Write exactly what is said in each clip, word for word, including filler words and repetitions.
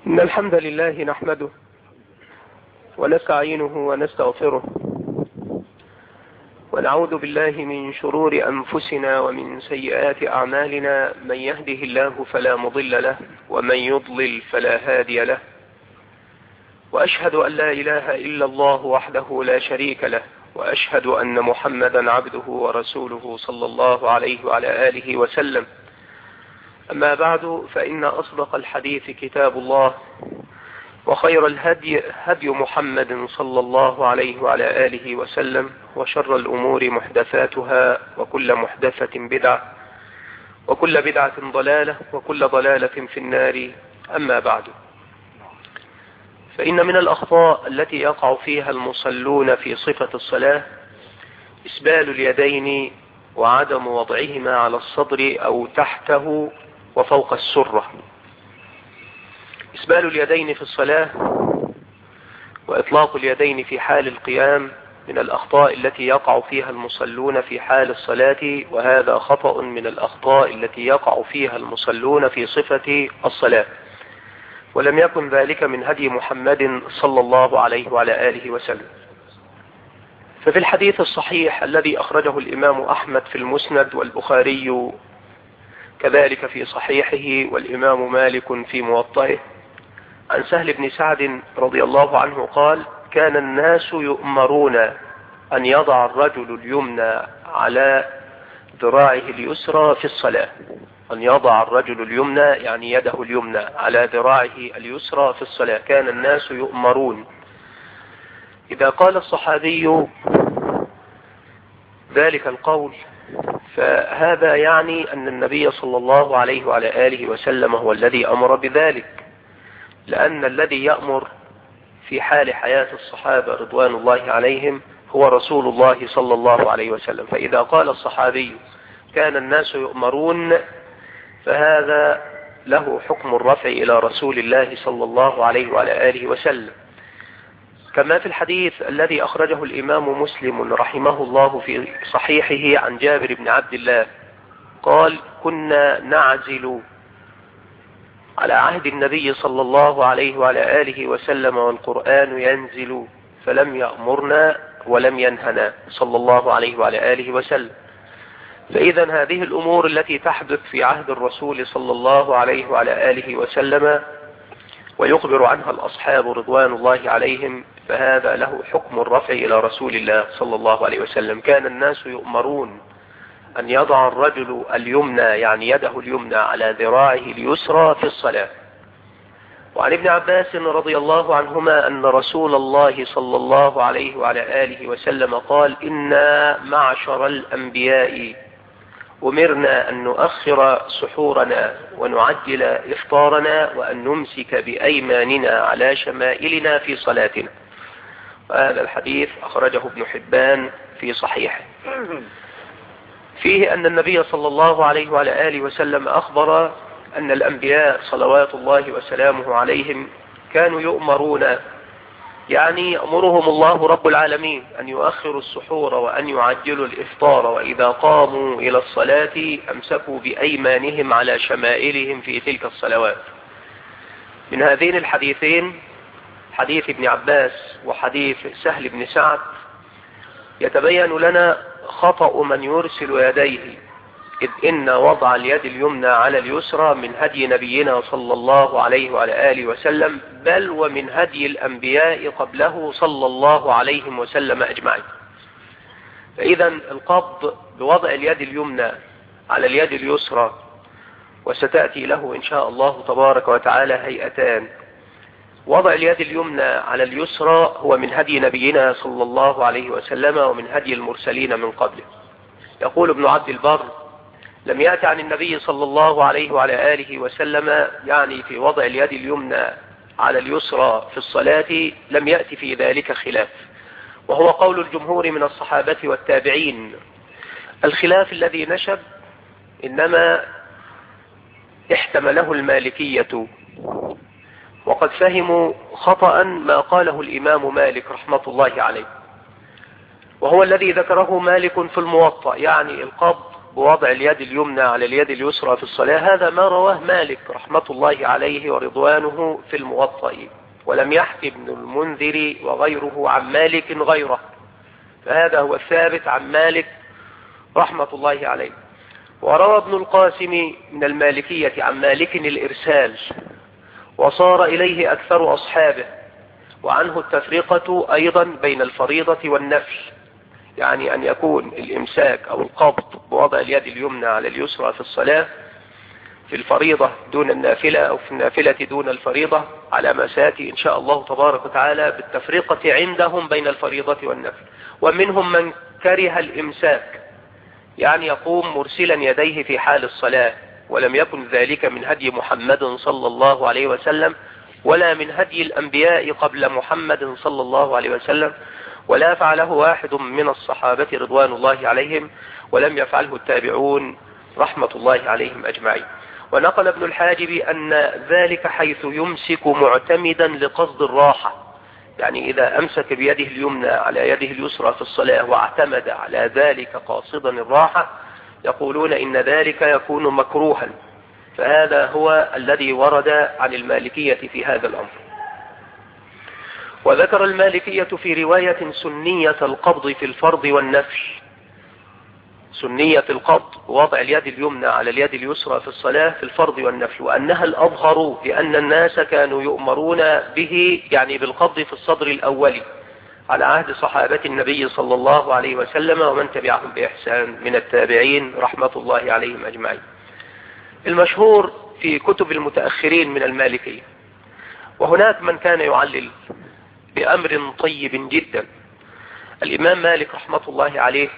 إن الحمد لله نحمده ونستعينه ونستغفره ونعوذ بالله من شرور أنفسنا ومن سيئات أعمالنا. من يهده الله فلا مضل له ومن يضلل فلا هادي له، وأشهد أن لا إله إلا الله وحده لا شريك له، وأشهد أن محمدا عبده ورسوله صلى الله عليه وعلى آله وسلم. أما بعد، فإن أصدق الحديث كتاب الله، وخير الهدي هدي محمد صلى الله عليه وعلى آله وسلم، وشر الأمور محدثاتها، وكل محدثة بدعة، وكل بدعة ضلالة، وكل ضلالة في النار. أما بعد، فإن من الأخطاء التي يقع فيها المصلون في صفة الصلاة إسبال اليدين وعدم وضعهما على الصدر أو تحته وفوق السرة. إسبال اليدين في الصلاة وإطلاق اليدين في حال القيام من الأخطاء التي يقع فيها المصلون في حال الصلاة، وهذا خطأ من الأخطاء التي يقع فيها المصلون في صفة الصلاة، ولم يكن ذلك من هدي محمد صلى الله عليه وعلى آله وسلم. ففي الحديث الصحيح الذي أخرجه الإمام أحمد في المسند، والبخاري كذلك في صحيحه، والإمام مالك في موطئه، عن سهل بن سعد رضي الله عنه قال: كان الناس يؤمرون أن يضع الرجل اليمنى على ذراعه اليسرى في الصلاة. أن يضع الرجل اليمنى يعني يده اليمنى على ذراعه اليسرى في الصلاة. كان الناس يؤمرون. إذا قال الصحابي ذلك القول، فهذا يعني أن النبي صلى الله عليه وعلى آله وسلم هو الذي أمر بذلك، لأن الذي يأمر في حال حياة الصحابة رضوان الله عليهم هو رسول الله صلى الله عليه وسلم. فإذا قال الصحابي كان الناس يؤمرون، فهذا له حكم الرفع إلى رسول الله صلى الله عليه وعلى آله وسلم، كما في الحديث الذي أخرجه الإمام مسلم رحمه الله في صحيحه عن جابر بن عبد الله قال: كنا نعزل على عهد النبي صلى الله عليه وعلى آله وسلم والقرآن ينزل، فلم يأمرنا ولم ينهنا صلى الله عليه وعلى آله وسلم. فإذا هذه الأمور التي تحدث في عهد الرسول صلى الله عليه وعلى آله وسلم ويخبر عنها الأصحاب رضوان الله عليهم، فهذا له حكم الرفع إلى رسول الله صلى الله عليه وسلم. كان الناس يؤمرون أن يضع الرجل اليمنى يعني يده اليمنى على ذراعه اليسرى في الصلاة. وعن ابن عباس رضي الله عنهما أن رسول الله صلى الله عليه وعلى آله وسلم قال: إنا معشر الأنبياء أمرنا أن نؤخر سحورنا ونعجل إفطارنا وأن نمسك بأيماننا على شمائلنا في صلاتنا. وهذا الحديث أخرجه ابن حبان في صحيحه. فيه أن النبي صلى الله عليه وعلى آله وسلم أخبر أن الأنبياء صلوات الله وسلامه عليهم كانوا يؤمرون، يعني يأمرهم الله رب العالمين أن يؤخروا السحور وأن يعجلوا الإفطار، وإذا قاموا إلى الصلاة أمسكوا بأيمانهم على شمائلهم في تلك الصلوات. من هذين الحديثين، حديث ابن عباس وحديث سهل بن سعد، يتبين لنا خطأ من يرسل يديه، إذ إن وضع اليد اليمنى على اليسرى من هدي نبينا صلى الله عليه وعلى آله وسلم، بل ومن هدي الأنبياء قبله صلى الله عليه وسلم أجمعين. فإذا القبض بوضع اليد اليمنى على اليد اليسرى، وستأتي له إن شاء الله تبارك وتعالى هيئتان. وضع اليد اليمنى على اليسرى هو من هدي نبينا صلى الله عليه وسلم ومن هدي المرسلين من قبله. يقول ابن عبد البر: لم يأتي عن النبي صلى الله عليه وعلى آله وسلم يعني في وضع اليد اليمنى على اليسرى في الصلاة، لم يأتي في ذلك خلاف، وهو قول الجمهور من الصحابة والتابعين. الخلاف الذي نشب إنما احتمله المالكية، وقد فهموا خطأ ما قاله الإمام مالك رحمة الله عليه، وهو الذي ذكره مالك في الموطأ، يعني القبض بوضع اليد اليمنى على اليد اليسرى في الصلاة، هذا ما رواه مالك رحمة الله عليه ورضوانه في الموطأ، ولم يحكي ابن المنذر وغيره عن مالك غيره، فهذا هو الثابت عن مالك رحمة الله عليه. وروى ابن القاسم من المالكية عن مالك الإرسال، وصار إليه أكثر أصحابه، وعنه التفرقة أيضا بين الفريضة والنفل، يعني أن يكون الإمساك أو القبض بوضع اليد اليمنى على اليسرى في الصلاة في الفريضة دون النافلة، أو في النافلة دون الفريضة، على ما سيأتي إن شاء الله تبارك وتعالى بالتفرقة عندهم بين الفريضة والنفل. ومنهم من كره الإمساك، يعني يقوم مرسلا يديه في حال الصلاة، ولم يكن ذلك من هدي محمد صلى الله عليه وسلم، ولا من هدي الأنبياء قبل محمد صلى الله عليه وسلم، ولا فعله واحد من الصحابة رضوان الله عليهم، ولم يفعله التابعون رحمة الله عليهم أجمعين. ونقل ابن الحاجب أن ذلك حيث يمسك معتمدا لقصد الراحة، يعني إذا أمسك بيده اليمنى على يده اليسرى في الصلاة واعتمد على ذلك قاصدا الراحة، يقولون إن ذلك يكون مكروها، فهذا هو الذي ورد عن المالكية في هذا الأمر. وذكر المالكية في رواية سنية القبض في الفرض والنفل، سنية القبض وضع اليد اليمنى على اليد اليسرى في الصلاة في الفرض والنفل، وأنها الأظهر، لأن الناس كانوا يؤمرون به، يعني بالقبض في الصدر الأول على عهد صحابة النبي صلى الله عليه وسلم ومن تبعهم بإحسان من التابعين رحمة الله عليهم أجمعين. المشهور في كتب المتأخرين من المالكية، وهناك من كان يعلل بأمر طيب جدا. الإمام مالك رحمة الله عليه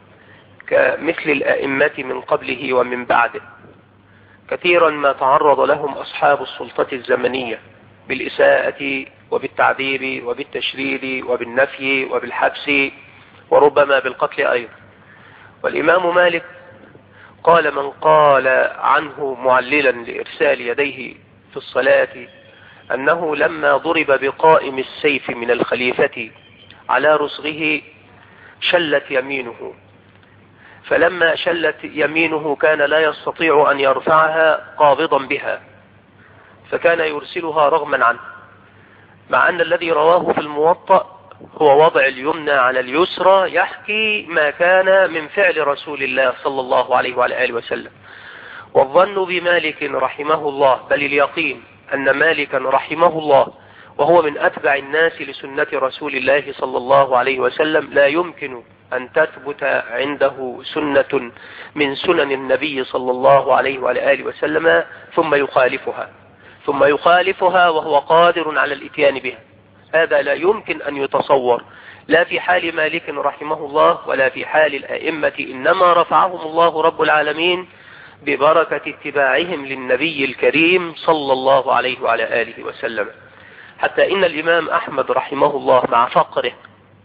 كمثل الأئمة من قبله ومن بعده كثيرا ما تعرض لهم أصحاب السلطة الزمنية بالإساءة وبالتعذيب وبالتشريد وبالنفي وبالحبس وربما بالقتل أيضا. والإمام مالك قال من قال عنه معللا لإرسال يديه في الصلاة أنه لما ضرب بقائم السيف من الخليفة على رسغه شلت يمينه، فلما شلت يمينه كان لا يستطيع أن يرفعها قابضا بها، فكان يرسلها رغما عنه، مع أن الذي رواه في الموطأ هو وضع اليمنى على اليسرى، يحكي ما كان من فعل رسول الله صلى الله عليه وعلى آله وسلم. والظن بمالك رحمه الله، بل اليقين أن مالكا رحمه الله وهو من أتبع الناس لسنة رسول الله صلى الله عليه وسلم لا يمكن أن تثبت عنده سنة من سنن النبي صلى الله عليه وعلى آله وسلم ثم يخالفها ثم يخالفها وهو قادر على الاتيان بها. هذا لا يمكن أن يتصور، لا في حال مالك رحمه الله ولا في حال الأئمة، إنما رفعهم الله رب العالمين ببركة اتباعهم للنبي الكريم صلى الله عليه وعلى آله وسلم. حتى إن الإمام أحمد رحمه الله مع فقره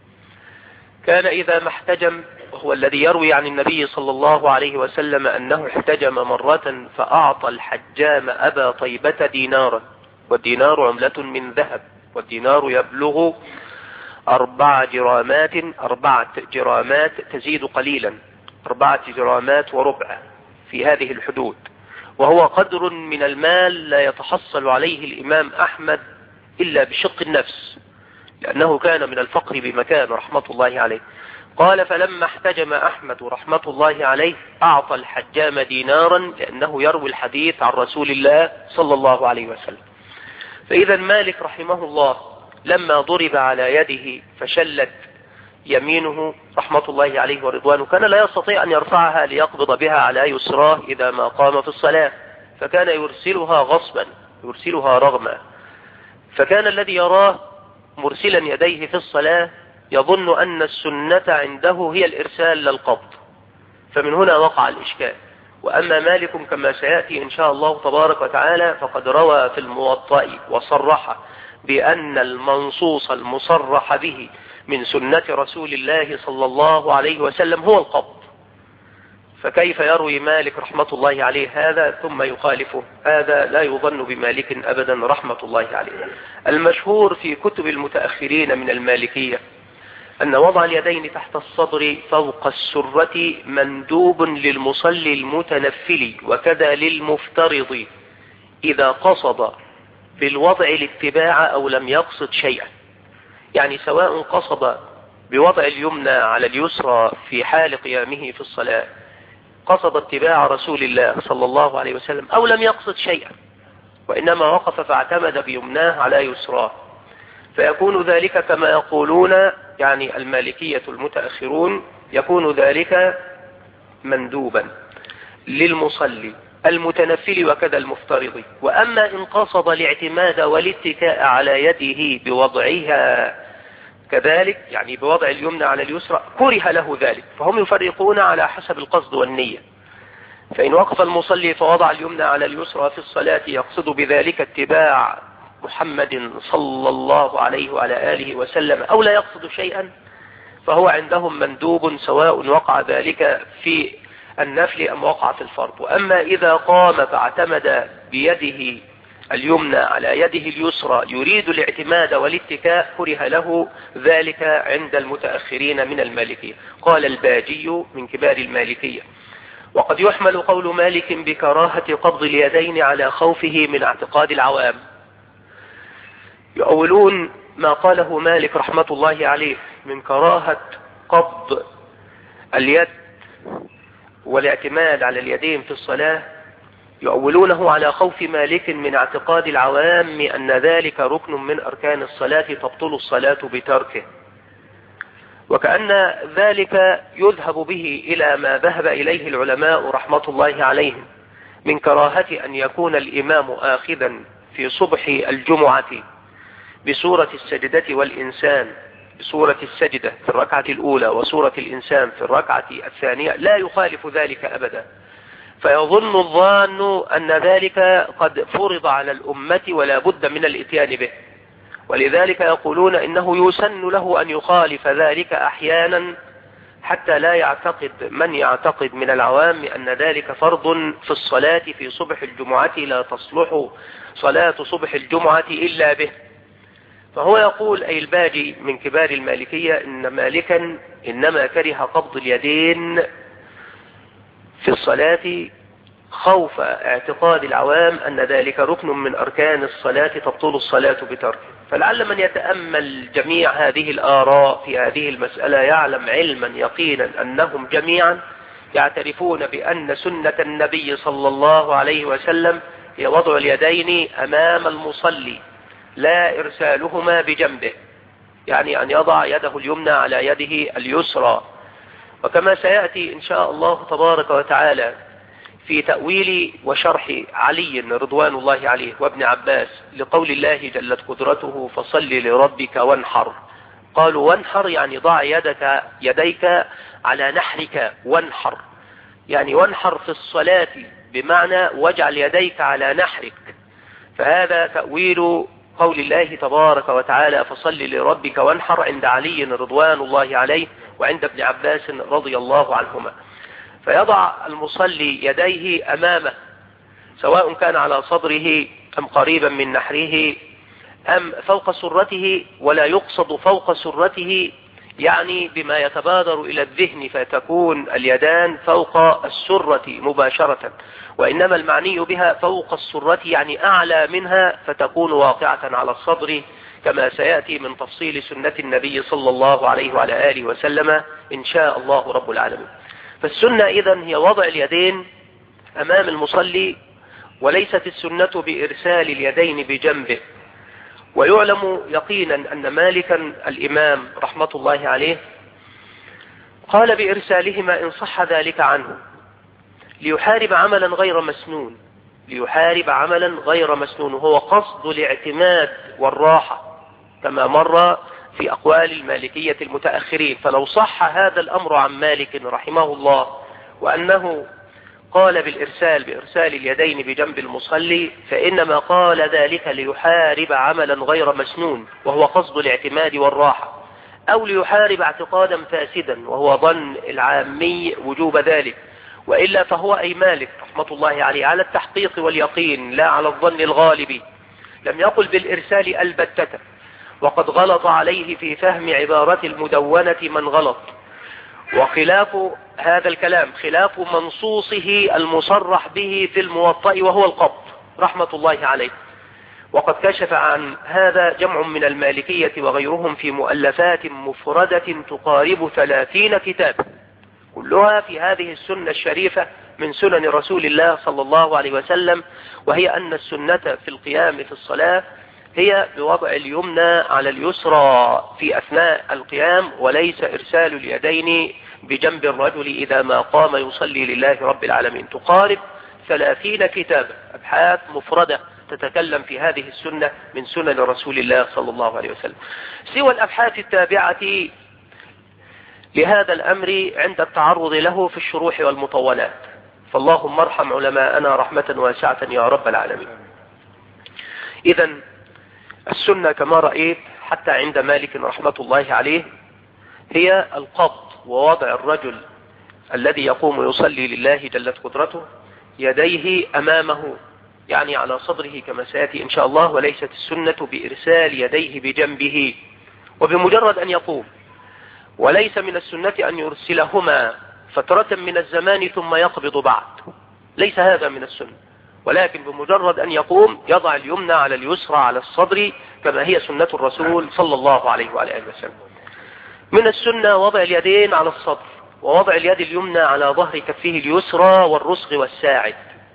كان إذا ما احتجم، وهو الذي يروي عن النبي صلى الله عليه وسلم أنه احتجم مرة فأعطى الحجام أبا طيبة دينارا، والدينار عملة من ذهب، والدينار يبلغ أربع جرامات أربعة جرامات تزيد قليلا، أربعة جرامات وربع في هذه الحدود، وهو قدر من المال لا يتحصل عليه الإمام أحمد إلا بشق النفس، لأنه كان من الفقر بمكان رحمة الله عليه. قال فلما احتجم أحمد رحمة الله عليه أعطى الحجام دينارا، لأنه يروي الحديث عن رسول الله صلى الله عليه وسلم. فإذا مالك رحمه الله لما ضرب على يده فشلت يمينه رحمة الله عليه ورضوانه كان لا يستطيع أن يرفعها ليقبض بها على يسراه إذا ما قام في الصلاة، فكان يرسلها غصبا، يرسلها رغما. فكان الذي يراه مرسلا يديه في الصلاة يظن أن السنة عنده هي الإرسال للقبض، فمن هنا وقع الإشكال. وأما مالك كما سيأتي إن شاء الله تبارك وتعالى فقد روى في الموطأ وصرح بأن المنصوص المصرح به من سنة رسول الله صلى الله عليه وسلم هو القبض، فكيف يروي مالك رحمة الله عليه هذا ثم يخالفه؟ هذا لا يظن بمالك أبدا رحمة الله عليه. المشهور في كتب المتأخرين من المالكية أن وضع اليدين تحت الصدر فوق السرة مندوب للمصلي المتنفل وكذا للمفترض إذا قصد بالوضع الاتباع أو لم يقصد شيئا. يعني سواء قصد بوضع اليمنى على اليسرى في حال قيامه في الصلاة، قصد اتباع رسول الله صلى الله عليه وسلم، أو لم يقصد شيئا وإنما وقف فاعتمد بيمناه على يسراه، فيكون ذلك كما يقولون يعني المالكية المتأخرون، يكون ذلك مندوبا للمصلي المتنفل وكذا المفترض. وأما إن قصد الاعتماد والاتكاء على يده بوضعها كذلك، يعني بوضع اليمنى على اليسرى، كره له ذلك. فهم يفرقون على حسب القصد والنية. فإن وقف المصلي فوضع اليمنى على اليسرى في الصلاة يقصد بذلك اتباع محمد صلى الله عليه وعلى آله وسلم أو لا يقصد شيئا، فهو عندهم مندوب سواء وقع ذلك في النفل أم وقع في الفرض. وأما إذا قام فاعتمد بيده اليمنى على يده اليسرى يريد الاعتماد والاتكاء، كره له ذلك عند المتأخرين من المالكية. قال الباجي من كبار المالكية: وقد يحمل قول مالك بكراهة قبض اليدين على خوفه من اعتقاد العوام. يؤولون ما قاله مالك رحمة الله عليه من كراهة قبض اليد والاعتماد على اليدين في الصلاة، يؤولونه على خوف مالك من اعتقاد العوام أن ذلك ركن من أركان الصلاة تبطل الصلاة بتركه، وكأن ذلك يذهب به إلى ما ذهب إليه العلماء رحمة الله عليهم من كراهة أن يكون الإمام آخذا في صبح الجمعة بسورة السجدة والإنسان، بسورة السجدة في الركعة الأولى وسورة الإنسان في الركعة الثانية، لا يخالف ذلك أبدا، فيظن الظان أن ذلك قد فرض على الأمة ولا بد من الاتيان به. ولذلك يقولون إنه يسن له أن يخالف ذلك أحيانا حتى لا يعتقد من يعتقد من العوام أن ذلك فرض في الصلاة في صبح الجمعة، لا تصلح صلاة صبح الجمعة إلا به. فهو يقول أي الباجي من كبار المالكية إن مالكا إنما كره قبض اليدين في الصلاة خوف اعتقاد العوام أن ذلك ركن من أركان الصلاة تبطل الصلاة بتركه. فلعل من يتأمل جميع هذه الآراء في هذه المسألة يعلم علما يقينا أنهم جميعا يعترفون بأن سنة النبي صلى الله عليه وسلم هي وضع اليدين أمام المصلي لا إرسالهما بجنبه، يعني أن يضع يده اليمنى على يده اليسرى. وكما سيأتي إن شاء الله تبارك وتعالى في تأويل وشرح علي رضوان الله عليه وابن عباس لقول الله جلت قدرته فصل لربك وانحر، قالوا وانحر يعني ضع يدك يديك على نحرك وانحر، يعني وانحر في الصلاة بمعنى واجعل يديك على نحرك. فهذا تأويل قول الله تبارك وتعالى فصل لربك وانحر عند علي رضوان الله عليه وعند ابن عباس رضي الله عنهما. فيضع المصلي يديه أمامه سواء كان على صدره أم قريبا من نحره أم فوق سرته، ولا يقصد فوق سرته يعني بما يتبادر إلى الذهن فتكون اليدان فوق السرة مباشرة، وإنما المعني بها فوق السرة يعني أعلى منها فتكون واقعة على الصدر، كما سيأتي من تفصيل سنة النبي صلى الله عليه وعلى آله وسلم إن شاء الله رب العالمين. فالسنة إذن هي وضع اليدين أمام المصلي، وليست السنة بإرسال اليدين بجنبه. ويعلم يقينا أن مالكا الإمام رحمة الله عليه قال بإرسالهما إن صح ذلك عنه ليحارب عملا غير مسنون، ليحارب عملا غير مسنون، وهو قصد الاعتماد والراحة كما مر في أقوال المالكية المتأخرين. فلو صح هذا الأمر عن مالك رحمه الله وأنه قال بالإرسال بإرسال اليدين بجنب المصلي، فإنما قال ذلك ليحارب عملا غير مسنون وهو قصد الاعتماد والراحة، أو ليحارب اعتقادا فاسدا وهو ظن العامي وجوب ذلك. وإلا فهو أي مالك رحمة الله عليه على التحقيق واليقين لا على الظن الغالب، لم يقل بالإرسال البتة، وقد غلط عليه في فهم عبارة المدونة من غلط. وخلاف هذا الكلام خلاف منصوصه المصرح به في الموطأ وهو القبض رحمة الله عليه. وقد كشف عن هذا جمع من المالكية وغيرهم في مؤلفات مفردة تقارب ثلاثين كتاب، كلها في هذه السنة الشريفة من سنن رسول الله صلى الله عليه وسلم، وهي أن السنة في القيام في الصلاة هي بوضع اليمنى على اليسرى في أثناء القيام، وليس إرسال اليدين بجنب الرجل إذا ما قام يصلي لله رب العالمين. تقارب ثلاثين كتاب أبحاث مفردة تتكلم في هذه السنة من سنن رسول الله صلى الله عليه وسلم، سوى الأبحاث التابعة لهذا الأمر عند التعرض له في الشروح والمطولات. فاللهم ارحم علماءنا رحمة واسعة يا رب العالمين. إذا السنة كما رأيت حتى عند مالك رحمة الله عليه هي القبض ووضع الرجل الذي يقوم يصلي لله جلت قدرته يديه أمامه، يعني على صدره كما سيأتي إن شاء الله، وليست السنة بإرسال يديه بجنبه وبمجرد أن يقوم، وليس من السنة أن يرسلهما فترة من الزمان ثم يقبض بعد، ليس هذا من السنة، ولكن بمجرد أن يقوم يضع اليمنى على اليسرى على الصدر كما هي سنة الرسول صلى الله عليه وعلى آله وسلم. من السنة وضع اليدين على الصدر، ووضع اليد اليمنى على ظهر كفه اليسرى والرسغ والساعد.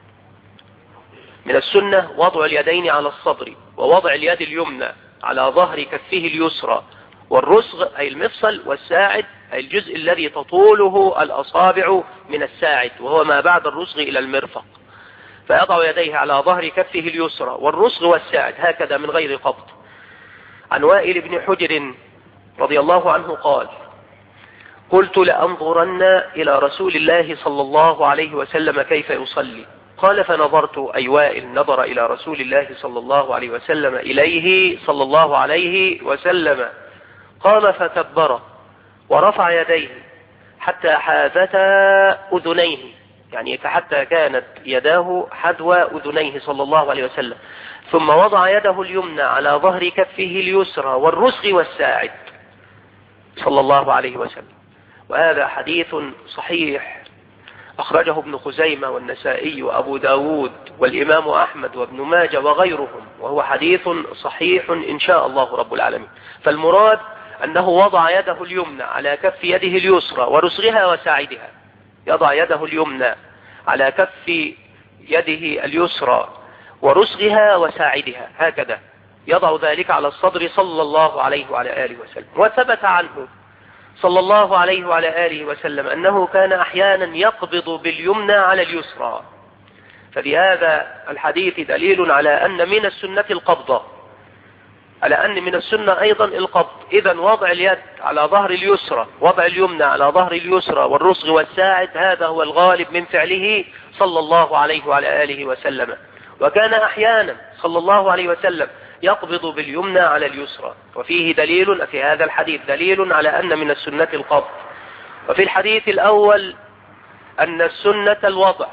من السنة وضع اليدين على الصدر، ووضع اليد اليمنى على ظهر كفه اليسرى والرسغ أي المفصل، والساعد أي الجزء الذي تطوله الأصابع من الساعد وهو ما بعد الرسغ إلى المرفق، فيضع يديه على ظهر كفه اليسرى والرسغ والساعد هكذا من غير قبض. عن وائل بن حجر رضي الله عنه قال: قلت لأنظرن إلى رسول الله صلى الله عليه وسلم كيف يصلي. قال: فنظرت، أي وائل نظر إلى رسول الله صلى الله عليه وسلم إليه صلى الله عليه وسلم، قام فكبر ورفع يديه حتى حاذتا أذنيه، يعني حتى كانت يداه حذو أذنيه صلى الله عليه وسلم، ثم وضع يده اليمنى على ظهر كفه اليسرى والرسغ والساعد صلى الله عليه وسلم. وهذا حديث صحيح أخرجه ابن خزيمة والنسائي وأبو داود والإمام أحمد وابن ماجه وغيرهم، وهو حديث صحيح إن شاء الله رب العالمين. فالمراد أنه وضع يده اليمنى على كف يده اليسرى ورسغها وساعدها، يضع يده اليمنى على كف يده اليسرى ورسغها وساعدها هكذا، يضع ذلك على الصدر صلى الله عليه وعلى آله وسلم. وثبت عنه صلى الله عليه وعلى آله وسلم أنه كان أحيانا يقبض باليمنى على اليسرى، فبهذا الحديث دليل على أن من السنة القبضة، على أن من السنة أيضا القبض. إذن وضع اليد على ظهر اليسرى، وضع اليمنى على ظهر اليسرى والرسغ والساعد، هذا هو الغالب من فعله صلى الله عليه وعلى آله وسلم. وكان أحيانا صلى الله عليه وسلم يقبض باليمنى على اليسرى، وفيه دليل في هذا الحديث دليل على أن من السنة القبض. وفي الحديث الأول أن السنة الوضع،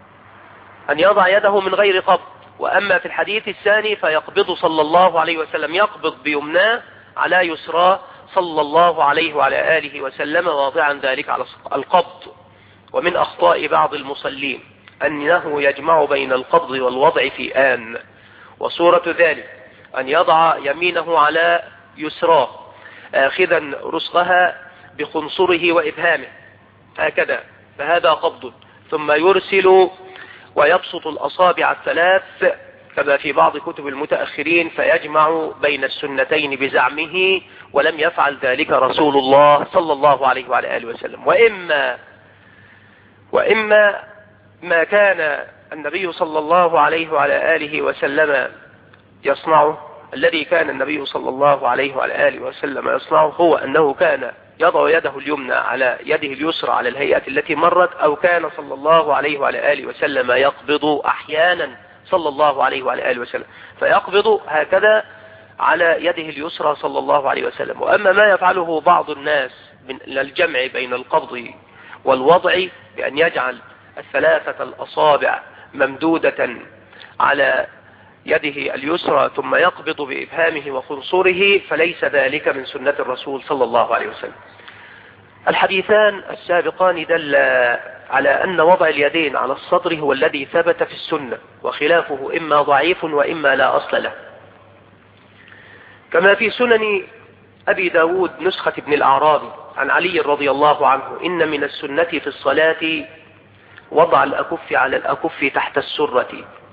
أن يضع يده من غير قبض. وأما في الحديث الثاني فيقبض صلى الله عليه وسلم، يقبض بيمناه على يسرى صلى الله عليه وعلى آله وسلم، واضعا ذلك على القبض. ومن أخطاء بعض المصلين أنه يجمع بين القبض والوضع في آن، وصورة ذلك أن يضع يمينه على يسراه آخذا رسغها بخنصره وإبهامه هكذا، فهذا قبض، ثم يرسل ويبسط الأصابع الثلاث كما في بعض كتب المتأخرين، فيجمع بين السنتين بزعمه، ولم يفعل ذلك رسول الله صلى الله عليه وعلى آله وسلم. وإما وإما ما كان النبي صلى الله عليه وعلى آله وسلم يصنعه، الذي كان النبي صلى الله عليه وعلى آله وسلم يصنعه هو أنه كان يضع يده اليمنى على يده اليسرى على الهيئة التي مرت، أو كان صلى الله عليه وعلى آله وسلم يقبض أحيانا صلى الله عليه وعلى آله وسلم، فيقبض هكذا على يده اليسرى صلى الله عليه وسلم. وأما ما يفعله بعض الناس من الجمع بين القبض والوضع بأن يجعل الثلاثة الأصابع ممدودة على يده اليسرى ثم يقبض بإبهامه وخنصره فليس ذلك من سنة الرسول صلى الله عليه وسلم. الحديثان السابقان دل على أن وضع اليدين على الصدر هو الذي ثبت في السنة، وخلافه إما ضعيف وإما لا أصل له. كما في سنن أبي داود نسخة ابن الأعرابي عن علي رضي الله عنه: إن من السنة في الصلاة وضع الأكف على الأكف تحت السرة.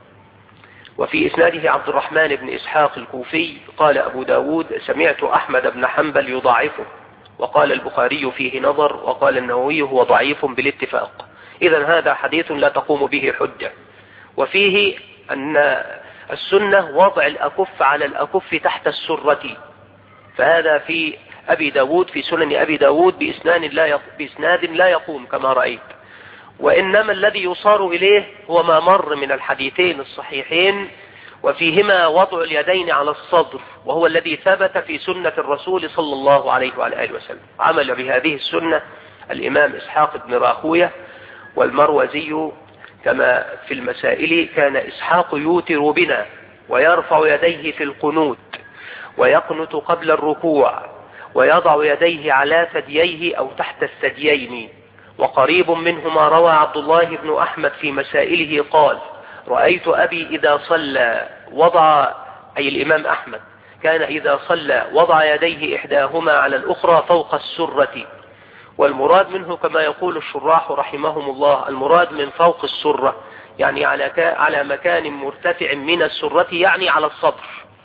وفي إسناده عبد الرحمن بن إسحاق الكوفي قال أبو داود: سمعت أحمد بن حنبل يضاعفه، وقال البخاري فيه نظر، وقال النووي هو ضعيف بالاتفاق. إذن هذا حديث لا تقوم به حجة. وفيه أن السنة وضع الأكف على الأكف تحت السرة، فهذا في أبي داود في سنن أبي داود بإسناد لا بإسناد لا يقوم كما رأيت. وإنما الذي يصار إليه هو ما مر من الحديثين الصحيحين وفيهما وضع اليدين على الصدر، وهو الذي ثبت في سنة الرسول صلى الله عليه وعلى آله وسلم. عمل بهذه السنة الإمام إسحاق بن راهوية والمروزي. كما في المسائل: كان إسحاق يوتر بنا ويرفع يديه في القنوت ويقنت قبل الركوع ويضع يديه على ثدييه أو تحت الثديين. وقريب منه ما روى عبد الله بن أحمد في مسائله قال: رأيت أبي إذا صلى وضع، أي الإمام أحمد، كان إذا صلى وضع يديه إحداهما على الأخرى فوق السرة. والمراد منه كما يقول الشراح رحمهم الله، المراد من فوق السرة يعني على على مكان مرتفع من السرة، يعني على الصدر،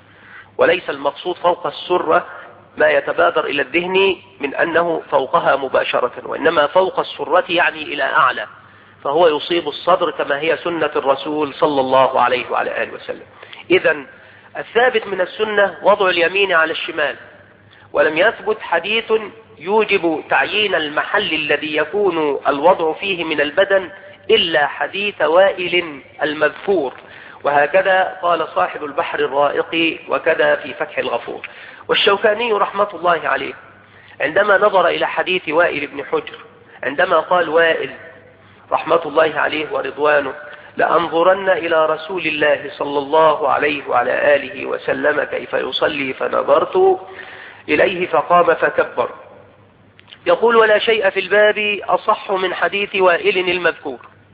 وليس المقصود فوق السرة ما يتبادر إلى الذهن من أنه فوقها مباشرة، وإنما فوق السرة يعني إلى أعلى، فهو يصيب الصدر كما هي سنة الرسول صلى الله عليه وعلى آله وسلم. إذن الثابت من السنة وضع اليمين على الشمال، ولم يثبت حديث يوجب تعيين المحل الذي يكون الوضع فيه من البدن إلا حديث وائل المذكور، وهكذا قال صاحب البحر الرائق وكذا في فتح الغفور. والشوكاني رحمة الله عليه عندما نظر إلى حديث وائل بن حجر، عندما قال وائل رحمة الله عليه ورضوانه: لأنظرن إلى رسول الله صلى الله عليه وعلى آله وسلم كيف يصلي، فنظرت إليه فقام فكبر. يقول: ولا شيء في الباب أصح من حديث وائل المذكور،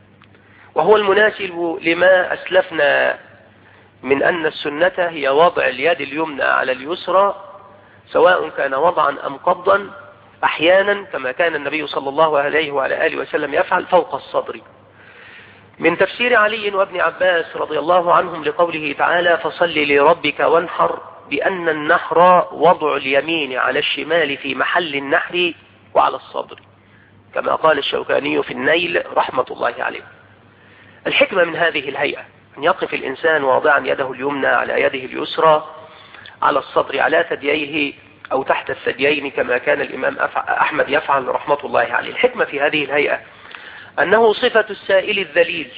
وهو المناسب لما أسلفنا من أن السنة هي وضع اليد اليمنى على اليسرى، سواء كان وضعا أم قبضا، أحيانا كما كان النبي صلى الله عليه وعلى آله وسلم يفعل فوق الصدر. من تفسير علي وابن عباس رضي الله عنهم لقوله تعالى: فصل لربك وانحر، بأن النحر وضع اليمين على الشمال في محل النحر وعلى الصدر، كما قال الشوكاني في النيل رحمة الله عليه. الحكمة من هذه الهيئة أن يقف الإنسان واضعا يده اليمنى على يده اليسرى على الصدر على ثدييه أو تحت الثديين كما كان الإمام أحمد يفعل رحمة الله عليه. الحكمة في هذه الهيئة أنه صفة السائل الذليل،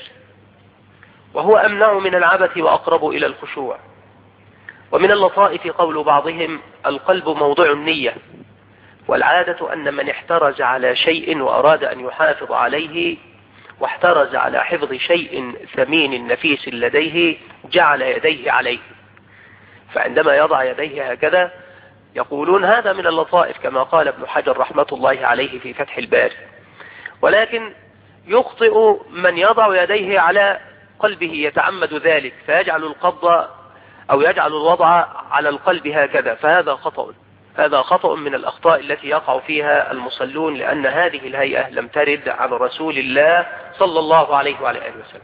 وهو أمنع من العبث وأقرب إلى الخشوع. ومن اللطائف قول بعضهم: القلب موضع النية، والعادة أن من احترز على شيء وأراد أن يحافظ عليه واحترز على حفظ شيء ثمين نفيس لديه جعل يديه عليه، فعندما يضع يديه هكذا يقولون هذا من اللطائف كما قال ابن حجر رحمة الله عليه في فتح الباري. ولكن يخطئ من يضع يديه على قلبه يتعمد ذلك فيجعل القبض أو يجعل الوضع على القلب هكذا، فهذا خطأ. هذا خطأ من الأخطاء التي يقع فيها المصلون، لأن هذه الهيئة لم ترد عن رسول الله صلى الله عليه وعلى آله وسلم.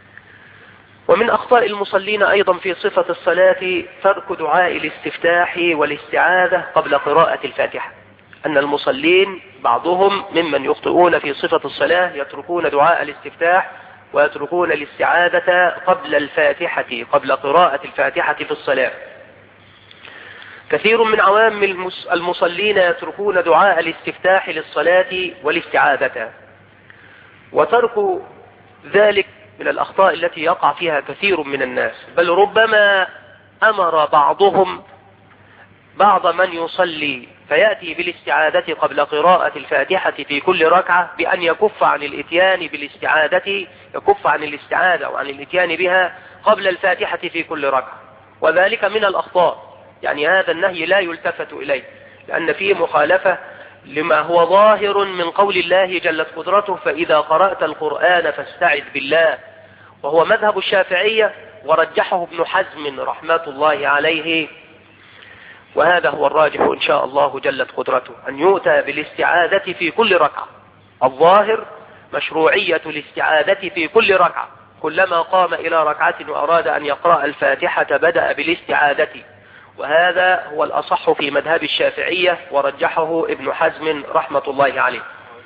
ومن أخطاء المصلين أيضا في صفة الصلاة ترك دعاء الاستفتاح والاستعاذة قبل قراءة الفاتحة. أن المصلين بعضهم ممن يخطئون في صفة الصلاة يتركون دعاء الاستفتاح ويتركون الاستعاذة قبل الفاتحة، قبل قراءة الفاتحة في الصلاة. كثير من عوام المصلين يتركون دعاء الاستفتاح للصلاة والاستعاذة، وترك ذلك من الأخطاء التي يقع فيها كثير من الناس، بل ربما أمر بعضهم بعض من يصلي فيأتي بالاستعاذة قبل قراءة الفاتحة في كل ركعة بأن يكف عن الاتيان بالاستعاذة، يكف عن الاستعاذة وعن الاتيان بها قبل الفاتحة في كل ركعة، وذلك من الأخطاء. يعني هذا النهي لا يلتفت إليه، لأن فيه مخالفة لما هو ظاهر من قول الله جلت قدرته: فإذا قرأت القرآن فاستعذ بالله، وهو مذهب الشافعية ورجحه ابن حزم رحمة الله عليه، وهذا هو الراجح إن شاء الله جلت قدرته، أن يؤتى بالاستعاذة في كل ركعة. الظاهر مشروعية الاستعاذة في كل ركعة، كلما قام إلى ركعة وأراد أن يقرأ الفاتحة بدأ بالاستعاذة، وهذا هو الأصح في مذهب الشافعية ورجحه ابن حزم رحمة الله عليه.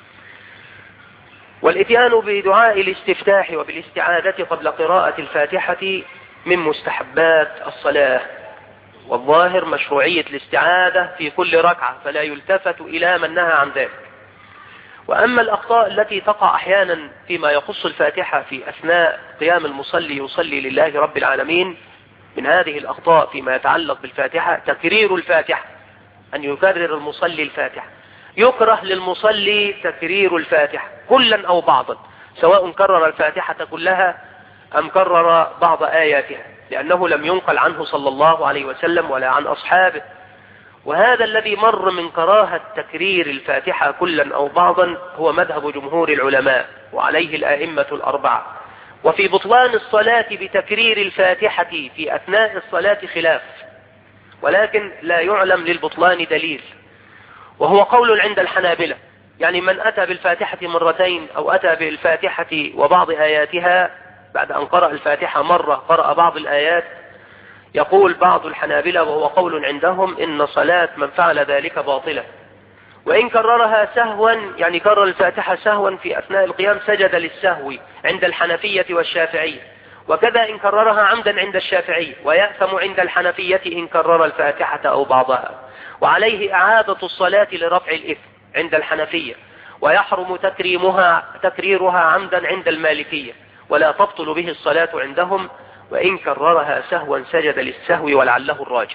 والإتيان بدعاء الاستفتاح وبالاستعاذة قبل قراءة الفاتحة من مستحبات الصلاة، والظاهر مشروعية الاستعاذة في كل ركعة، فلا يلتفت إلى من نهى عن ذلك. وأما الأخطاء التي تقع أحيانا فيما يخص الفاتحة في أثناء قيام المصلي يصلي لله رب العالمين، من هذه الأخطاء فيما يتعلق بالفاتحة تكرير الفاتحة، أن يكرر المصلي الفاتحة. يكره للمصلي تكرير الفاتحة كلا أو بعضا، سواء كرر الفاتحة كلها أم كرر بعض آياتها، لأنه لم ينقل عنه صلى الله عليه وسلم ولا عن أصحابه. وهذا الذي مر من كراهة تكرير الفاتحة كلا أو بعضا هو مذهب جمهور العلماء، وعليه الآئمة الأربعة. وفي بطلان الصلاة بتكرير الفاتحة في أثناء الصلاة خلاف، ولكن لا يعلم للبطلان دليل، وهو قول عند الحنابلة. يعني من أتى بالفاتحة مرتين أو أتى بالفاتحة وبعض آياتها بعد أن قرأ الفاتحة مرة قرأ بعض الآيات، يقول بعض الحنابلة وهو قول عندهم إن صلاة من فعل ذلك باطلة. وإن كررها سهوا، يعني كرر الفاتحة سهوا في أثناء القيام، سجد للسهو عند الحنفية والشافعية، وكذا إن كررها عمدا عند الشافعية، ويأثم عند الحنفية إن كرر الفاتحة أو بعضها. وعليه إعادة الصلاة لرفع الإثم عند الحنفية، ويحرم تكريمها تكريرها عمدا عند المالكية، ولا تبطل به الصلاة عندهم، وإن كررها سهوا سجد للسهو ولعله الراجح.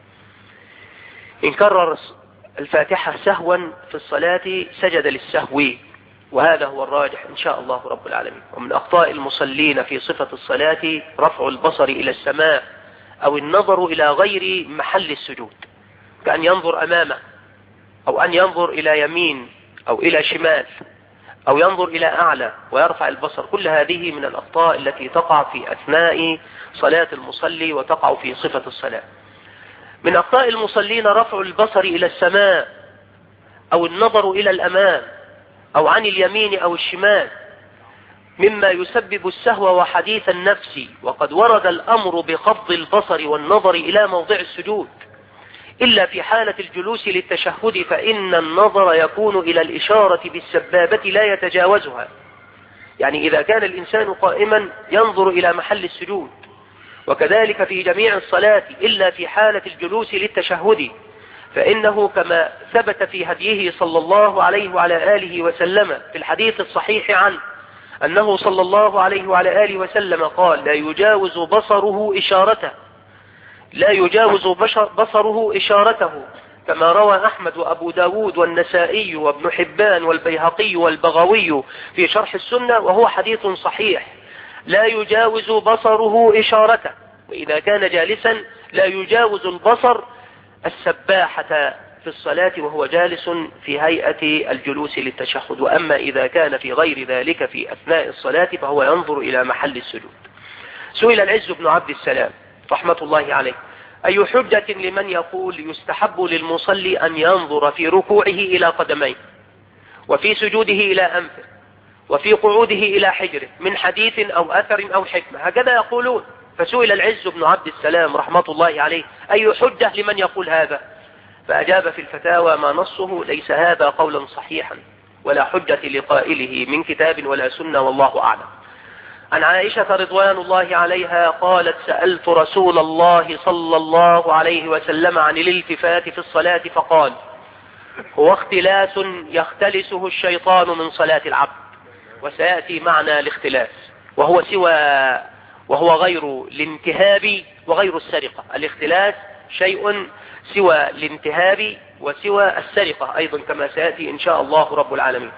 إن كرر الفاتحة سهوا في الصلاة سجد للسهو، وهذا هو الراجح إن شاء الله رب العالمين. ومن أخطاء المصلين في صفة الصلاة رفع البصر إلى السماء أو النظر إلى غير محل السجود، كأن ينظر أمامه أو أن ينظر إلى يمين أو إلى شمال أو ينظر إلى أعلى ويرفع البصر. كل هذه من الأخطاء التي تقع في أثناء صلاة المصلي وتقع في صفة الصلاة. من أخطاء المصلين رفع البصر إلى السماء أو النظر إلى الأمام أو عن اليمين أو الشمال، مما يسبب السهو وحديث النفس. وقد ورد الأمر بقبض البصر والنظر إلى موضع السجود، إلا في حالة الجلوس للتشهد، فإن النظر يكون إلى الإشارة بالسبابة لا يتجاوزها. يعني إذا كان الإنسان قائما ينظر إلى محل السجود، وكذلك في جميع الصلاة إلا في حالة الجلوس للتشهد، فإنه كما ثبت في هديه صلى الله عليه وعلى آله وسلم في الحديث الصحيح عنه أنه صلى الله عليه وعلى آله وسلم قال: لا يجاوز بصره إشارته لا يجاوز بصره إشارته كما روى أحمد وأبو داود والنسائي وابن حبان والبيهقي والبغوي في شرح السنة، وهو حديث صحيح. لا يجاوز بصره إشارته، وإذا كان جالسا لا يجاوز البصر السباحة في الصلاة وهو جالس في هيئة الجلوس للتشهد. وأما إذا كان في غير ذلك في أثناء الصلاة فهو ينظر إلى محل السجود. سئل العز بن عبد السلام رحمة الله عليه: أي حجة لمن يقول يستحب للمصلي أن ينظر في ركوعه إلى قدميه، وفي سجوده إلى أنفه، وفي قعوده إلى حجره، من حديث أو أثر أو حكمة؟ هكذا يقولون. فسئل العز بن عبد السلام رحمة الله عليه: أي حجة لمن يقول هذا؟ فأجاب في الفتاوى: ما نصه ليس هذا قولا صحيحا، ولا حجة لقائله من كتاب ولا سنة، والله أعلم. عن عائشة رضوان الله عليها قالت: سألت رسول الله صلى الله عليه وسلم عن الالتفات في الصلاة فقال: هو اختلاس يختلسه الشيطان من صلاة العبد. وسيأتي معنى الاختلاس، وهو سوى وهو غير الانتهاب وغير السرقة. الاختلاس شيء سوى الانتهاب وسوى السرقة أيضا، كما سيأتي إن شاء الله رب العالمين.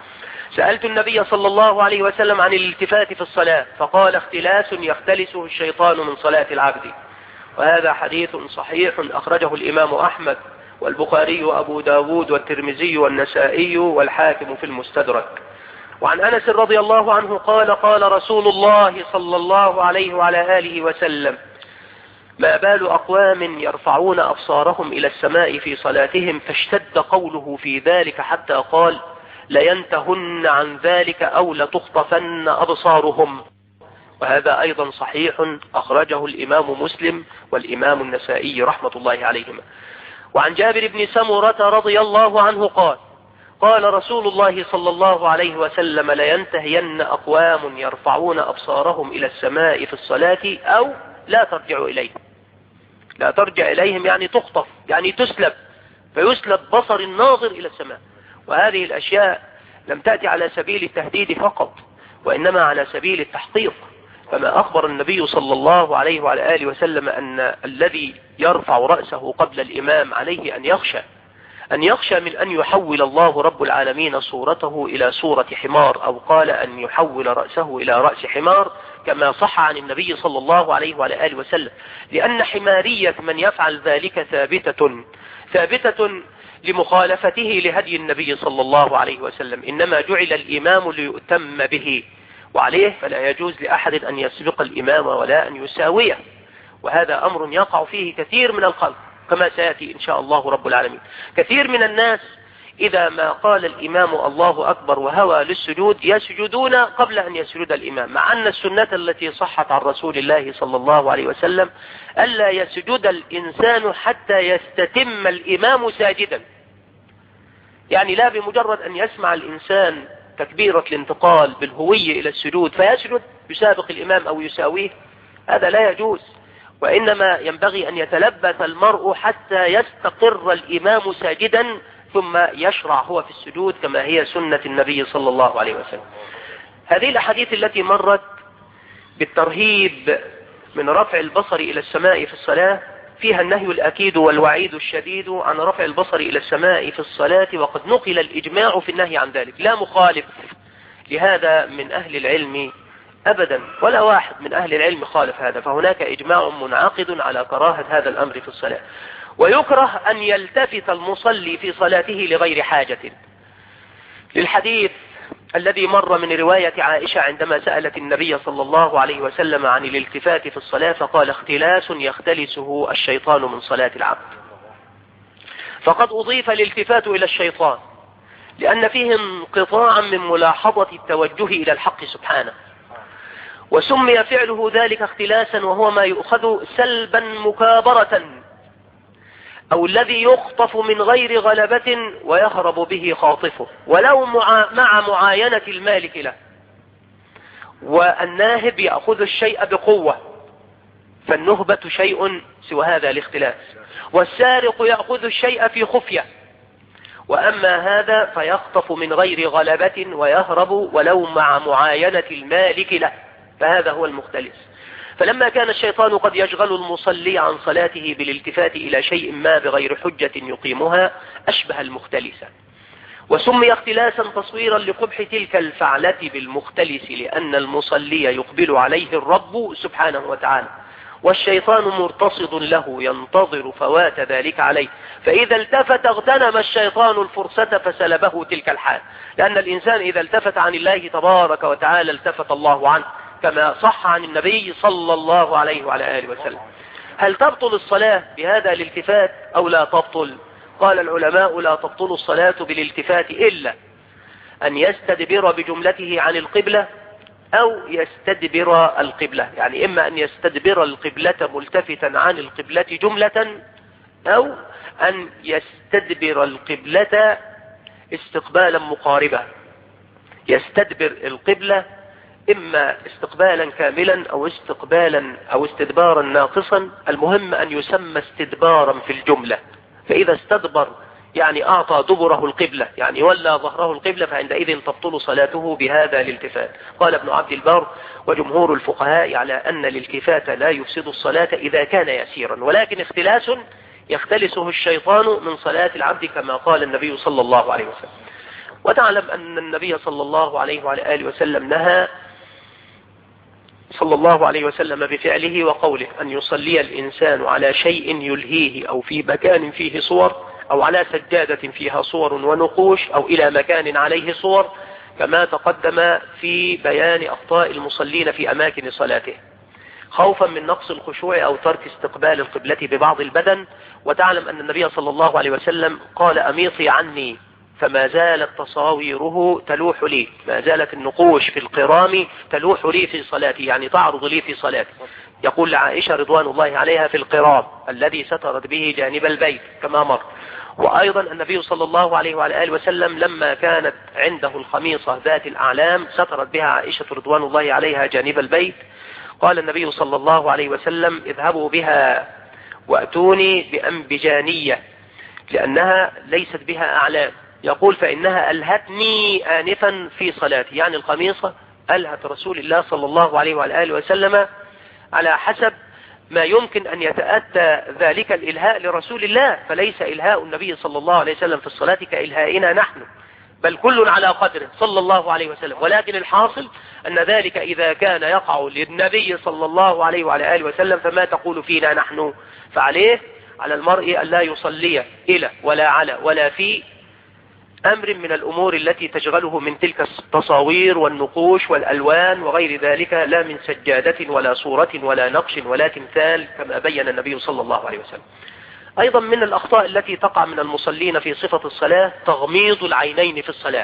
سألت النبي صلى الله عليه وسلم عن الالتفات في الصلاة فقال اختلاس يختلسه الشيطان من صلاة العبد. وهذا حديث صحيح أخرجه الإمام أحمد والبخاري وأبو داود والترمذي والنسائي والحاكم في المستدرك. وعن أنس رضي الله عنه قال قال رسول الله صلى الله عليه وعلى آله وسلم ما بال أقوام يرفعون أبصارهم إلى السماء في صلاتهم فاشتد قوله في ذلك حتى قال لينتهن عن ذلك أو لتخطفن أبصارهم. وهذا أيضا صحيح أخرجه الإمام مسلم والإمام النسائي رحمة الله عليهما. وعن جابر بن سمرة رضي الله عنه قال قال رسول الله صلى الله عليه وسلم لينتهين أقوام يرفعون أبصارهم إلى السماء في الصلاة أو لا ترجع إليهم. لا ترجع إليهم يعني تخطف، يعني تسلب، فيسلب بصر الناظر إلى السماء. وهذه الأشياء لم تأتي على سبيل التهديد فقط وإنما على سبيل التحقيق. فما أخبر النبي صلى الله عليه وعلى آله وسلم أن الذي يرفع رأسه قبل الإمام عليه أن يخشى أن يخشى من أن يحول الله رب العالمين صورته إلى صورة حمار، أو قال أن يحول رأسه إلى رأس حمار كما صح عن النبي صلى الله عليه وعلى آله وسلم، لأن حمارية من يفعل ذلك ثابتة ثابتة لمخالفته لهدي النبي صلى الله عليه وسلم. إنما جعل الإمام ليؤتم به، وعليه فلا يجوز لأحد أن يسبق الإمام ولا أن يساويه، وهذا أمر يقع فيه كثير من الخلق كما سيأتي إن شاء الله رب العالمين. كثير من الناس إذا ما قال الإمام الله أكبر وهوى للسجود يسجدون قبل أن يسجد الإمام، مع أن السنة التي صحت عن رسول الله صلى الله عليه وسلم ألا يسجد الإنسان حتى يستتم الإمام ساجدا. يعني لا بمجرد أن يسمع الإنسان تكبيرة الانتقال بالهوية إلى السجود فيسجد يسابق الإمام أو يساويه، هذا لا يجوز. وإنما ينبغي أن يتلبث المرء حتى يستقر الإمام ساجدا ثم يشرع هو في السجود كما هي سنة النبي صلى الله عليه وسلم. هذه الأحاديث التي مرت بالترهيب من رفع البصر إلى السماء في الصلاة فيها النهي الأكيد والوعيد الشديد عن رفع البصر إلى السماء في الصلاة، وقد نقل الإجماع في النهي عن ذلك، لا مخالف لهذا من أهل العلم أبدا، ولا واحد من أهل العلم خالف هذا، فهناك إجماع منعقد على كراهة هذا الأمر في الصلاة. ويكره أن يلتفت المصلي في صلاته لغير حاجة، للحديث الذي مر من رواية عائشة عندما سألت النبي صلى الله عليه وسلم عن الالتفات في الصلاة فقال اختلاس يختلسه الشيطان من صلاة العبد. فقد أضيف الالتفات إلى الشيطان لأن فيه انقطاعا من ملاحظة التوجه إلى الحق سبحانه، وسمي فعله ذلك اختلاسا وهو ما يؤخذ سلبا مكابرة، أو الذي يخطف من غير غلبة ويهرب به خاطفه ولو مع, مع معاينة المالك له. والناهب يأخذ الشيء بقوة، فالنهبة شيء سوى هذا الاختلاس، والسارق يأخذ الشيء في خفية، وأما هذا فيخطف من غير غلبة ويهرب ولو مع معاينة المالك له، فهذا هو المختلس. فلما كان الشيطان قد يشغل المصلي عن صلاته بالالتفات إلى شيء ما بغير حجة يقيمها أشبه المختلسة، وسمي اختلاسا تصويرا لقبح تلك الفعلة بالمختلس، لأن المصلي يقبل عليه الرب سبحانه وتعالى والشيطان مرتصد له ينتظر فوات ذلك عليه، فإذا التفت اغتنم الشيطان الفرصة فسلبه تلك الحال، لأن الإنسان إذا التفت عن الله تبارك وتعالى التفت الله عنه كما صح عن النبي صلى الله عليه وعلى آله وسلم. هل تبطل الصلاة بهذا الالتفات أو لا تبطل؟ قال العلماء لا تبطل الصلاة بالالتفات إلا أن يستدبر بجملته عن القبلة أو يستدبر القبلة، يعني إما أن يستدبر القبلة ملتفتا عن القبلة جملة، أو أن يستدبر القبلة استقبالا مقاربا، يستدبر القبلة إما استقبالا كاملا أو استقبالا أو استدبارا ناقصا، المهم أن يسمى استدبارا في الجملة. فإذا استدبر يعني أعطى دبره القبلة، يعني ولى ظهره القبلة، فعندئذ تبطل صلاته بهذا الالتفات. قال ابن عبد البر وجمهور الفقهاء على أن الالتفات لا يفسد الصلاة إذا كان يسيرا، ولكن اختلاس يختلسه الشيطان من صلاة العبد كما قال النبي صلى الله عليه وسلم. وتعلم أن النبي صلى الله عليه وعلى آله وسلم نهى صلى الله عليه وسلم بفعله وقوله أن يصلي الإنسان على شيء يلهيه أو في مكان فيه صور أو على سجادة فيها صور ونقوش أو إلى مكان عليه صور، كما تقدم في بيان أخطاء المصلين في أماكن صلاته خوفا من نقص الخشوع أو ترك استقبال القبلة ببعض البدن. وتعلم أن النبي صلى الله عليه وسلم قال أميطي عني، فما زالت تصاويره تلوح لي، ما زالت النقوش في القرام تلوح لي في صلاتي، يعني تعرض لي في صلاتي. يقول لعائشة رضوان الله عليها في القرام الذي سترت به جانب البيت كما مر. وأيضا النبي صلى الله عليه وعلى آله وسلم لما كانت عنده الخميصة ذات الأعلام سترت بها عائشة رضوان الله عليها جانب البيت، قال النبي صلى الله عليه وسلم اذهبوا بها وأتوني بأنبجانية لأنها ليست بها أعلام. يقول فإنها ألهتني آنفا في صلاتي، يعني القميصة ألهت رسول الله صلى الله عليه وعلى آله وسلم على حسب ما يمكن أن يتأتى ذلك الإلهاء لرسول الله، فليس إلهاء النبي صلى الله عليه وسلم في الصلاة كإلهائنا نحن، بل كل على قدره صلى الله عليه وسلم. ولكن الحاصل أن ذلك إذا كان يقع للنبي صلى الله عليه وعلى آله وسلم فما تقول فينا نحن؟ فعليه على المرء أن لا يصلي إلى ولا على ولا في أمر من الأمور التي تشغله من تلك التصاوير والنقوش والألوان وغير ذلك، لا من سجادة ولا صورة ولا نقش ولا تمثال، كما بين النبي صلى الله عليه وسلم. أيضا من الأخطاء التي تقع من المصلين في صفة الصلاة تغميض العينين في الصلاة.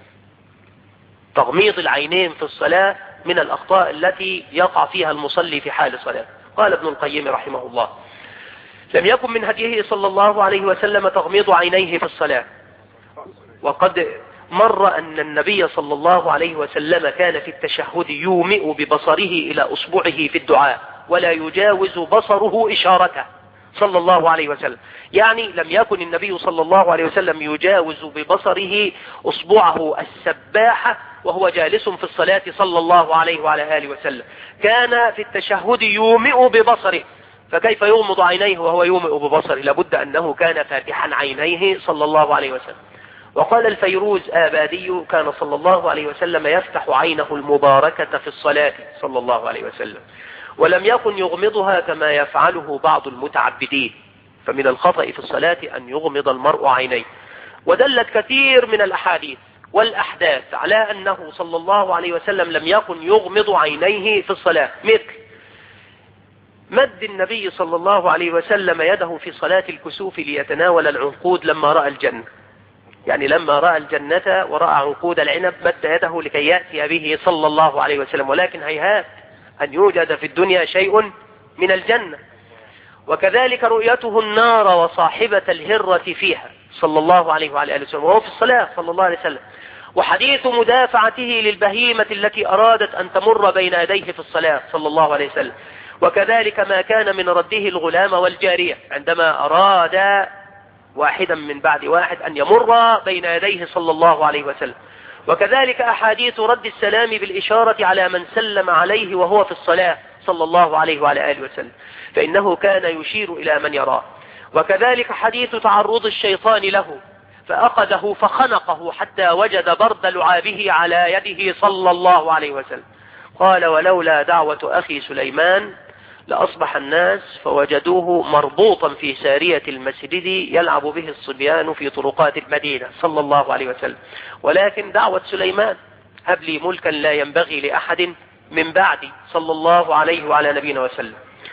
تغميض العينين في الصلاة من الأخطاء التي يقع فيها المصلي في حال الصلاة. قال ابن القيم رحمه الله لم يكن من هديه صلى الله عليه وسلم تغميض عينيه في الصلاة، وقد مر أن النبي صلى الله عليه وسلم كان في التشهد يومئ ببصره إلى أصبعه في الدعاء ولا يجاوز بصره إشارته صلى الله عليه وسلم، يعني لم يكن النبي صلى الله عليه وسلم يجاوز ببصره أصبعه السباحة وهو جالس في الصلاة صلى الله عليه وعلى آله وسلم، كان في التشهد يومئ ببصره، فكيف يغمض عينيه وهو يومئ ببصره؟ لابد أنه كان فاتحا عينيه صلى الله عليه وسلم. وقال الفيروز آبادي كان صلى الله عليه وسلم يفتح عينه المباركة في الصلاة صلى الله عليه وسلم، ولم يكن يغمضها كما يفعله بعض المتعبدين، فمن الخطأ في الصلاة أن يغمض المرء عينيه. ودلت كثير من الأحاديث والأحداث على أنه صلى الله عليه وسلم لم يكن يغمض عينيه في الصلاة، مثل مد النبي صلى الله عليه وسلم يده في صلاة الكسوف ليتناول العنقود لما رأى الجنة، يعني لما رأى الجنة ورأى عنقود العنب مد يده لكي يأتي به صلى الله عليه وسلم، ولكن هيهات أن يوجد في الدنيا شيء من الجنة. وكذلك رؤيته النار وصاحبة الهرة فيها صلى الله عليه وعلى آله وسلم وهو في الصلاة صلى الله عليه وسلم، وحديث مدافعته للبهيمة التي أرادت أن تمر بين يديه في الصلاة صلى الله عليه وسلم، وكذلك ما كان من رده الغلام والجارية عندما أراد واحدا من بعد واحد أن يمر بين يديه صلى الله عليه وسلم، وكذلك أحاديث رد السلام بالإشارة على من سلم عليه وهو في الصلاة صلى الله عليه وعلى آله وسلم، فإنه كان يشير إلى من يراه. وكذلك حديث تعرض الشيطان له فأخذه فخنقه حتى وجد برد لعابه على يده صلى الله عليه وسلم، قال ولولا دعوة أخي سليمان لأصبح الناس فوجدوه مربوطا في سارية المسجد يلعب به الصبيان في طرقات المدينة صلى الله عليه وسلم، ولكن دعوة سليمان هب لي ملكا لا ينبغي لأحد من بعدي صلى الله عليه وعلى نبينا وسلم،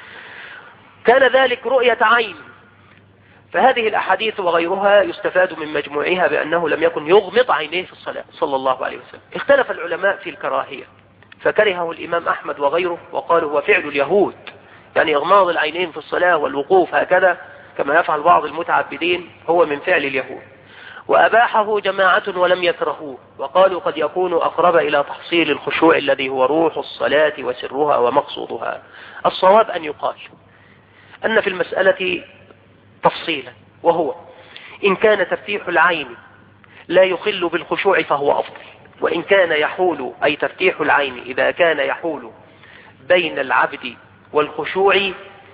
كان ذلك رؤية عين. فهذه الأحاديث وغيرها يستفاد من مجموعها بأنه لم يكن يغمض عينيه في الصلاة صلى الله عليه وسلم. اختلف العلماء في الكراهية، فكرهه الإمام أحمد وغيره وقالوا هو فعل اليهود، يعني إغماض العينين في الصلاة والوقوف هكذا كما يفعل بعض المتعبدين هو من فعل اليهود. وأباحه جماعة ولم يكرهوه، وقالوا قد يكون أقرب إلى تحصيل الخشوع الذي هو روح الصلاة وسرها ومقصودها. الصواب أن يقال أن في المسألة تفصيلا، وهو إن كان تفتيح العين لا يخل بالخشوع فهو أفضل، وإن كان يحول أي تفتيح العين إذا كان يحول بين العبد والخشوع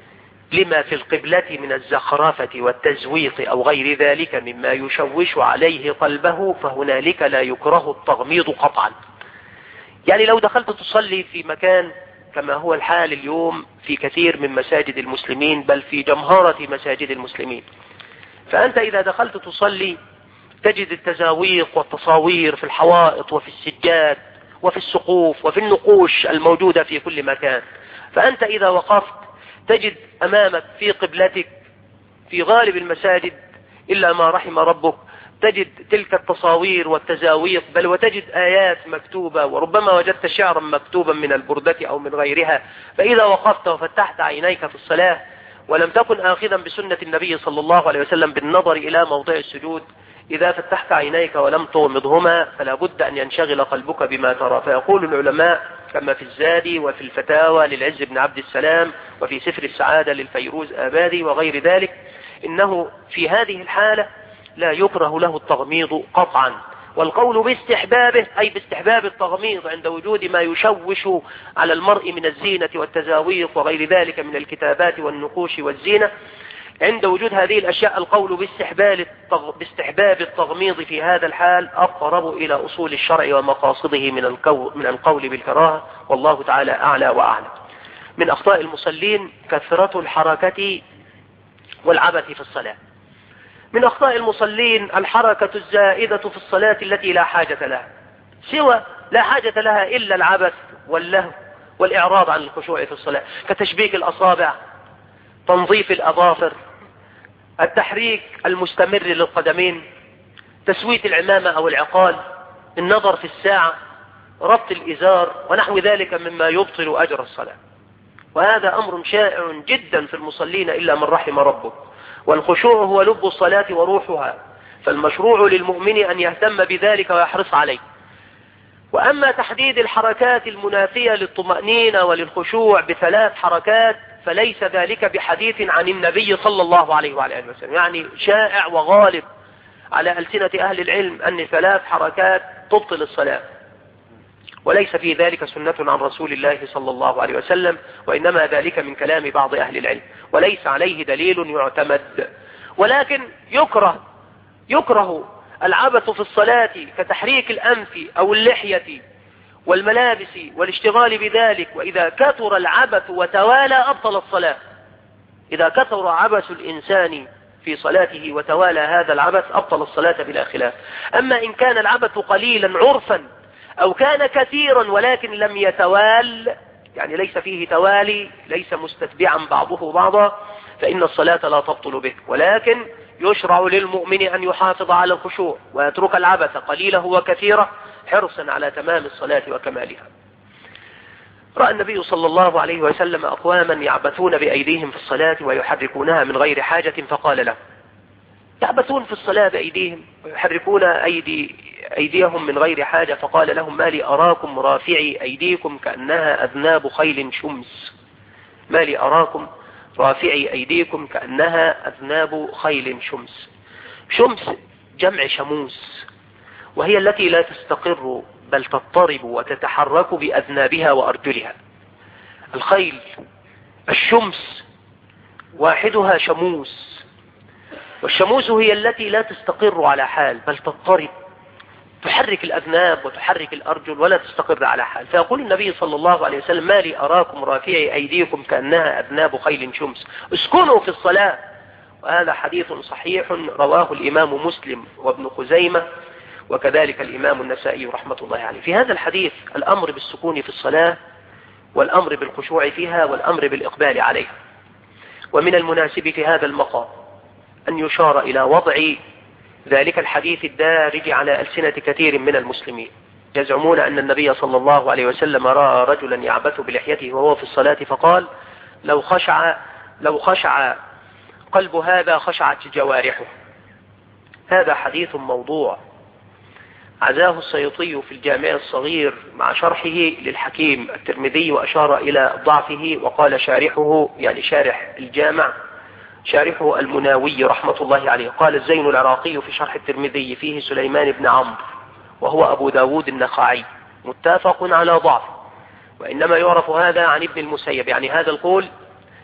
لما في القبلة من الزخرفة والتزويق أو غير ذلك مما يشوش عليه قلبه فهنالك لا يكره التغميض قطعا. يعني لو دخلت تصلي في مكان كما هو الحال اليوم في كثير من مساجد المسلمين بل في جمهرة مساجد المسلمين، فأنت إذا دخلت تصلي تجد التزاويق والتصاوير في الحوائط وفي السجاد وفي السقوف وفي النقوش الموجودة في كل مكان. فأنت إذا وقفت تجد أمامك في قبلتك في غالب المساجد إلا ما رحم ربك تجد تلك التصاوير والتزاويق، بل وتجد آيات مكتوبة، وربما وجدت شعرا مكتوبا من البردة أو من غيرها. فإذا وقفت وفتحت عينيك في الصلاة ولم تكن آخذا بسنة النبي صلى الله عليه وسلم بالنظر إلى موضع السجود، إذا فتحت عينيك ولم تغمضهما فلا بد أن ينشغل قلبك بما ترى. فيقول العلماء كما في الزاد وفي الفتاوى للعز بن عبد السلام وفي سفر السعادة للفيروز آبادي وغير ذلك، إنه في هذه الحالة لا يكره له التغميض قطعا. والقول باستحبابه أي باستحباب التغميض عند وجود ما يشوش على المرء من الزينة والتزاويق وغير ذلك من الكتابات والنقوش والزينة. عند وجود هذه الأشياء القول باستحباب التغميض في هذا الحال أقرب إلى أصول الشرع ومقاصده من من القول بالكراهة، والله تعالى أعلى وأعلم. من أخطاء المصلين كثرة الحركة والعبث في الصلاة. من أخطاء المصلين الحركة الزائدة في الصلاة التي لا حاجة لها، سوى لا حاجة لها إلا العبث واللهو والإعراض عن الخشوع في الصلاة، كتشبيك الأصابع، تنظيف الأظافر، التحريك المستمر للقدمين، تسوية العمامة أو العقال، النظر في الساعة، ربط الإزار ونحو ذلك مما يبطل أجر الصلاة. وهذا أمر شائع جدا في المصلين إلا من رحم ربه. والخشوع هو لب الصلاة وروحها، فالمشروع للمؤمن أن يهتم بذلك ويحرص عليه. وأما تحديد الحركات المنافية للطمأنينة وللخشوع بثلاث حركات فليس ذلك بحديث عن النبي صلى الله عليه وعلى آله وسلم. يعني شائع وغالب على ألسنة أهل العلم أن ثلاث حركات تبطل الصلاة، وليس في ذلك سنة عن رسول الله صلى الله عليه وسلم، وإنما ذلك من كلام بعض أهل العلم وليس عليه دليل يعتمد. ولكن يكره يكره العبث في الصلاة كتحريك الأنف أو اللحية والملابس والاشتغال بذلك. وإذا كثر العبث وتوالى أبطل الصلاة. إذا كثر عبث الإنسان في صلاته وتوالى هذا العبث أبطل الصلاة بلا خلاف. أما إن كان العبث قليلا عرفا أو كان كثيرا ولكن لم يتوال، يعني ليس فيه توالي، ليس مستتبعا بعضه بعضا، فإن الصلاة لا تبطل به. ولكن يشرع للمؤمن أن يحافظ على الخشوع ويترك العبث قليله وكثيره حرصا على تمام الصلاة وكمالها. رأى النبي صلى الله عليه وسلم أقواما يعبثون بأيديهم في الصلاة ويحركونها من غير حاجة فقال له: يعبثون في الصلاة بأيديهم ويحركون أيدي أيديهم من غير حاجة، فقال لهم: ما لي أراكم رافعي أيديكم كأنها أذناب خيل شمس. ما لي أراكم رافعي أيديكم كأنها أذناب خيل شمس. شمس جمع شموس، وهي التي لا تستقر بل تضطرب وتتحرك بأذنابها وأرجلها. الخيل الشمس واحدها شموس، والشموس هي التي لا تستقر على حال بل تضطرب، تحرك الأذناب وتحرك الأرجل ولا تستقر على حال. فيقول النبي صلى الله عليه وسلم: ما لي أراكم رافعي أيديكم كأنها أذناب خيل شمس، اسكنوا في الصلاة. وهذا حديث صحيح رواه الإمام مسلم وابن خزيمة وكذلك الإمام النسائي رحمة الله عليه. في هذا الحديث الأمر بالسكون في الصلاة والأمر بالخشوع فيها والأمر بالإقبال عليها. ومن المناسب في هذا المقام أن يشار إلى وضع ذلك الحديث الدارج على ألسنة كثير من المسلمين. يزعمون أن النبي صلى الله عليه وسلم رأى رجلا يعبث بلحيته وهو في الصلاة فقال: لو خشع لو خشع قلب هذا خشعت جوارحه. هذا حديث موضوع عزاه السيوطي في الجامع الصغير مع شرحه للحكيم الترمذي، وأشار إلى ضعفه وقال شارحه، يعني شارح الجامع، شارحه المناوي رحمة الله عليه، قال الزين العراقي في شرح الترمذي فيه سليمان بن عمرو وهو أبو داود النخعي متفق على ضعف، وإنما يعرف هذا عن ابن المسيب. يعني هذا القول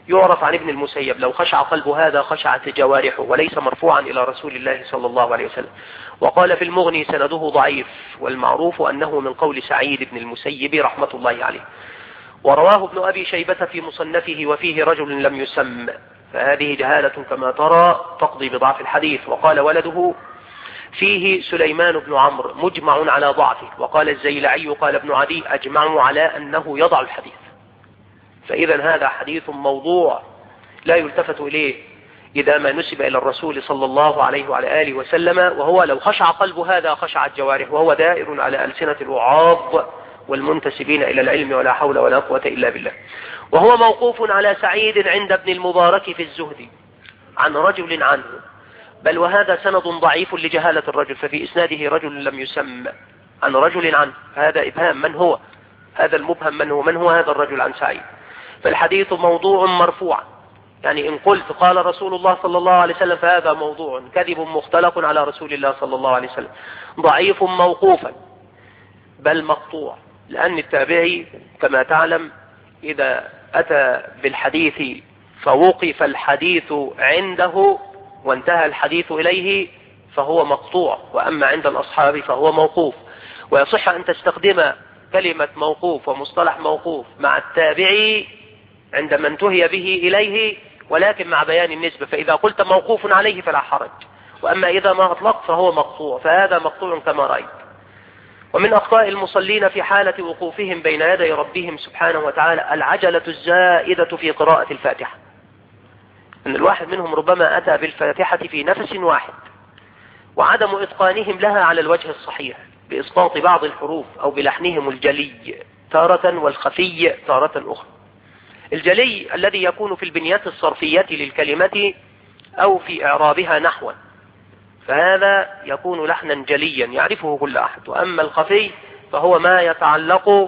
يعرف عن ابن المسيب لو خشع قلب هذا خشعت جوارحه، وليس مرفوعا إلى رسول الله صلى الله عليه وسلم. وقال في المغني سنده ضعيف، والمعروف أنه من قول سعيد بن المسيب رحمة الله عليه. ورواه ابن أبي شيبة في مصنفه وفيه رجل لم يسم، فهذه جهالة كما ترى تقضي بضعف الحديث. وقال ولده فيه سليمان بن عمرو مجمع على ضعفه. وقال الزيلعي قال ابن عدي أجمعوا على أنه يضع الحديث. فإذا هذا حديث موضوع لا يلتفت إليه إذا ما نسب إلى الرسول صلى الله عليه وعلى آله وسلم، وهو لو خشع قلب هذا خشعت جوارح، وهو دائر على ألسنة الوعاظ والمنتسبين إلى العلم، ولا حول ولا قوة إلا بالله. وهو موقوف على سعيد عند ابن المبارك في الزهد عن رجل عنه، بل وهذا سند ضعيف لجهالة الرجل، ففي إسناده رجل لم يسمى عن رجل عنه، هذا إبهام. من هو هذا المبهم؟ من هو من هو هذا الرجل عن سعيد؟ فالحديث موضوع مرفوع، يعني إن قلت قال رسول الله صلى الله عليه وسلم فهذا موضوع كذب مختلق على رسول الله صلى الله عليه وسلم. ضعيف موقوفا بل مقطوع، لأن التابعي كما تعلم إذا أتى بالحديث فوقف الحديث عنده وانتهى الحديث إليه فهو مقطوع، وأما عند الأصحاب فهو موقوف. ويصح أن تستخدم كلمة موقوف ومصطلح موقوف مع التابعي عندما انتهي به إليه، ولكن مع بيان النسبة، فإذا قلت موقوف عليه فلا حرج، وأما إذا ما أطلق فهو مقطوع، فهذا مقطوع كما رأيت. ومن أخطاء المصلين في حالة وقوفهم بين يدي ربهم سبحانه وتعالى العجلة الزائدة في قراءة الفاتحة، أن الواحد منهم ربما أتى بالفاتحة في نفس واحد، وعدم إتقانهم لها على الوجه الصحيح بإسقاط بعض الحروف أو بلحنهم الجلي تارة والخفي تارة أخرى. الجلي الذي يكون في البنيات الصرفية للكلمة أو في إعرابها نحوا، فهذا يكون لحنا جليا يعرفه كل أحد. وأما الخفي فهو ما يتعلق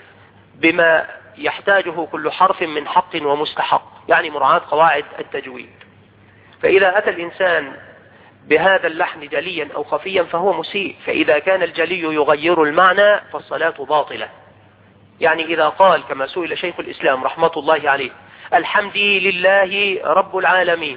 بما يحتاجه كل حرف من حق ومستحق، يعني مراعاة قواعد التجويد. فإذا أتى الإنسان بهذا اللحن جليا أو خفيا فهو مسيء، فإذا كان الجلي يغير المعنى فالصلاة باطلة. يعني إذا قال كما سئل شيخ الإسلام رحمة الله عليه الحمد لله رب العالمين،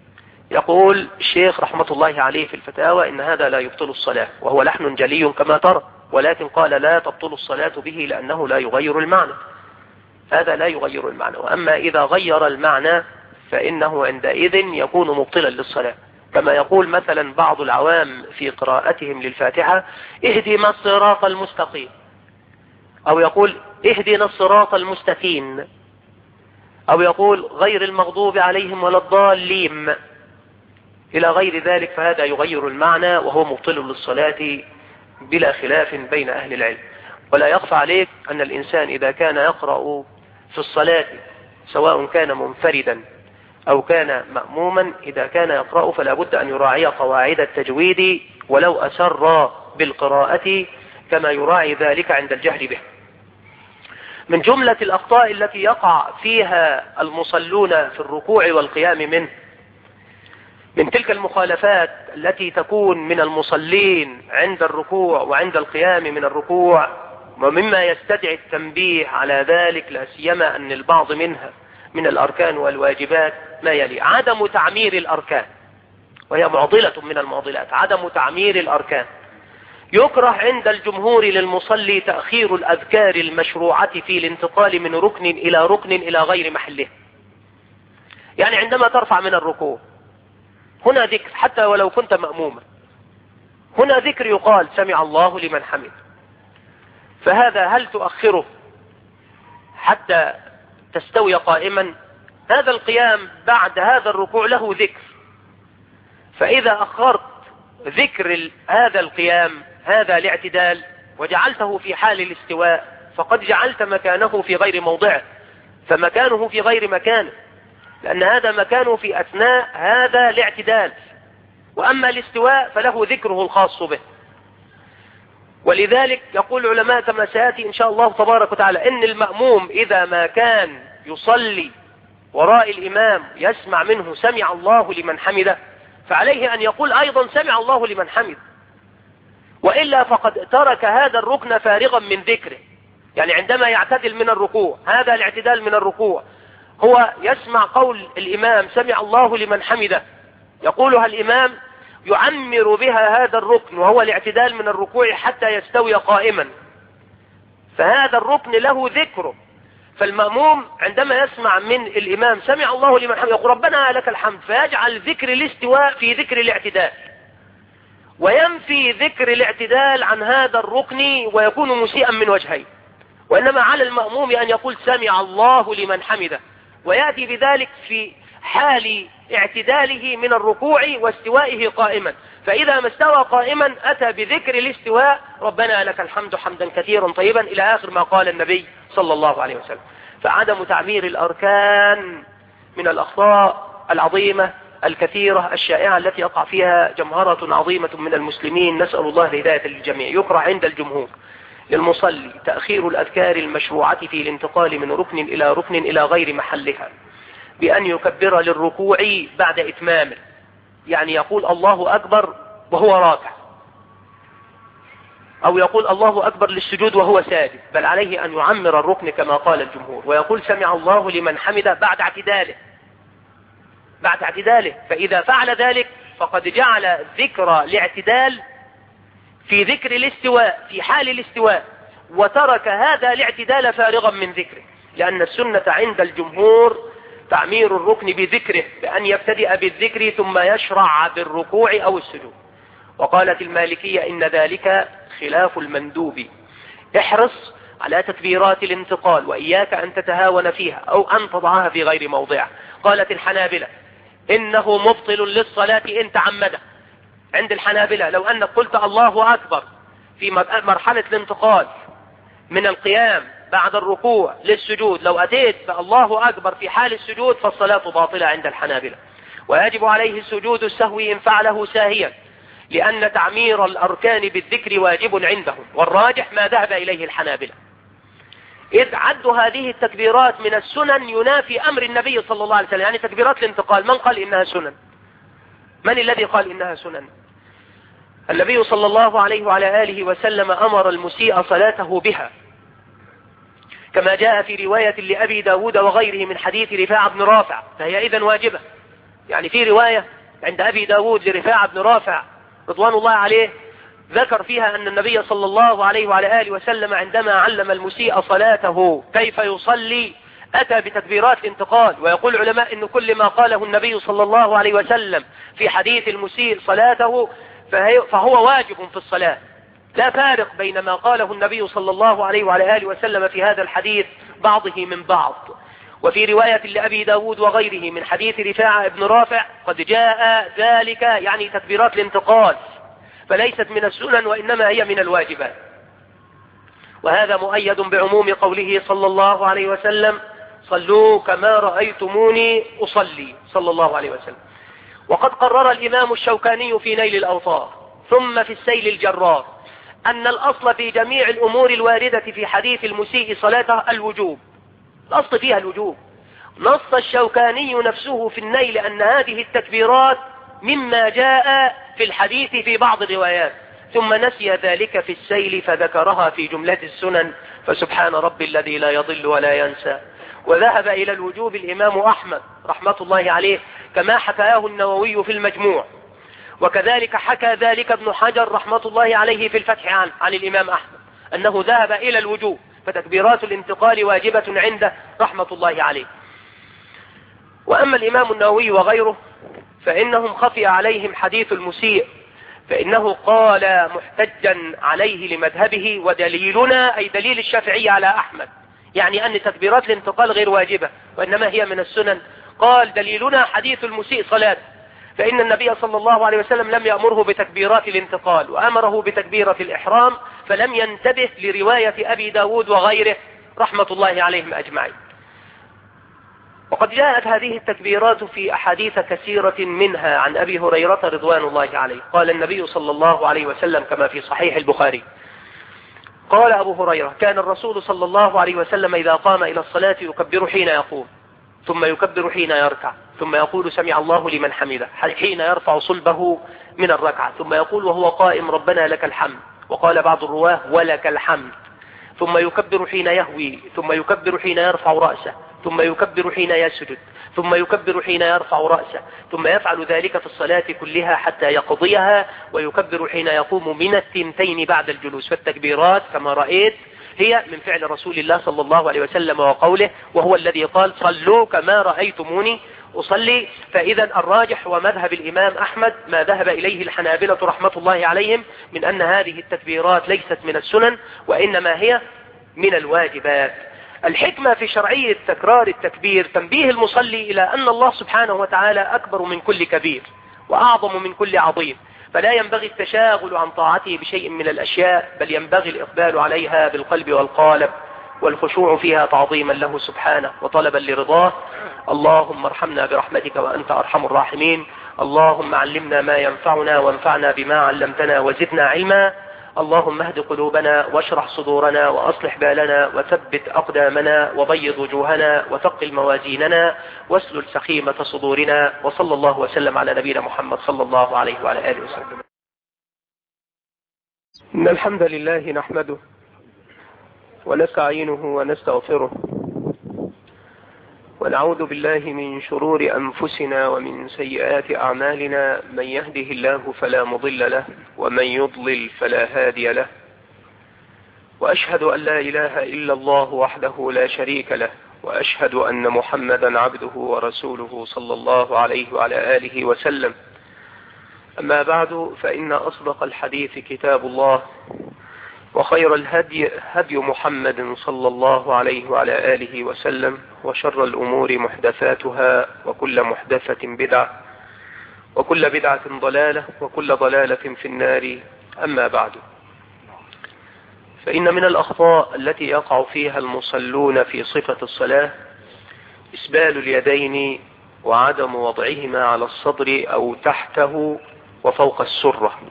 يقول الشيخ رحمة الله عليه في الفتاوى إن هذا لا يبطل الصلاة، وهو لحن جلي كما ترى، ولكن قال لا تبطل الصلاة به لأنه لا يغير المعنى، هذا لا يغير المعنى. وأما إذا غير المعنى فإنه عندئذ يكون مبطلا للصلاة، كما يقول مثلا بعض العوام في قراءتهم للفاتحة اهدنا الصراط المستقيم، أو يقول اهدنا الصراط المستقيم، أو يقول غير المغضوب عليهم ولا الضالين إلى غير ذلك، فهذا يغير المعنى وهو مبطل للصلاة بلا خلاف بين أهل العلم. ولا يخفى عليك أن الإنسان إذا كان يقرأ في الصلاة سواء كان منفردا أو كان مأموما، إذا كان يقرأ فلا بد أن يراعي قواعد التجويد ولو أسر بالقراءة كما يراعي ذلك عند الجهر به. من جملة الأخطاء التي يقع فيها المصلون في الركوع والقيام منه من تلك المخالفات التي تكون من المصلين عند الركوع وعند القيام من الركوع، ومما يستدعي التنبيه على ذلك لا سيما أن البعض منها من الأركان والواجبات ما يلي: عدم تعمير الأركان، وهي معضلة من المعضلات، عدم تعمير الأركان. يكره عند الجمهور للمصلي تأخير الأذكار المشروعة في الانتقال من ركن إلى ركن إلى غير محله. يعني عندما ترفع من الركوع هنا ذكر حتى ولو كنت مأموما، هنا ذكر يقال سمع الله لمن حمد، فهذا هل تؤخره حتى تستوي قائما؟ هذا القيام بعد هذا الركوع له ذكر، فإذا أخرت ذكر هذا القيام هذا الاعتدال وجعلته في حال الاستواء فقد جعلت مكانه في غير موضعه، فمكانه في غير مكانه، لأن هذا مكانه في أثناء هذا الاعتدال، وأما الاستواء فله ذكره الخاص به. ولذلك يقول العلماء كما سيأتي إن شاء الله تبارك وتعالى إن المأموم إذا ما كان يصلي وراء الإمام يسمع منه سمع الله لمن حمده فعليه أن يقول أيضا سمع الله لمن حمده، وإلا فقد ترك هذا الركن فارغا من ذكره. يعني عندما يعتدل من الركوع، هذا الاعتدال من الركوع هو يسمع قول الإمام سمع الله لمن حمده يقولها الإمام، يعمر بها هذا الركن وهو الاعتدال من الركوع حتى يستوي قائما، فهذا الركن له ذكره. فالمأموم عندما يسمع من الإمام سمع الله لمن حمده يقول ربنا لك الحمد، فيجعل ذكر الاستواء في ذكر الاعتدال، وينفي ذكر الاعتدال عن هذا الركن ويكون مسيئا من وجهين. وإنما على المأموم أن يقول سمع الله لمن حمده، ويأتي بذلك في حال اعتداله من الركوع واستوائه قائما، فإذا ما استوى قائما أتى بذكر الاستواء ربنا لك الحمد حمدا كثيرا طيبا إلى آخر ما قال النبي صلى الله عليه وسلم. فعدم تعمير الأركان من الأخطاء العظيمة الكثيرة الشائعة التي يقع فيها جمهرة عظيمة من المسلمين، نسأل الله الهداية للجميع. يكره عند الجمهور للمصلي تأخير الأذكار المشروعة في الانتقال من ركن إلى ركن إلى غير محلها بأن يكبر للركوع بعد إتمامه، يعني يقول الله أكبر وهو راكع، أو يقول الله أكبر للسجود وهو ساجد، بل عليه أن يعمر الركن كما قال الجمهور، ويقول سمع الله لمن حمده بعد اعتداله بعد اعتداله فإذا فعل ذلك فقد جعل ذكر الاعتدال في ذكر الاستواء في حال الاستواء، وترك هذا الاعتدال فارغا من ذكره، لأن السنة عند الجمهور تعمير الركن بذكره، بأن يبتدئ بالذكر ثم يشرع بالركوع أو السجود. وقالت المالكية إن ذلك خلاف المندوب، احرص على تكبيرات الانتقال وإياك أن تتهاون فيها أو أن تضعها في غير موضعها. قالت الحنابلة إنه مبطل للصلاة إن تعمده. عند الحنابلة لو أنك قلت الله أكبر في مرحلة الانتقال من القيام بعد الركوع للسجود، لو أتيت فالله أكبر في حال السجود فالصلاة باطلة عند الحنابلة، ويجب عليه السجود السهو إن فعله ساهيا، لأن تعمير الأركان بالذكر واجب عندهم، والراجح ما ذهب إليه الحنابلة، إذ عد هذه التكبيرات من السنن ينافي أمر النبي صلى الله عليه وسلم. يعني تكبيرات الانتقال من قال إنها سنن؟ من الذي قال إنها سنن؟ النبي صلى الله عليه وعلى آله وسلم أمر المسيء صلاته بها، كما جاء في رواية لأبي داود وغيره من حديث رفاعة بن رافع، فهي إذن واجبة. يعني في رواية عند أبي داود لرفاعة بن رافع رضوان الله عليه ذكر فيها أن النبي صلى الله عليه وعلى آله وسلم عندما علم المسيء صلاته كيف يصلي أتى بتكبيرات الانتقال. ويقول العلماء أن كل ما قاله النبي صلى الله عليه وسلم في حديث المسيء صلاته فهو واجب في الصلاة، لا فارق بين ما قاله النبي صلى الله عليه وعلى آله وسلم في هذا الحديث بعضه من بعض. وفي رواية لأبي داود وغيره من حديث رفاعة بن رافع قد جاء ذلك، يعني تكبيرات الانتقال، فليست من السنن وإنما هي من الواجبات. وهذا مؤيد بعموم قوله صلى الله عليه وسلم صلوا كما رأيتموني أصلي صلى الله عليه وسلم. وقد قرر الإمام الشوكاني في نيل الأوطار ثم في السيل الجرار أن الأصل في جميع الأمور الواردة في حديث المسيء صلاته الوجوب، الأصل فيها الوجوب. نص الشوكاني نفسه في النيل أن هذه التكبيرات مما جاء في الحديث في بعض الروايات، ثم نسي ذلك في السيل فذكرها في جملة السنن، فسبحان ربي الذي لا يضل ولا ينسى. وذهب إلى الوجوب الإمام أحمد رحمة الله عليه كما حكاه النووي في المجموع، وكذلك حكى ذلك ابن حجر رحمة الله عليه في الفتح عن, عن الإمام أحمد أنه ذهب إلى الوجوب، فتكبيرات الانتقال واجبة عنده رحمة الله عليه. وأما الإمام النووي وغيره فإنهم خفي عليهم حديث المسيء، فإنه قال محتجا عليه لمذهبه ودليلنا أي دليل الشافعي على أحمد، يعني أن تكبيرات الانتقال غير واجبة وإنما هي من السنن. قال دليلنا حديث المسيء صلاة، فإن النبي صلى الله عليه وسلم لم يأمره بتكبيرات الانتقال وأمره بتكبيرة الإحرام، فلم ينتبه لرواية أبي داود وغيره رحمة الله عليهم أجمعين. وقد جاءت هذه التكبيرات في أحاديث كثيرة، منها عن أبي هريرة رضوان الله عليه قال النبي صلى الله عليه وسلم كما في صحيح البخاري قال أبو هريرة كان الرسول صلى الله عليه وسلم إذا قام إلى الصلاة يكبر حين يقوم، ثم يكبر حين يركع، ثم يقول سمع الله لمن حمده حين يرفع صلبه من الركعة، ثم يقول وهو قائم ربنا لك الحمد، وقال بعض الرواه ولك الحمد، ثم يكبر حين يهوي، ثم يكبر حين يرفع رأسه، ثم يكبر حين يسجد، ثم يكبر حين يرفع رأسه، ثم يفعل ذلك في الصلاة كلها حتى يقضيها، ويكبر حين يقوم من الثنتين بعد الجلوس. فالتكبيرات كما رأيت هي من فعل رسول الله صلى الله عليه وسلم وقوله، وهو الذي قال صلوا كما رأيتموني أصلي. فإذا الراجح ومذهب الإمام أحمد ما ذهب إليه الحنابلة رحمة الله عليهم من أن هذه التكبيرات ليست من السنن وإنما هي من الواجبات. الحكمة في شرعية تكرار التكبير تنبيه المصلي إلى أن الله سبحانه وتعالى أكبر من كل كبير وأعظم من كل عظيم، فلا ينبغي التشاغل عن طاعته بشيء من الأشياء، بل ينبغي الإقبال عليها بالقلب والقالب والخشوع فيها تعظيما له سبحانه وطلبا لرضاه. اللهم ارحمنا برحمتك وأنت أرحم الراحمين. اللهم علمنا ما ينفعنا وانفعنا بما علمتنا وزدنا علما. اللهم اهد قلوبنا واشرح صدورنا وأصلح بالنا وثبت أقدامنا وبيض وجوهنا وثقل موازيننا واسلل سخيمة صدورنا. وصلى الله وسلم على نبينا محمد صلى الله عليه وعلى آله وسلم. إن الحمد لله نحمده ونستعينه ونستغفره ونعوذ بالله من شرور أنفسنا ومن سيئات أعمالنا. من يهده الله فلا مضل له ومن يضلل فلا هادي له، وأشهد أن لا إله إلا الله وحده لا شريك له، وأشهد أن محمدا عبده ورسوله صلى الله عليه وعلى آله وسلم. أما بعد، فإن أصدق الحديث كتاب الله، وخير الهدي هدي محمد صلى الله عليه وعلى آله وسلم، وشر الأمور محدثاتها، وكل محدثة بدعة، وكل بدعة ضلالة، وكل ضلالة في النار. أما بعد، فإن من الأخطاء التي يقع فيها المصلون في صفة الصلاة إسبال اليدين وعدم وضعهما على الصدر أو تحته وفوق السرة.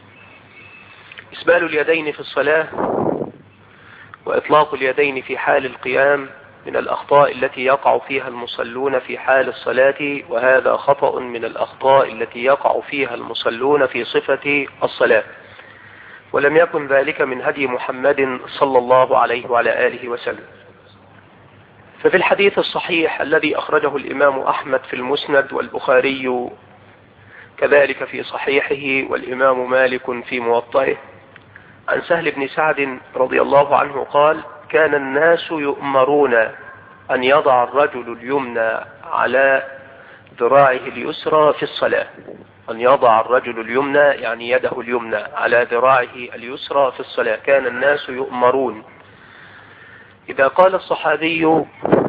إسبال اليدين في الصلاة وإطلاق اليدين في حال القيام من الأخطاء التي يقع فيها المصلون في حال الصلاة، وهذا خطأ من الأخطاء التي يقع فيها المصلون في صفة الصلاة، ولم يكن ذلك من هدي محمد صلى الله عليه وعلى آله وسلم. ففي الحديث الصحيح الذي أخرجه الإمام أحمد في المسند والبخاري كذلك في صحيحه والإمام مالك في موطئه عن سهل بن سعد رضي الله عنه قال: كان الناس يؤمرون أن يضع الرجل اليمنى على ذراعه اليسرى في الصلاة. أن يضع الرجل اليمنى يعني يده اليمنى على ذراعه اليسرى في الصلاة. كان الناس يؤمرون. إذا قال الصحابي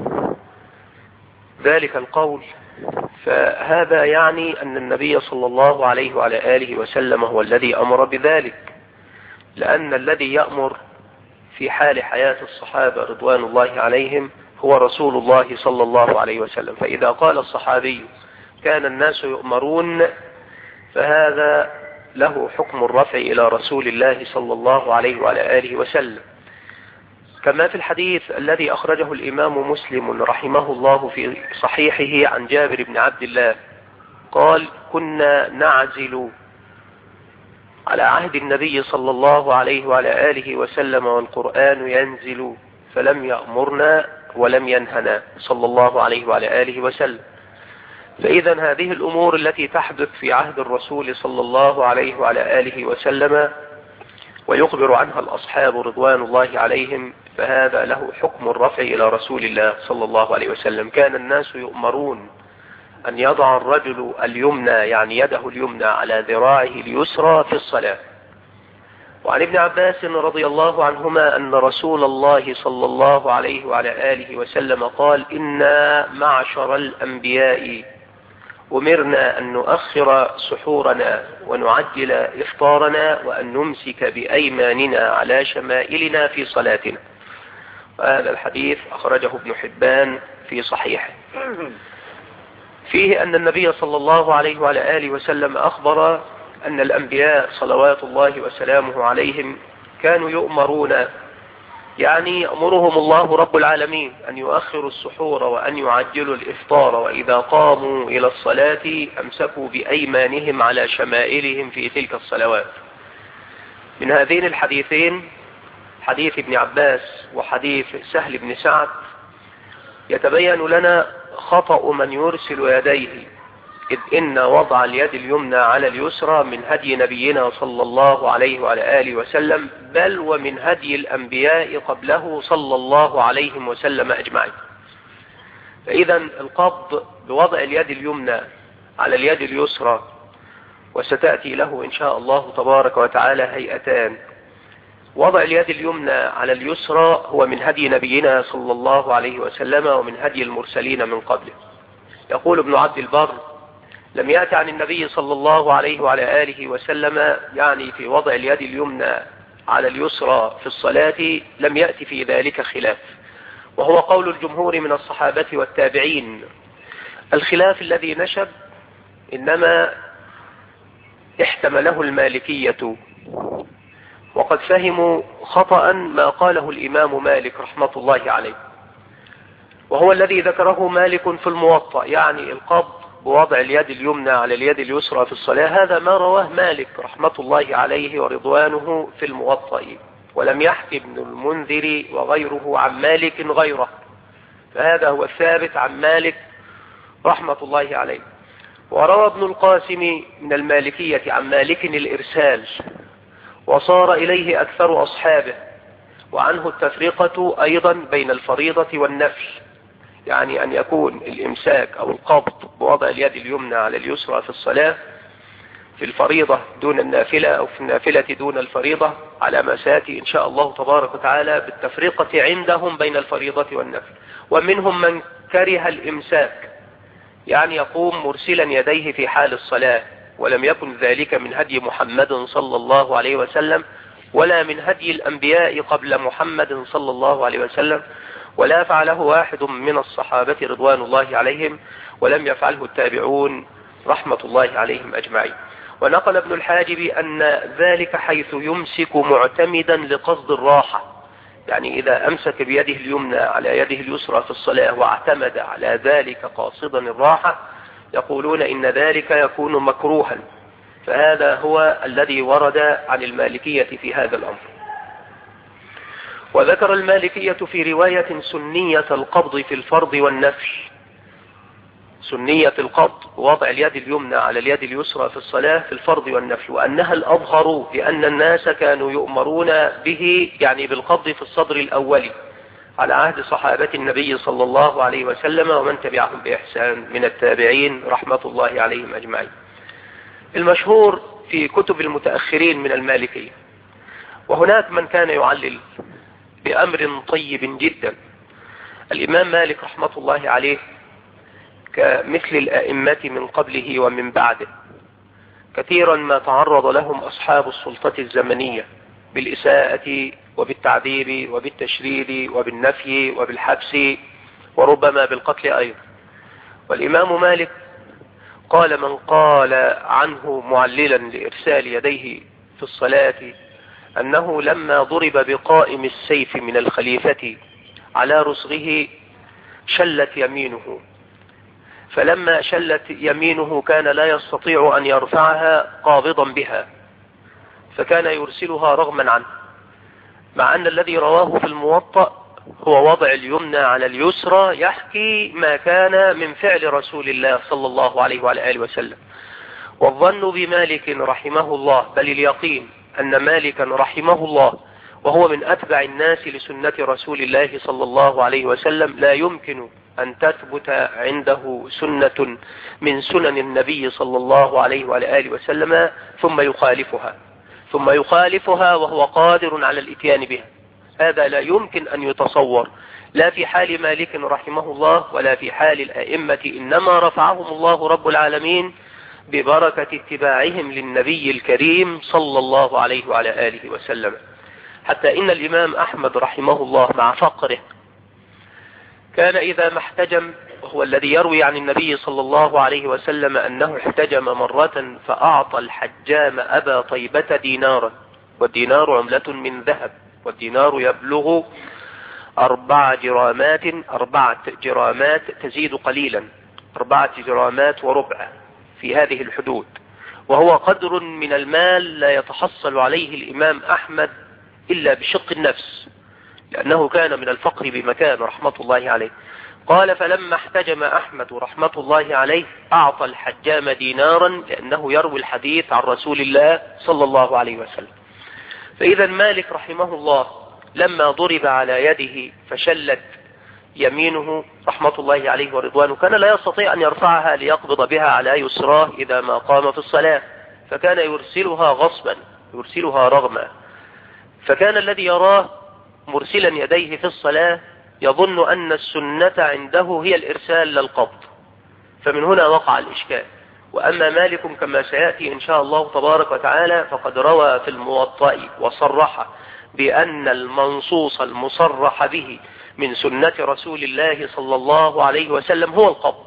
ذلك القول فهذا يعني أن النبي صلى الله عليه وعلى آله وسلم هو الذي أمر بذلك، لأن الذي يأمر في حال حياة الصحابة رضوان الله عليهم هو رسول الله صلى الله عليه وسلم. فإذا قال الصحابي كان الناس يؤمرون فهذا له حكم الرفع إلى رسول الله صلى الله عليه وعلى آله وسلم، كما في الحديث الذي أخرجه الإمام مسلم رحمه الله في صحيحه عن جابر بن عبد الله قال: كنا نعزل على عهد النبي صلى الله عليه وعلى آله وسلم والقرآن ينزل، فلم يأمرنا ولم ينهنا صلى الله عليه وعلى آله وسلم. فإذا هذه الأمور التي تحدث في عهد الرسول صلى الله عليه وعلى آله وسلم ويخبر عنها الأصحاب رضوان الله عليهم فهذا له حكم الرفع إلى رسول الله صلى الله عليه وسلم. كان الناس يؤمرون أن يضع الرجل اليمنى يعني يده اليمنى على ذراعه اليسرى في الصلاة. وعن ابن عباس رضي الله عنهما أن رسول الله صلى الله عليه وعلى آله وسلم قال: إنا معشر الأنبياء أمرنا أن نؤخر سحورنا ونعجل إفطارنا وأن نمسك بأيماننا على شمائلنا في صلاتنا. وهذا الحديث أخرجه ابن حبان في صحيحه. فيه أن النبي صلى الله عليه وعلى آله وسلم أخبر أن الأنبياء صلوات الله وسلامه عليهم كانوا يؤمرون، يعني يأمرهم الله رب العالمين أن يؤخروا السحور وأن يعجلوا الإفطار، وإذا قاموا إلى الصلاة أمسكوا بأيمانهم على شمائلهم في تلك الصلوات. من هذين الحديثين حديث ابن عباس وحديث سهل بن سعد يتبين لنا خطأ من يرسل يديه، إذ إن وضع اليد اليمنى على اليسرى من هدي نبينا صلى الله عليه وعلى آله وسلم، بل ومن هدي الأنبياء قبله صلى الله عليه وسلم أجمعين. فإذا القبض بوضع اليد اليمنى على اليد اليسرى، وستأتي له إن شاء الله تبارك وتعالى هيئتان. وضع اليد اليمنى على اليسرى هو من هدي نبينا صلى الله عليه وسلم ومن هدي المرسلين من قبله. يقول ابن عبد البر: لم يأتي عن النبي صلى الله عليه وعلى آله وسلم، يعني في وضع اليد اليمنى على اليسرى في الصلاة، لم يأتي في ذلك خلاف، وهو قول الجمهور من الصحابة والتابعين. الخلاف الذي نشب إنما احتمله المالكية، وقد فهموا خطأ ما قاله الإمام مالك رحمة الله عليه، وهو الذي ذكره مالك في الموطأ، يعني القبض بوضع اليد اليمنى على اليد اليسرى في الصلاة. هذا ما رواه مالك رحمة الله عليه ورضوانه في الموطأ، ولم يحكي ابن المنذر وغيره عن مالك غيره، فهذا هو الثابت عن مالك رحمة الله عليه. وروى ابن القاسم من المالكية عن مالك الإرسال، وصار إليه أكثر أصحابه، وعنه التفرقة أيضا بين الفريضة والنفل، يعني أن يكون الإمساك أو القبض بوضع اليد اليمنى على اليسرى في الصلاة في الفريضة دون النافلة، أو في النافلة دون الفريضة، على ما سيأتي إن شاء الله تبارك وتعالى بالتفرقة عندهم بين الفريضة والنفل. ومنهم من كره الإمساك، يعني يقوم مرسلا يديه في حال الصلاة، ولم يكن ذلك من هدي محمد صلى الله عليه وسلم، ولا من هدي الأنبياء قبل محمد صلى الله عليه وسلم، ولا فعله واحد من الصحابة رضوان الله عليهم، ولم يفعله التابعون رحمة الله عليهم أجمعين. ونقل ابن الحاجب أن ذلك حيث يمسك معتمدا لقصد الراحة، يعني إذا أمسك بيده اليمنى على يده اليسرى في الصلاة واعتمد على ذلك قاصدا الراحة، يقولون إن ذلك يكون مكروها، فهذا هو الذي ورد عن المالكية في هذا الأمر. وذكر المالكية في رواية سنية القبض في الفرض والنفل، سنية القبض وضع اليد اليمنى على اليد اليسرى في الصلاة في الفرض والنفل، وأنها الأظهر، لأن الناس كانوا يؤمرون به، يعني بالقبض في الصدر الأول على عهد صحابة النبي صلى الله عليه وسلم ومن تبعهم بإحسان من التابعين رحمة الله عليهم أجمعين. المشهور في كتب المتأخرين من المالكية، وهناك من كان يعلل بأمر طيب جدا. الإمام مالك رحمة الله عليه كمثل الأئمة من قبله ومن بعده كثيرا ما تعرض لهم أصحاب السلطة الزمنية بالإساءة وبالتعذيب وبالتشريد وبالنفي وبالحبس، وربما بالقتل أيضا. والإمام مالك قال من قال عنه معللا لإرسال يديه في الصلاة أنه لما ضرب بقائم السيف من الخليفة على رسغه شلت يمينه، فلما شلت يمينه كان لا يستطيع أن يرفعها قابضا بها، فكان يرسلها رغما عنه، مع أن الذي رواه في الموطأ هو وضع اليمنى على اليسرى، يحكي ما كان من فعل رسول الله صلى الله عليه وعلى آله وسلم. والظن بمالك رحمه الله، بل اليقين أن مالكا رحمه الله وهو من أتبع الناس لسنة رسول الله صلى الله عليه وسلم لا يمكن أن تثبت عنده سنة من سنن النبي صلى الله عليه وعلى آله وسلم ثم يخالفها ثم يخالفها وهو قادر على الاتيان بها. هذا لا يمكن أن يتصور، لا في حال مالك رحمه الله ولا في حال الأئمة، إنما رفعهم الله رب العالمين ببركة اتباعهم للنبي الكريم صلى الله عليه وعلى آله وسلم. حتى إن الإمام أحمد رحمه الله مع فقره كان إذا ما احتجم، وهو الذي يروي عن النبي صلى الله عليه وسلم أنه احتجم مرة فأعطى الحجام أبا طيبة دينارا، والدينار عملة من ذهب، والدينار يبلغ أربع جرامات أربعة جرامات تزيد قليلا، أربعة جرامات وربع في هذه الحدود، وهو قدر من المال لا يتحصل عليه الإمام أحمد إلا بشق النفس، لأنه كان من الفقر بمكان رحمة الله عليه. قال فلما احتجم أحمد رحمة الله عليه أعطى الحجام دينارا لأنه يروي الحديث عن رسول الله صلى الله عليه وسلم. فإذا مالك رحمه الله لما ضرب على يده فشلت يمينه رحمة الله عليه ورضوانه كان لا يستطيع أن يرفعها ليقبض بها على يسراه إذا ما قام في الصلاة، فكان يرسلها غصبا يرسلها رغما. فكان الذي يراه مرسلا يديه في الصلاة يظن أن السنة عنده هي الإرسال للقبض، فمن هنا وقع الإشكال. وأما مالك كما سيأتي إن شاء الله تبارك وتعالى فقد روى في الموطأ وصرح بأن المنصوص المصرح به من سنة رسول الله صلى الله عليه وسلم هو القبض،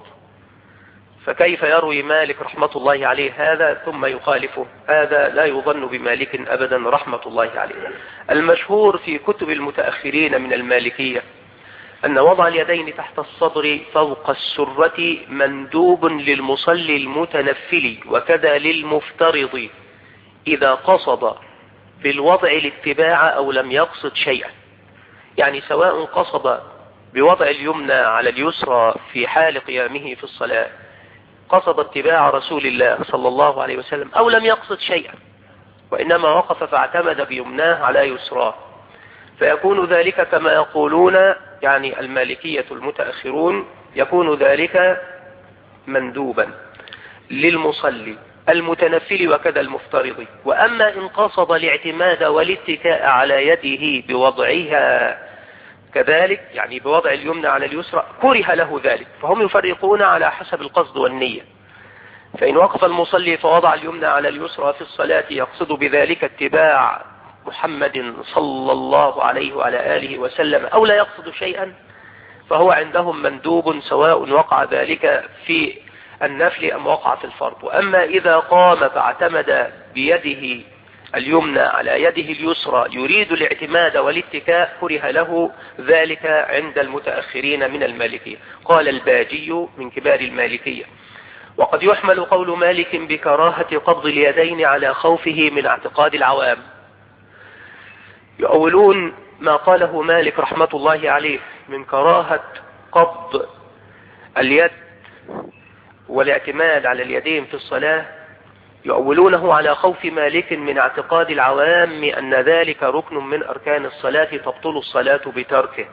فكيف يروي مالك رحمة الله عليه هذا ثم يخالفه؟ هذا لا يظن بمالك أبدا رحمة الله عليه. المشهور في كتب المتأخرين من المالكية أن وضع اليدين تحت الصدر فوق السرة مندوب للمصلي المتنفل وكذا للمفترض إذا قصد بالوضع الاتباع أو لم يقصد شيئا. يعني سواء قصد بوضع اليمنى على اليسرى في حال قيامه في الصلاة قصد اتباع رسول الله صلى الله عليه وسلم أو لم يقصد شيئا وإنما وقف فاعتمد بيمناه على يسراه، فيكون ذلك كما يقولون يعني المالكية المتأخرون يكون ذلك مندوبا للمصلي المتنفل وكذا المفترض. وأما إن قصد الاعتماد والاتكاء على يده بوضعها كذلك يعني بوضع اليمنى على اليسرى كره له ذلك، فهم يفرقون على حسب القصد والنية. فإن وقف المصلي فوضع اليمنى على اليسرى في الصلاة يقصد بذلك اتباع محمد صلى الله عليه وعلى آله وسلم أو لا يقصد شيئا فهو عندهم مندوب سواء وقع ذلك في النفل أم وقع في الفرض. وأما إذا قام فاعتمد بيده اليمنى على يده اليسرى يريد الاعتماد والاتكاء كره له ذلك عند المتأخرين من المالكية. قال الباجي من كبار المالكية وقد يحمل قول مالك بكراهة قبض اليدين على خوفه من اعتقاد العوام. يؤولون ما قاله مالك رحمة الله عليه من كراهة قبض اليد والاعتماد على اليدين في الصلاة، يؤولونه على خوف مالك من اعتقاد العوام أن ذلك ركن من أركان الصلاة تبطل الصلاة بتركه،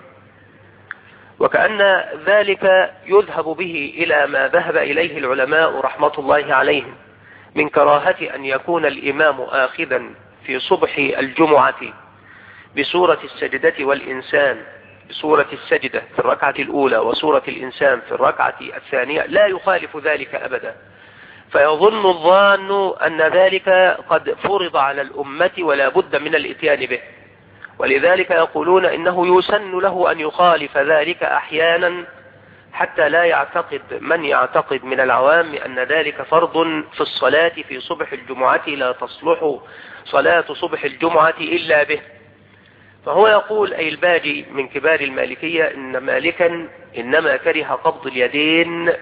وكأن ذلك يذهب به إلى ما ذهب إليه العلماء رحمة الله عليهم من كراهة أن يكون الإمام آخذا في صبح الجمعة بسورة السجدة والإنسان بسورة السجدة في الركعة الأولى وسورة الإنسان في الركعة الثانية لا يخالف ذلك أبدا، فيظن الظان أن ذلك قد فرض على الأمة ولا بد من الاتيان به، ولذلك يقولون إنه يسن له أن يخالف ذلك أحيانا حتى لا يعتقد من يعتقد من العوام أن ذلك فرض في الصلاة في صبح الجمعة لا تصلح صلاة صبح الجمعة إلا به. فهو يقول أي الباجي من كبار المالكية إن مالكا إنما كره قبض اليدين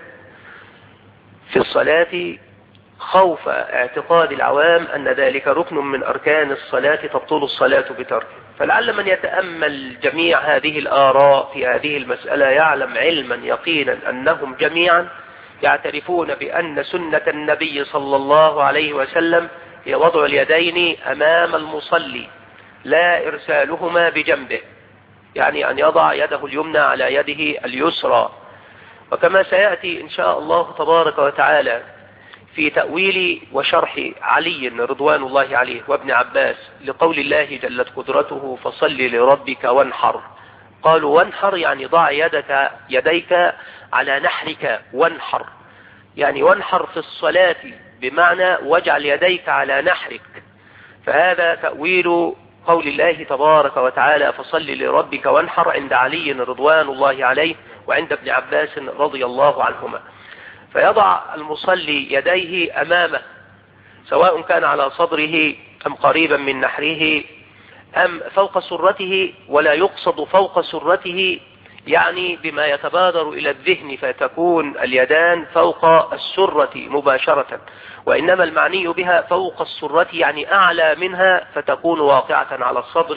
في الصلاة خوف اعتقاد العوام أن ذلك ركن من أركان الصلاة تبطل الصلاة بتركه. فلعل من يتأمل جميع هذه الآراء في هذه المسألة يعلم علما يقينا أنهم جميعا يعترفون بأن سنة النبي صلى الله عليه وسلم هي وضع اليدين أمام المصلي لا إرسالهما بجنبه، يعني أن يضع يده اليمنى على يده اليسرى. وكما سيأتي إن شاء الله تبارك وتعالى في تأويل وشرح علي رضوان الله عليه وابن عباس لقول الله جلت قدرته فصل لربك وانحر، قالوا وانحر يعني ضع يدك يديك على نحرك وانحر، يعني وانحر في الصلاة بمعنى واجعل يديك على نحرك. فهذا تأويل قول الله تبارك وتعالى فصل لربك وانحر عند علي رضوان الله عليه وعند ابن عباس رضي الله عنهما. فيضع المصلي يديه أمامه سواء كان على صدره أم قريبا من نحره أم فوق سرته، ولا يقصد فوق سرته يعني بما يتبادر إلى الذهن فتكون اليدان فوق السرة مباشرة، وإنما المعني بها فوق السرة يعني أعلى منها فتكون واقعة على الصدر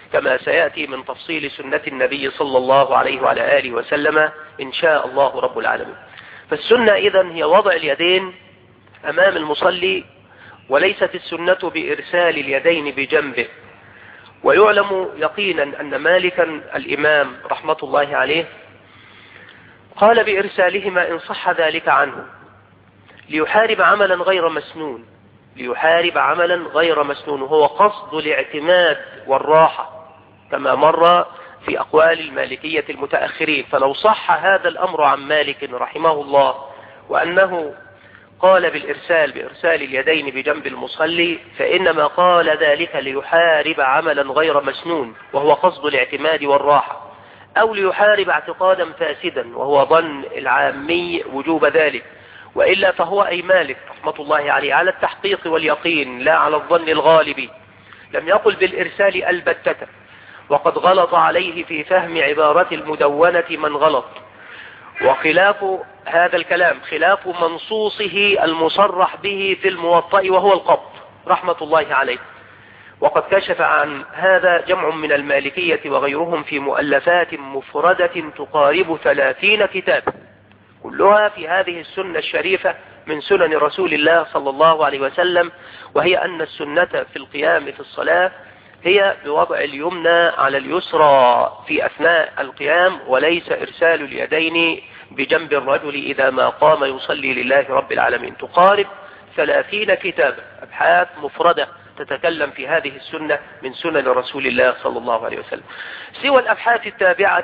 كما سيأتي من تفصيل سنة النبي صلى الله عليه وعلى آله وسلم إن شاء الله رب العالمين. فالسنة إذن هي وضع اليدين أمام المصلي، وليست السنة بإرسال اليدين بجنبه. ويعلم يقينا أن مالكا الإمام رحمة الله عليه قال بإرسالهما إن صح ذلك عنه، ليحارب عملا غير مسنون، ليحارب عملا غير مسنون، وهو قصد الاعتماد والراحة كما مر في أقوال المالكية المتأخرين. فلو صح هذا الأمر عن مالك رحمه الله وأنه قال بالإرسال بإرسال اليدين بجنب المصلي، فإنما قال ذلك ليحارب عملا غير مسنون وهو قصد الاعتماد والراحة، أو ليحارب اعتقادا فاسدا وهو ظن العامي وجوب ذلك. وإلا فهو أي مالك رحمة الله عليه على التحقيق واليقين لا على الظن الغالب، لم يقل بالإرسال البتة، وقد غلط عليه في فهم عبارة المدونة من غلط. وخلاف هذا الكلام خلاف منصوصه المصرح به في الموطأ وهو القبض رحمة الله عليه. وقد كشف عن هذا جمع من المالكية وغيرهم في مؤلفات مفردة تقارب ثلاثين كتاب، كلها في هذه السنة الشريفة من سنن رسول الله صلى الله عليه وسلم، وهي أن السنة في القيام في الصلاة هي بوضع اليمنى على اليسرى في أثناء القيام، وليس إرسال اليدين بجنب الرجل إذا ما قام يصلي لله رب العالمين. تقارب ثلاثين كتابا، أبحاث مفردة تتكلم في هذه السنة من سنن رسول الله صلى الله عليه وسلم، سوى الأبحاث التابعة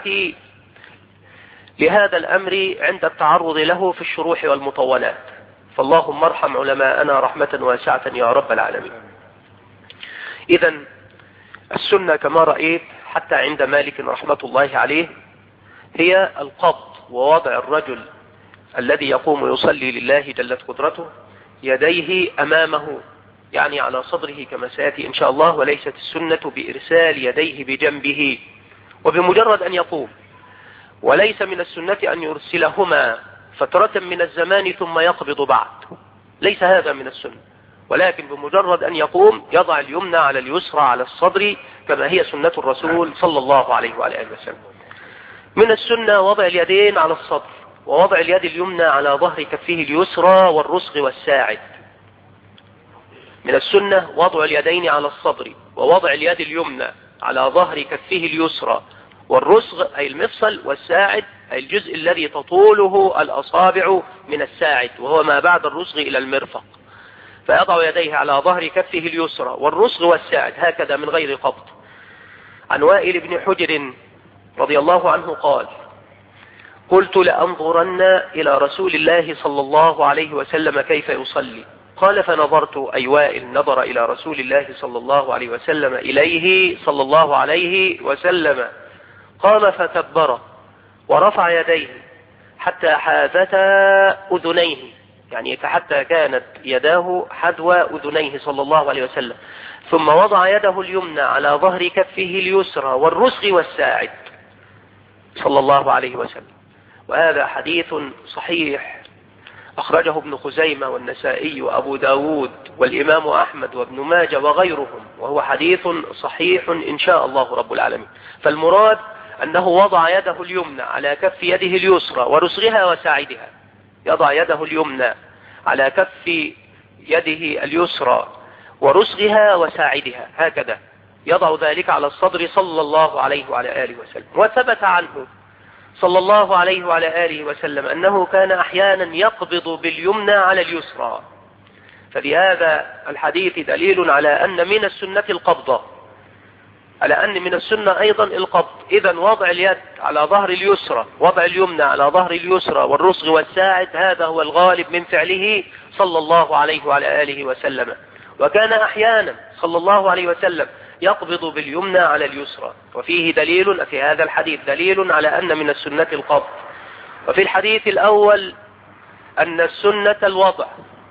لهذا الأمر عند التعرض له في الشروح والمطولات. فاللهم ارحم علماءنا رحمة واسعة يا رب العالمين. إذن السنة كما رأيت حتى عند مالك رحمة الله عليه هي القبض، ووضع الرجل الذي يقوم يصلي لله جلت قدرته يديه أمامه يعني على صدره كما سيأتي إن شاء الله، وليست السنة بإرسال يديه بجنبه وبمجرد أن يقوم. وليس من السنة أن يرسلهما فترة من الزمان ثم يقبض بعد، ليس هذا من السنة، ولكن بمجرد أن يقوم يضع اليمنى على اليسرى على الصدر كما هي سنة الرسول صلى الله عليه وآله وسلم. من السنة وضع اليدين على الصدر، ووضع اليد اليمنى على ظهر كفه اليسرى والرسغ والساعد. من السنة وضع اليدين على الصدر، ووضع اليد اليمنى على ظهر كفه اليسرى والرسغ أي المفصل، والساعد أي الجزء الذي تطوله الأصابع من الساعد وهو ما بعد الرسغ إلى المرفق، فيضع يديه على ظهر كفه اليسرى والرسغ والساعد هكذا من غير قبض. عن وائل بن حجر رضي الله عنه قال: قلت لأنظرن إلى رسول الله صلى الله عليه وسلم كيف يصلي. قال فنظرت، أي وائل نظر إلى رسول الله صلى الله عليه وسلم إليه صلى الله عليه وسلم، قام فكبر ورفع يديه حتى حاذتا أذنيه، يعني حتى كانت يداه حذو أذنيه صلى الله عليه وسلم، ثم وضع يده اليمنى على ظهر كفه اليسرى والرسغ والساعد صلى الله عليه وسلم. وهذا حديث صحيح أخرجه ابن خزيمة والنسائي وأبو داود والإمام أحمد وابن ماجه وغيرهم، وهو حديث صحيح إن شاء الله رب العالمين. فالمراد أنه وضع يده اليمنى على كف يده اليسرى ورسغها وساعدها، يضع يده اليمنى على كف يده اليسرى ورسغها وساعدها هكذا، يضع ذلك على الصدر صلى الله عليه وعلى آله وسلم. وثبت عنه صلى الله عليه وعلى آله وسلم أنه كان أحيانا يقبض باليمنى على اليسرى. ففي هذا الحديث دليل على أن من السنة القبضة، على أن من السنة أيضا القبض. إذا وضع اليد على ظهر اليسرى، وضع اليمنى على ظهر اليسرى والرسغ والساعد، هذا هو الغالب من فعله صلى الله عليه وعلى آله وسلم. وكان أحيانا صلى الله عليه وسلم يقبض باليمنى على اليسرى، وفيه دليل في هذا الحديث دليل على أن من السنة القبض. وفي الحديث الأول أن السنة الوضع،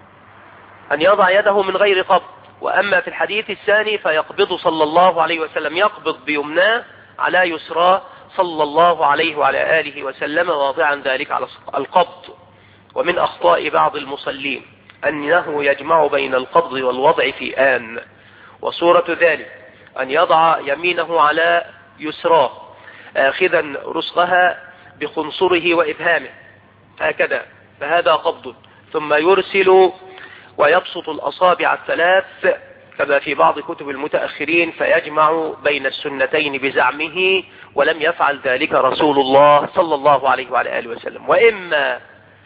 أن يضع يده من غير قبض. وأما في الحديث الثاني فيقبض صلى الله عليه وسلم، يقبض بيمناه على يسراه صلى الله عليه وعلى آله وسلم، واضعا ذلك على القبض. ومن أخطاء بعض المصلين أنه يجمع بين القبض والوضع في آن، وصورة ذلك أن يضع يمينه على يسراه آخذا رسغها بخنصره وإبهامه هكذا، فهذا قبض، ثم يرسل ويبسط الأصابع الثلاث كما في بعض كتب المتأخرين، فيجمع بين السنتين بزعمه، ولم يفعل ذلك رسول الله صلى الله عليه وعلى آله وسلم. وإما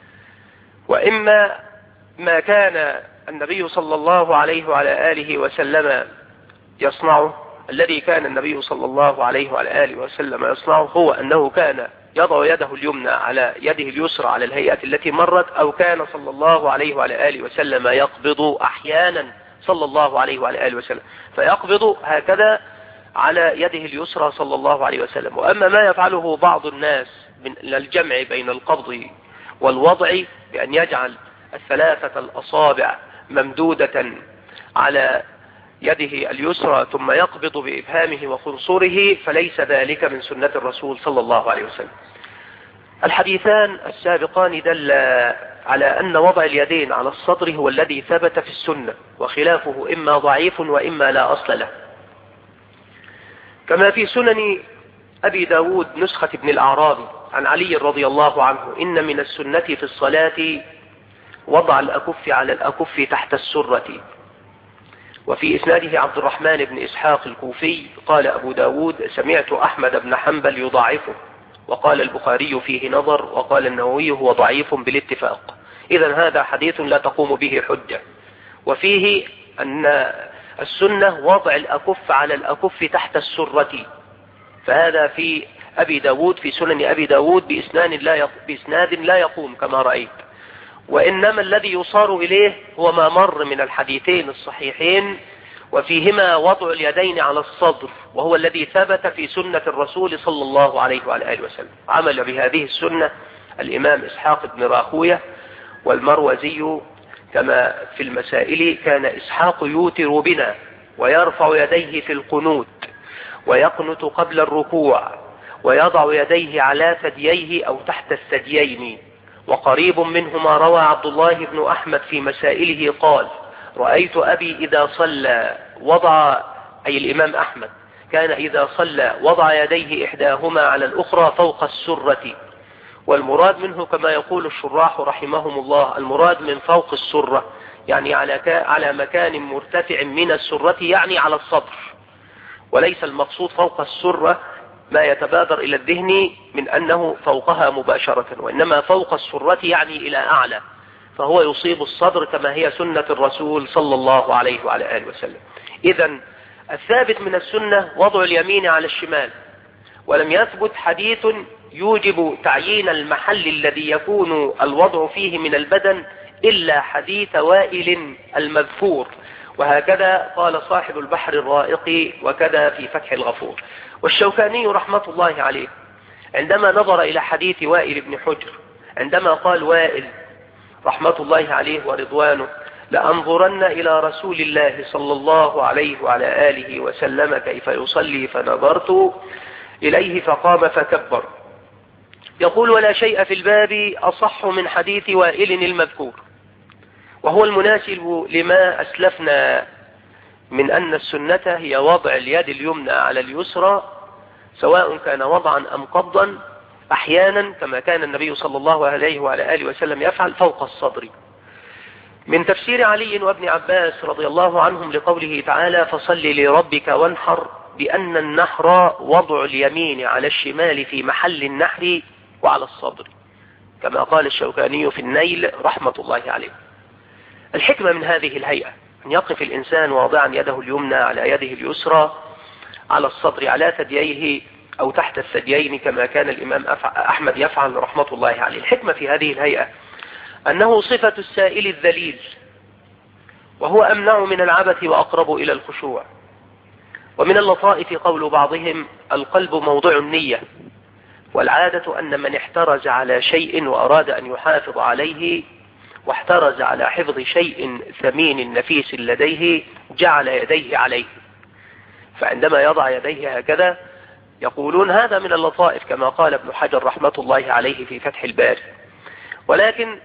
وإما ما كان النبي صلى الله عليه وعلى آله وسلم يصنعه، الذي كان النبي صلى الله عليه وعلى آله وسلم يصنعه هو أنه كان يضع يده اليمنى على يده اليسرى على الهيئة التي مرت، أو كان صلى الله عليه وعلى آله وسلم يقبض أحيانا صلى الله عليه وعلى آله وسلم، فيقبض هكذا على يده اليسرى صلى الله عليه وسلم. وأما ما يفعله بعض الناس من الجمع بين القبض والوضع بأن يجعل الثلاثة الأصابع ممدودة على يده اليسرى ثم يقبض بإبهامه وخنصره، فليس ذلك من سنة الرسول صلى الله عليه وسلم. الحديثان السابقان دل على أن وضع اليدين على الصدر هو الذي ثبت في السنة، وخلافه إما ضعيف وإما لا أصل له، كما في سنن أبي داود نسخة ابن الأعرابي عن علي رضي الله عنه: إن من السنة في الصلاة وضع الأكف على الأكف تحت السرة. وفي إسناده عبد الرحمن بن إسحاق الكوفي قال أبو داود: سمعت أحمد بن حنبل يضاعفه، وقال البخاري فيه نظر، وقال النووي هو ضعيف بالاتفاق. إذن هذا حديث لا تقوم به حجة، وفيه أن السنة وضع الأكف على الأكف تحت السرة، فهذا في أبي داود في سنن أبي داود بإسناد لا بإسناد لا يقوم كما رأيت. وإنما الذي يصار إليه هو ما مر من الحديثين الصحيحين وفيهما وضع اليدين على الصدر، وهو الذي ثبت في سنة الرسول صلى الله عليه وعلى آله وسلم. عمل بهذه السنة الإمام إسحاق بن راهويه والمروزي كما في المسائل: كان إسحاق يوتر بنا ويرفع يديه في القنوت ويقنت قبل الركوع ويضع يديه على ثدييه أو تحت الثديين. وقريب منهما روى عبد الله بن أحمد في مسائله قال: رأيت أبي إذا صلى وضع، أي الإمام أحمد، كان إذا صلى وضع يديه إحداهما على الأخرى فوق السرة. والمراد منه كما يقول الشراح رحمهم الله، المراد من فوق السرة يعني على على مكان مرتفع من السرة، يعني على الصدر، وليس المقصود فوق السرة ما يتبادر إلى الذهن من أنه فوقها مباشرة، وإنما فوق السرة يعني إلى أعلى، فهو يصيب الصدر كما هي سنة الرسول صلى الله عليه وعلى آله وسلم. إذن الثابت من السنة وضع اليمين على الشمال، ولم يثبت حديث يوجب تعيين المحل الذي يكون الوضع فيه من البدن إلا حديث وائل المذكور، وهكذا قال صاحب البحر الرائق، وكذا في فتح الغفور. والشوكاني رحمة الله عليه عندما نظر إلى حديث وائل بن حجر، عندما قال وائل رحمة الله عليه ورضوانه: لأنظرن إلى رسول الله صلى الله عليه وعلى آله وسلم كيف يصلي، فنظرت إليه فقام فكبر. يقول: ولا شيء في الباب أصح من حديث وائل المذكور، وهو المناسب لما أسلفنا من أن السنة هي وضع اليد اليمنى على اليسرى، سواء كان وضعا أم قبضا، أحيانا كما كان النبي صلى الله عليه وعلى آله وسلم يفعل فوق الصدر. من تفسير علي وابن عباس رضي الله عنهم لقوله تعالى: فصل لربك وانحر، بأن النحر وضع اليمين على الشمال في محل النحر وعلى الصدر، كما قال الشوكاني في النيل رحمة الله عليه. الحكمة من هذه الهيئة أن يقف الإنسان واضعا يده اليمنى على يده اليسرى على الصدر على ثدييه أو تحت الثديين كما كان الإمام أحمد يفعل رحمة الله عليه. الحكمة في هذه الهيئة أنه صفة السائل الذليل، وهو أمنع من العبث وأقرب إلى الخشوع. ومن اللطائف قول بعضهم: القلب موضع النية، والعادة أن من احترز على شيء وأراد أن يحافظ عليه واحترز على حفظ شيء ثمين نفيس لديه جعل يديه عليه، فعندما يضع يديه هكذا يقولون هذا من اللطائف كما قال ابن حجر رحمة الله عليه في فتح الباري. ولكن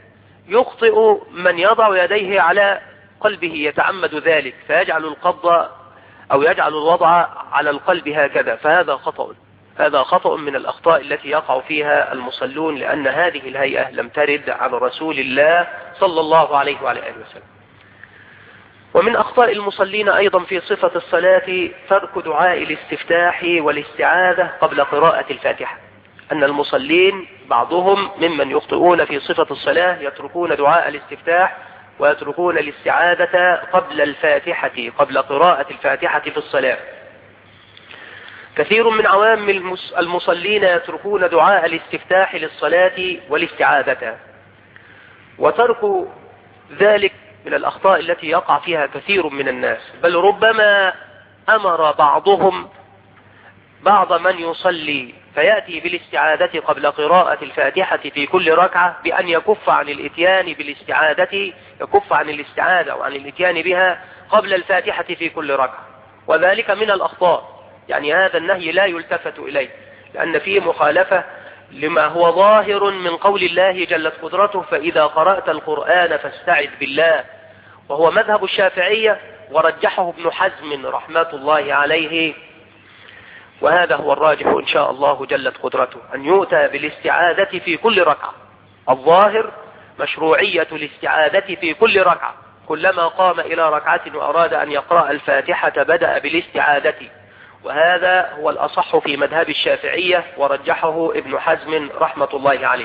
يخطئ من يضع يديه على قلبه يتعمد ذلك، فيجعل القبض أو يجعل الوضع على القلب هكذا، فهذا خطأ. هذا خطأ من الأخطاء التي يقع فيها المصلون، لأن هذه الهيئة لم ترد عن رسول الله صلى الله عليه وعلى آله وسلم. ومن أخطاء المصلين أيضا في صفة الصلاة ترك دعاء الاستفتاح والاستعاذة قبل قراءة الفاتحة. أن المصلين بعضهم ممن يخطئون في صفة الصلاة يتركون دعاء الاستفتاح ويتركون الاستعاذة قبل الفاتحة، قبل قراءة الفاتحة في الصلاة. كثير من عوام المصلين يتركون دعاء الاستفتاح للصلاة والاستعاذة، وترك ذلك من الأخطاء التي يقع فيها كثير من الناس، بل ربما أمر بعضهم بعض من يصلي فيأتي بالاستعاذة قبل قراءة الفاتحة في كل ركعة بأن يكف عن الاتيان بالاستعاذة، يكف عن الاستعاذة وعن الاتيان بها قبل الفاتحة في كل ركعة، وذلك من الأخطاء. يعني هذا النهي لا يلتفت إليه، لأن فيه مخالفة لما هو ظاهر من قول الله جلت قدرته فإذا قرأت القرآن فاستعذ بالله، وهو مذهب الشافعية ورجحه ابن حزم رحمة الله عليه، وهذا هو الراجح إن شاء الله جلت قدرته، أن يؤتى بالاستعاذة في كل ركعة. الظاهر مشروعية الاستعاذة في كل ركعة، كلما قام إلى ركعة وأراد أن يقرأ الفاتحة بدأ بالاستعاذة، وهذا هو الأصح في مذهب الشافعية ورجحه ابن حزم رحمة الله عليه.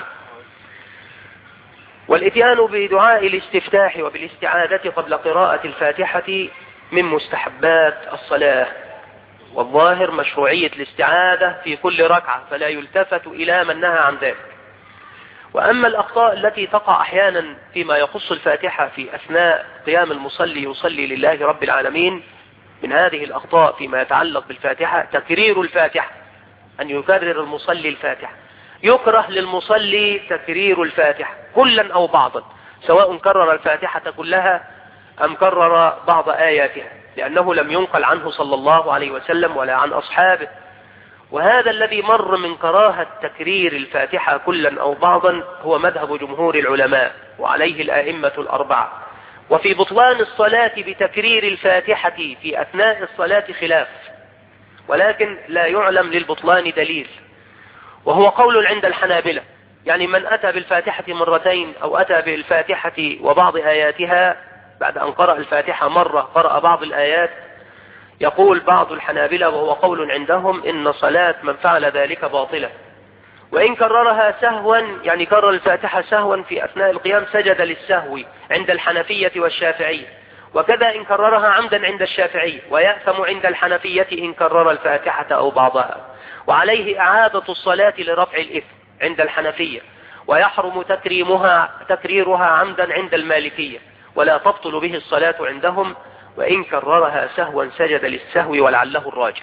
والاتيان بدعاء الاستفتاح وبالاستعاذة قبل قراءة الفاتحة من مستحبات الصلاة، والظاهر مشروعية الاستعاذة في كل ركعة، فلا يلتفت إلى من نهى عن ذلك. وأما الأخطاء التي تقع أحيانا فيما يخص الفاتحة في أثناء قيام المصلي يصلي لله رب العالمين، من هذه الأخطاء فيما يتعلق بالفاتحة تكرير الفاتحة، أن يكرر المصلي الفاتحة. يكره للمصلي تكرير الفاتحة كلا أو بعضا، سواء كرر الفاتحة كلها أم كرر بعض آياتها، لأنه لم ينقل عنه صلى الله عليه وسلم ولا عن أصحابه. وهذا الذي مر من كراهة تكرير الفاتحة كلا أو بعضا هو مذهب جمهور العلماء وعليه الآئمة الأربعة. وفي بطلان الصلاة بتكرير الفاتحة في أثناء الصلاة خلاف، ولكن لا يعلم للبطلان دليل، وهو قول عند الحنابلة. يعني من أتى بالفاتحة مرتين أو أتى بالفاتحة وبعض آياتها بعد أن قرأ الفاتحة مرة قرأ بعض الآيات، يقول بعض الحنابلة وهو قول عندهم إن صلاة من فعل ذلك باطلة، وإن كررها سهوا، يعني كرر الفاتحة سهوا في أثناء القيام سجد للسهو عند الحنفية والشافعية، وكذا إن كررها عمدا عند الشافعية، ويأثم عند الحنفية إن كرر الفاتحة أو بعضها، وعليه إعادة الصلاة لرفع الإثم عند الحنفية، ويحرم تكريمها تكريرها عمدا عند المالكية، ولا تبطل به الصلاة عندهم، وإن كررها سهوا سجد للسهو ولعله الراجح.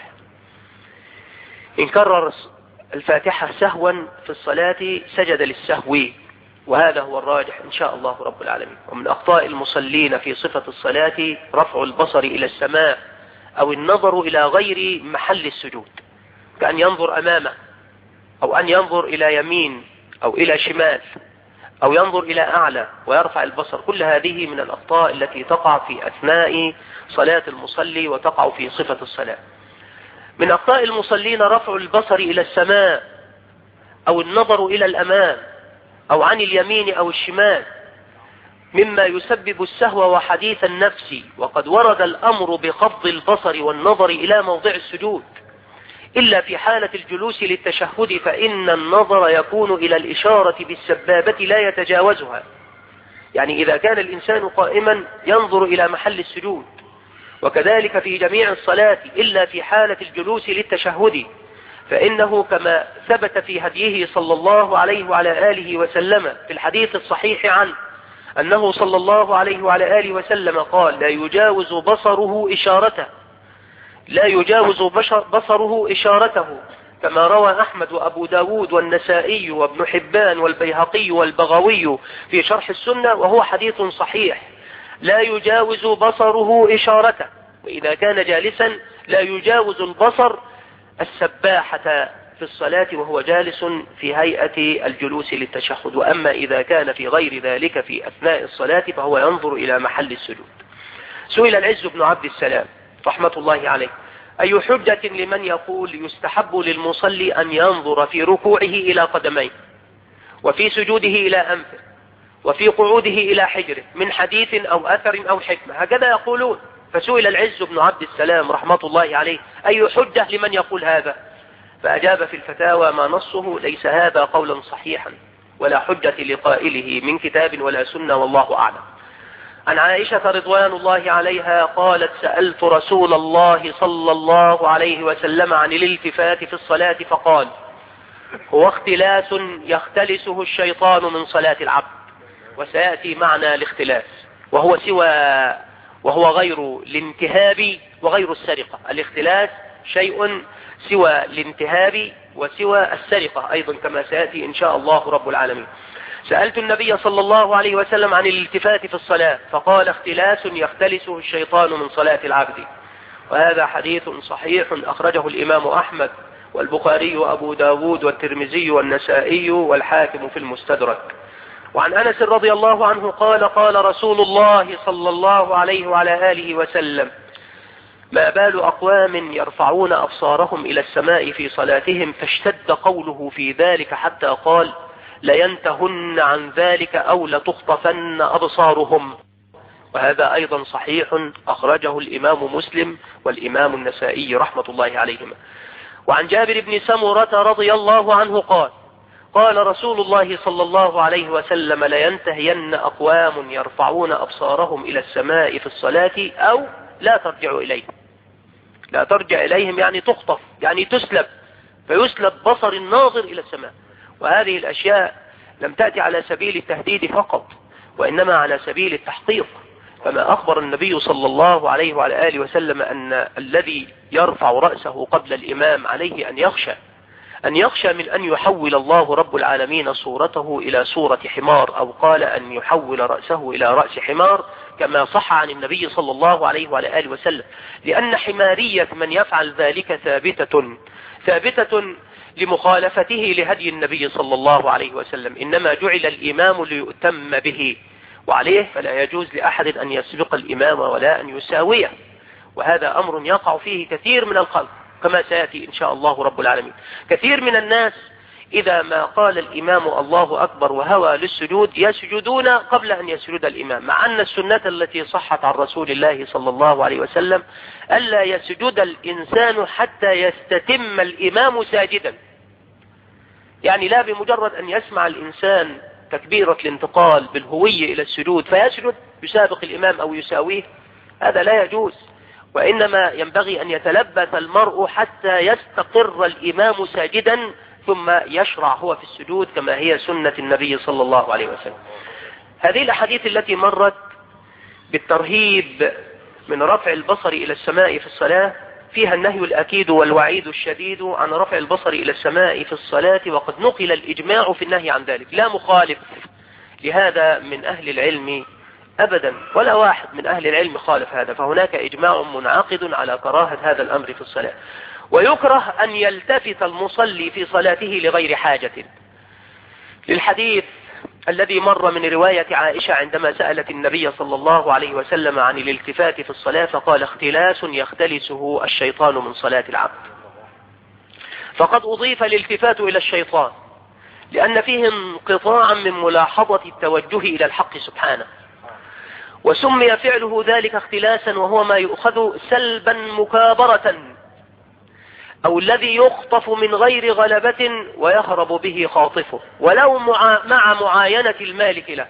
إن كرر الفاتحة سهوا في الصلاة سجد للسهو، وهذا هو الراجح إن شاء الله رب العالمين. ومن أخطاء المصلين في صفة الصلاة رفع البصر إلى السماء أو النظر إلى غير محل السجود، كأن ينظر أمامه أو أن ينظر إلى يمين أو إلى شمال أو ينظر إلى أعلى ويرفع البصر. كل هذه من الأخطاء التي تقع في أثناء صلاة المصلي وتقع في صفة الصلاة. من أخطاء المصلين رفع البصر إلى السماء أو النظر إلى الأمام أو عن اليمين أو الشمال، مما يسبب السهو وحديث النفس، وقد ورد الأمر بخفض البصر والنظر إلى موضع السجود إلا في حالة الجلوس للتشهد، فإن النظر يكون إلى الإشارة بالسبابة لا يتجاوزها. يعني إذا كان الإنسان قائما ينظر إلى محل السجود، وكذلك في جميع الصلاة إلا في حالة الجلوس للتشهد، فإنه كما ثبت في هديه صلى الله عليه وعلى آله وسلم في الحديث الصحيح عنه أنه صلى الله عليه وعلى آله وسلم قال: لا يجاوز بصره إشارته لا يجاوز بصره إشارته كما روى أحمد وأبو داود والنسائي وابن حبان والبيهقي والبغوي في شرح السنة، وهو حديث صحيح. لا يجاوز بصره إشارته، وإذا كان جالسا لا يجاوز البصر السباحة في الصلاة وهو جالس في هيئة الجلوس للتشهد. وأما إذا كان في غير ذلك في أثناء الصلاة فهو ينظر إلى محل السجود. سئل العز بن عبد السلام رحمة الله عليه: أي حجة لمن يقول يستحب للمصلي أن ينظر في ركوعه إلى قدميه، وفي سجوده إلى أنفه، وفي قعوده إلى حجره، من حديث أو أثر أو حكمة؟ هكذا يقولون. فسئل العز بن عبد السلام رحمة الله عليه: أي حجة لمن يقول هذا؟ فأجاب في الفتاوى: ما نصه ليس هذا قولا صحيحا، ولا حجة لقائله من كتاب ولا سنة، والله أعلم. عن عائشة رضوان الله عليها قالت: سألت رسول الله صلى الله عليه وسلم عن الالتفات في الصلاة فقال: هو اختلاس يختلسه الشيطان من صلاة العبد. وسيأتي معنى الاختلاس، وهو سوى وهو غير الانتهاب وغير السرقة. الاختلاس شيء سوى الانتهاب وسوى السرقة أيضا، كما سيأتي إن شاء الله رب العالمين. سألت النبي صلى الله عليه وسلم عن الالتفات في الصلاة فقال: اختلاس يختلسه الشيطان من صلاة العبد. وهذا حديث صحيح أخرجه الإمام أحمد والبخاري وأبو داود والترمذي والنسائي والحاكم في المستدرك. وعن أنس رضي الله عنه قال: قال رسول الله صلى الله عليه وعلى آله وسلم: ما بال أقوام يرفعون أبصارهم إلى السماء في صلاتهم، فاشتد قوله في ذلك حتى قال: لينتهن عن ذلك أو لتخطفن أبصارهم. وهذا أيضا صحيح أخرجه الإمام مسلم والإمام النسائي رحمة الله عليهما. وعن جابر بن سمرة رضي الله عنه قال: قال رسول الله صلى الله عليه وسلم: لينتهين أقوام يرفعون أبصارهم إلى السماء في الصلاة أو لا ترجع إليهم. لا ترجع إليهم يعني تخطف، يعني تسلب، فيسلب بصر الناظر إلى السماء. وهذه الأشياء لم تأتي على سبيل التهديد فقط، وإنما على سبيل التحقيق. فما أخبر النبي صلى الله عليه وعلى آله وسلم أن الذي يرفع رأسه قبل الإمام عليه أن يخشى أن يخشى من أن يحول الله رب العالمين صورته إلى صورة حمار، أو قال أن يحول رأسه إلى رأس حمار، كما صح عن النبي صلى الله عليه وعلى آله وسلم. لأن حمارية من يفعل ذلك ثابتة ثابتة لمخالفته لهدي النبي صلى الله عليه وسلم. إنما جعل الإمام ليؤتم به، وعليه فلا يجوز لأحد أن يسبق الإمام ولا أن يساويه. وهذا أمر يقع فيه كثير من الخلق كما سيأتي إن شاء الله رب العالمين. كثير من الناس إذا ما قال الإمام الله أكبر وهوى للسجود يسجدون قبل أن يسجد الإمام، مع أن السنة التي صحت عن رسول الله صلى الله عليه وسلم ألا يسجد الإنسان حتى يستتم الإمام ساجدا. يعني لا بمجرد أن يسمع الإنسان تكبيرة الانتقال بالهوية إلى السجود فيسجد يسابق الإمام أو يساويه، هذا لا يجوز. وإنما ينبغي أن يتلبث المرء حتى يستقر الإمام ساجدا ثم يشرع هو في السجود، كما هي سنة النبي صلى الله عليه وسلم. هذه الأحاديث التي مرت بالترهيب من رفع البصر إلى السماء في الصلاة فيها النهي الأكيد والوعيد الشديد عن رفع البصر إلى السماء في الصلاة، وقد نقل الإجماع في النهي عن ذلك، لا مخالف لهذا من أهل العلم أبدا، ولا واحد من أهل العلم خالف هذا. فهناك إجماع منعقد على كراهة هذا الأمر في الصلاة. ويكره أن يلتفت المصلي في صلاته لغير حاجة، للحديث الذي مر من رواية عائشة عندما سألت النبي صلى الله عليه وسلم عن الالتفات في الصلاة فقال: اختلاس يختلسه الشيطان من صلاة العبد. فقد أضيف الالتفات إلى الشيطان لأن فيه انقطاعا من ملاحظة التوجه إلى الحق سبحانه، وسمي فعله ذلك اختلاسا، وهو ما يؤخذ سلبا مكابرة، أو الذي يخطف من غير غلبة ويهرب به خاطفه ولو مع, مع معاينة المالك له.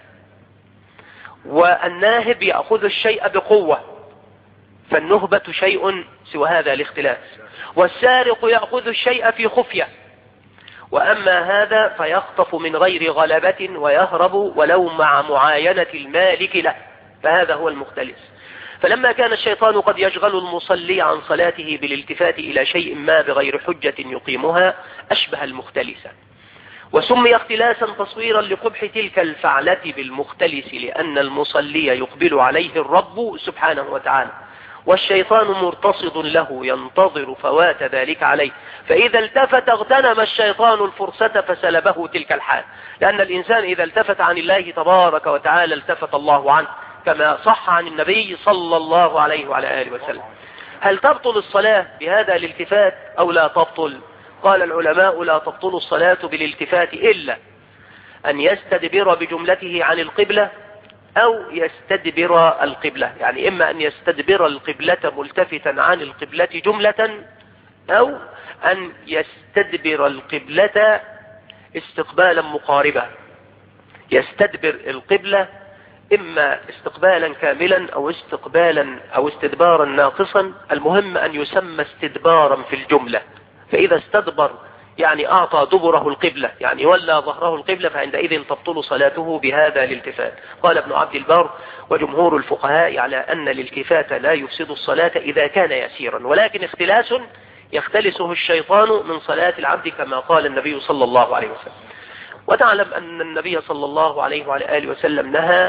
والناهب يأخذ الشيء بقوة، فالنهبة شيء سوى هذا الاختلاس، والسارق يأخذ الشيء في خفية، وأما هذا فيخطف من غير غلبة ويهرب ولو مع معاينة المالك له، فهذا هو المختلس. فلما كان الشيطان قد يشغل المصلي عن صلاته بالالتفات إلى شيء ما بغير حجة يقيمها أشبه المختلسة، وسمي اختلاسا تصويرا لقبح تلك الفعلة بالمختلس، لأن المصلي يقبل عليه الرب سبحانه وتعالى، والشيطان مرتصد له ينتظر فوات ذلك عليه، فإذا التفت اغتنم الشيطان الفرصة فسلبه تلك الحال، لأن الإنسان إذا التفت عن الله تبارك وتعالى التفت الله عنه، كما صح عن النبي صلى الله عليه وعلى آله وسلم. هل تبطل الصلاة بهذا الالتفات أو لا تبطل؟ قال العلماء لا تبطل الصلاة بالالتفات إلا أن يستدبر بجملته عن القبلة أو يستدبر القبلة، يعني إما أن يستدبر القبلة ملتفتا عن القبلة جملة أو أن يستدبر القبلة استقبالا مقاربا. يستدبر القبلة إما استقبالا كاملا أو استقبالا أو استدبارا ناقصا، المهم أن يسمى استدبارا في الجملة. فإذا استدبر يعني أعطى دبره القبلة، يعني ولى ظهره القبلة، فعندئذ تبطل صلاته بهذا الالتفات. قال ابن عبد البر وجمهور الفقهاء على أن الالتفات لا يفسد الصلاة إذا كان يسيرا، ولكن اختلاس يختلسه الشيطان من صلاة العبد كما قال النبي صلى الله عليه وسلم. وتعلم أن النبي صلى الله عليه وعلى آله وسلم نهى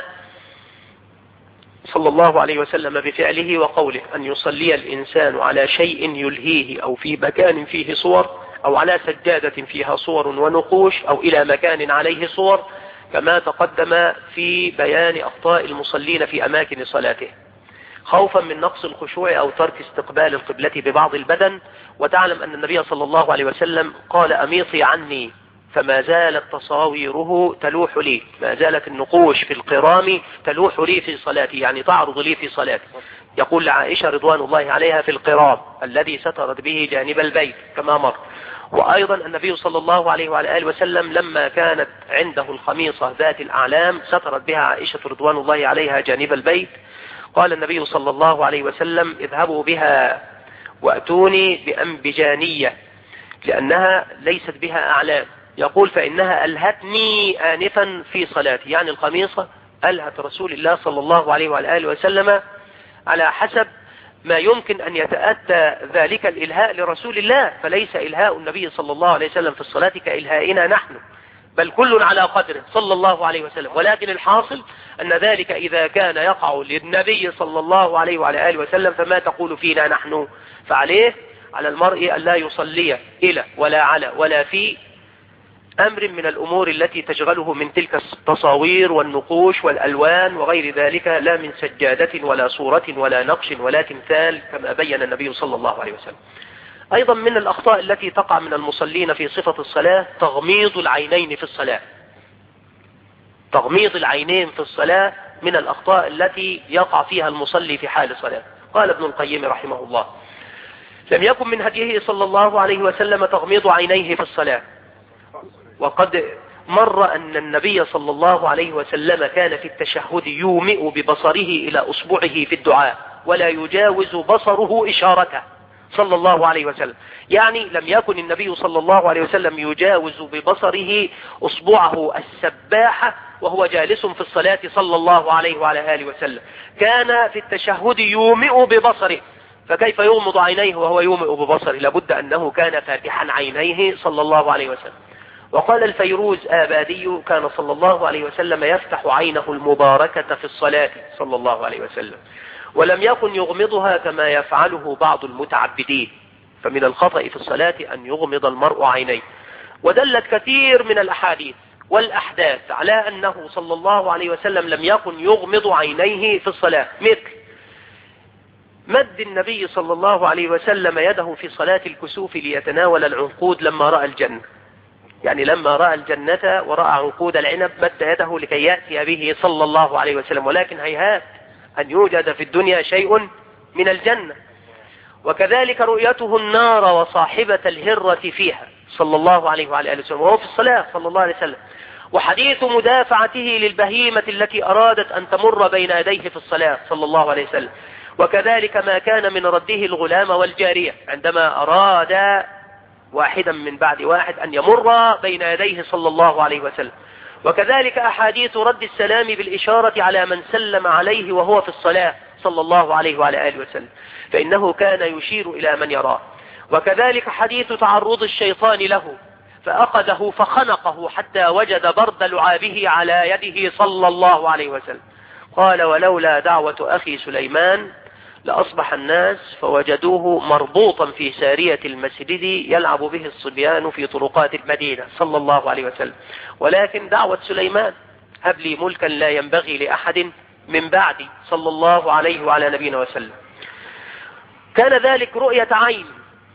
صلى الله عليه وسلم بفعله وقوله أن يصلي الإنسان على شيء يلهيه أو في مكان فيه صور أو على سجادة فيها صور ونقوش أو إلى مكان عليه صور، كما تقدم في بيان أخطاء المصلين في أماكن صلاته خوفا من نقص الخشوع أو ترك استقبال القبلة ببعض البدن. وتعلم أن النبي صلى الله عليه وسلم قال أميطي عني، فما زالت تصاويره تلوح لي، ما زالت النقوش في القرام تلوح لي في صلاتي، يعني تعرض لي في صلاتي. يقول لعائشة رضوان الله عليها في القرام الذي سترت به جانب البيت كما مر. وأيضا النبي صلى الله عليه وعلى آله وسلم لما كانت عنده الخميصة ذات الأعلام سترت بها عائشة رضوان الله عليها جانب البيت، قال النبي صلى الله عليه وسلم اذهبوا بها وأتوني بأنبجانية لأنها ليست بها أعلام. يقول فإنها ألهتني آنفا في صلاتي، يعني القميصة ألهت رسول الله صلى الله عليه وعلى آله وسلم على حسب ما يمكن أن يتأتى ذلك الإلهاء لرسول الله، فليس إلهاء النبي صلى الله عليه وسلم في الصلاة كإلهائنا نحن، بل كل على قدره صلى الله عليه وسلم. ولكن الحاصل أن ذلك إذا كان يقع للنبي صلى الله عليه وعلى آله وسلم فما تقول فينا نحن؟ فعليه على المرء أن لا يصلي إلى ولا على ولا في أمر من الأمور التي تشغله من تلك التصاوير والنقوش والألوان وغير ذلك، لا من سجادة ولا صورة ولا نقش ولا تمثال كما بين النبي صلى الله عليه وسلم. أيضا من الأخطاء التي تقع من المصلين في صفة الصلاة تغميض العينين في الصلاة. تغميض العينين في الصلاة من الأخطاء التي يقع فيها المصلي في حال الصلاة. قال ابن القيم رحمه الله لم يكن من هديه صلى الله عليه وسلم تغميض عينيه في الصلاة، وقد مر أن النبي صلى الله عليه وسلم كان في التشهد يومئ ببصره إلى أصبعه في الدعاء ولا يجاوز بصره إشارته صلى الله عليه وسلم، يعني لم يكن النبي صلى الله عليه وسلم يجاوز ببصره أصبعه السباحة وهو جالس في الصلاة صلى الله عليه وعلى آله وسلم، كان في التشهد يومئ ببصره، فكيف يغمض عينيه وهو يومئ ببصره؟ لابد أنه كان فاتحا عينيه صلى الله عليه وسلم. وقال الفيروز آبادي كان صلى الله عليه وسلم يفتح عينه المباركة في الصلاة صلى الله عليه وسلم، ولم يكن يغمضها كما يفعله بعض المتعبدين، فمن الخطأ في الصلاة أن يغمض المرء عينيه. ودلت كثير من الأحاديث والأحداث على أنه صلى الله عليه وسلم لم يكن يغمض عينيه في الصلاة، مثل مد النبي صلى الله عليه وسلم يده في صلاة الكسوف ليتناول العنقود لما رأى الجنة، يعني لما رأى الجنة ورأى عنقود العنب مد يده لكي يأتي به صلى الله عليه وسلم، ولكن هيهات أن يوجد في الدنيا شيء من الجنة. وكذلك رؤيته النار وصاحبة الهرة فيها صلى الله عليه وعلى آله وسلم وهو في الصلاة صلى الله عليه وسلم، وحديث مدافعته للبهيمة التي أرادت أن تمر بين يديه في الصلاة صلى الله عليه وسلم، وكذلك ما كان من رده الغلام والجارية عندما أراد واحدا من بعد واحد أن يمر بين يديه صلى الله عليه وسلم، وكذلك أحاديث رد السلام بالإشارة على من سلم عليه وهو في الصلاة صلى الله عليه وعلى آله وسلم، فإنه كان يشير إلى من يراه. وكذلك حديث تعرض الشيطان له فأخذه فخنقه حتى وجد برد لعابه على يده صلى الله عليه وسلم. قال ولولا دعوة أخي سليمان لأصبح الناس فوجدوه مربوطا في سارية المسجد يلعب به الصبيان في طرقات المدينة صلى الله عليه وسلم، ولكن دعوة سليمان هب لي ملكا لا ينبغي لأحد من بعدي صلى الله عليه وعلى نبينا وسلم. كان ذلك رؤية عين.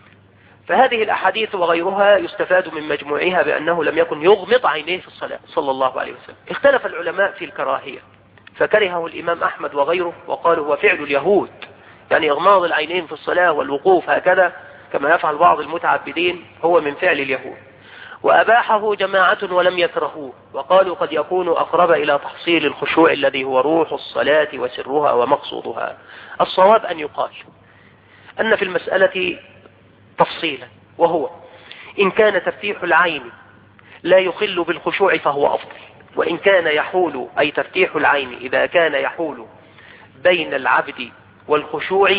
فهذه الأحاديث وغيرها يستفاد من مجموعها بأنه لم يكن يغمض عينيه في الصلاة صلى الله عليه وسلم. اختلف العلماء في الكراهية، فكرهه الإمام أحمد وغيره وقالوا هو فعل اليهود، يعني إغماض العينين في الصلاة والوقوف هكذا كما يفعل بعض المتعبدين هو من فعل اليهود. وأباحه جماعة ولم يكرهوه، وقالوا قد يكون أقرب إلى تحصيل الخشوع الذي هو روح الصلاة وسرها ومقصودها. الصواب أن يقال أن في المسألة تفصيلا، وهو إن كان تفتيح العين لا يخل بالخشوع فهو أفضل، وإن كان يحول، أي تفتيح العين إذا كان يحول بين العبد والخشوع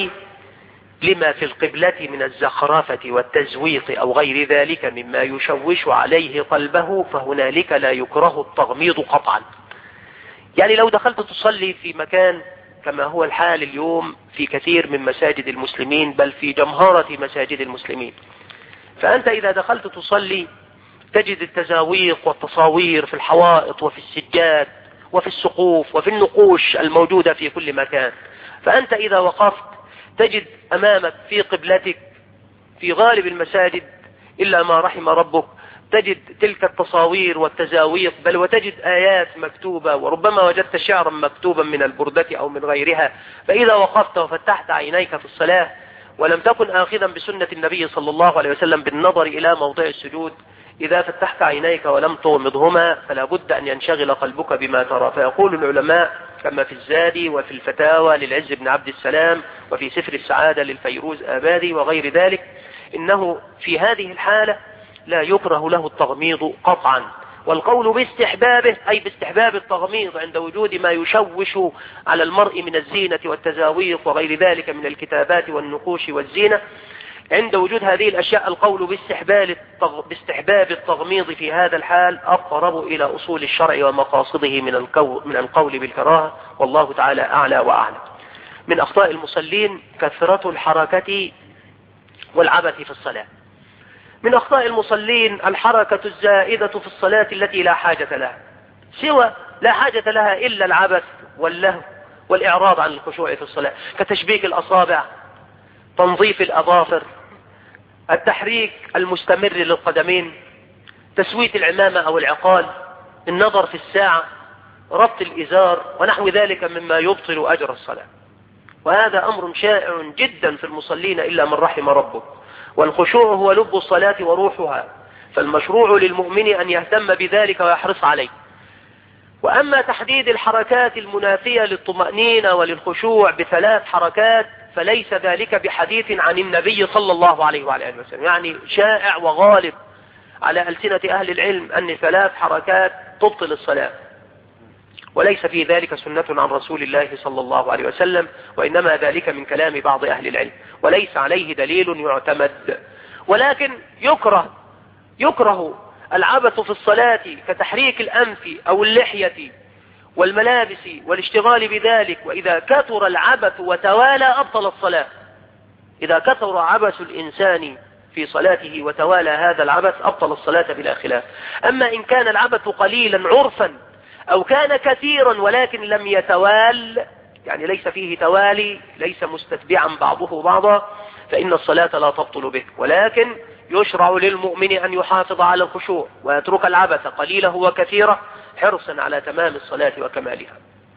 لما في القبلة من الزخرفة والتزويق أو غير ذلك مما يشوش عليه قلبه، فهنالك لا يكره التغميض قطعا. يعني لو دخلت تصلي في مكان كما هو الحال اليوم في كثير من مساجد المسلمين، بل في جمهرة مساجد المسلمين، فأنت إذا دخلت تصلي تجد التزاويق والتصاوير في الحوائط وفي السجاد وفي السقوف وفي النقوش الموجودة في كل مكان. فأنت إذا وقفت تجد أمامك في قبلتك في غالب المساجد إلا ما رحم ربك تجد تلك التصاوير والتزاويق، بل وتجد آيات مكتوبة، وربما وجدت شعرا مكتوبا من البردة أو من غيرها. فإذا وقفت وفتحت عينيك في الصلاة ولم تكن آخذا بسنة النبي صلى الله عليه وسلم بالنظر إلى موضع السجود، إذا فتحت عينيك ولم تغمضهما فلا بد أن ينشغل قلبك بما ترى. فيقول العلماء كما في الزاد وفي الفتاوى للعز بن عبد السلام وفي سفر السعادة للفيروز آبادي وغير ذلك، إنه في هذه الحالة لا يكره له التغميض قطعا، والقول باستحبابه أي باستحباب التغميض عند وجود ما يشوش على المرء من الزينة والتزاويق وغير ذلك من الكتابات والنقوش والزينة. عند وجود هذه الأشياء القول باستحباب التغميض في هذا الحال أقرب إلى أصول الشرع ومقاصده من من القول بالكراهة، والله تعالى أعلى وأعلم. من أخطاء المصلين كثرة الحركة والعبث في الصلاة. من أخطاء المصلين الحركة الزائدة في الصلاة التي لا حاجة لها، سوى لا حاجة لها إلا العبث واللهو والإعراض عن الخشوع في الصلاة، كتشبيك الأصابع، تنظيف الأظافر، التحريك المستمر للقدمين، تسويت العمامة أو العقال، النظر في الساعة، ربط الإزار ونحو ذلك مما يبطل أجر الصلاة. وهذا أمر شائع جدا في المصلين إلا من رحم ربه. والخشوع هو لب الصلاة وروحها، فالمشروع للمؤمن أن يهتم بذلك ويحرص عليه. وأما تحديد الحركات المنافية للطمأنينة وللخشوع بثلاث حركات فليس ذلك بحديث عن النبي صلى الله عليه وعلى آله وسلم، يعني شائع وغالب على ألسنة أهل العلم أن ثلاث حركات تبطل الصلاة، وليس في ذلك سنة عن رسول الله صلى الله عليه وسلم، وإنما ذلك من كلام بعض أهل العلم وليس عليه دليل يعتمد. ولكن يكره يكره العبث في الصلاة كتحريك الأنف أو اللحية والملابس والاشتغال بذلك، وإذا كثر العبث وتوالى أبطل الصلاة. إذا كثر عبث الإنسان في صلاته وتوالى هذا العبث أبطل الصلاة بلا خلاف. أما إن كان العبث قليلا عرفا أو كان كثيرا ولكن لم يتوال، يعني ليس فيه توالي، ليس مستتبعا بعضه بعضا، فإن الصلاة لا تبطل به. ولكن يشرع للمؤمن أن يحافظ على الخشوع ويترك العبث قليله وكثيره حرصا على تمام الصلاة وكمالها.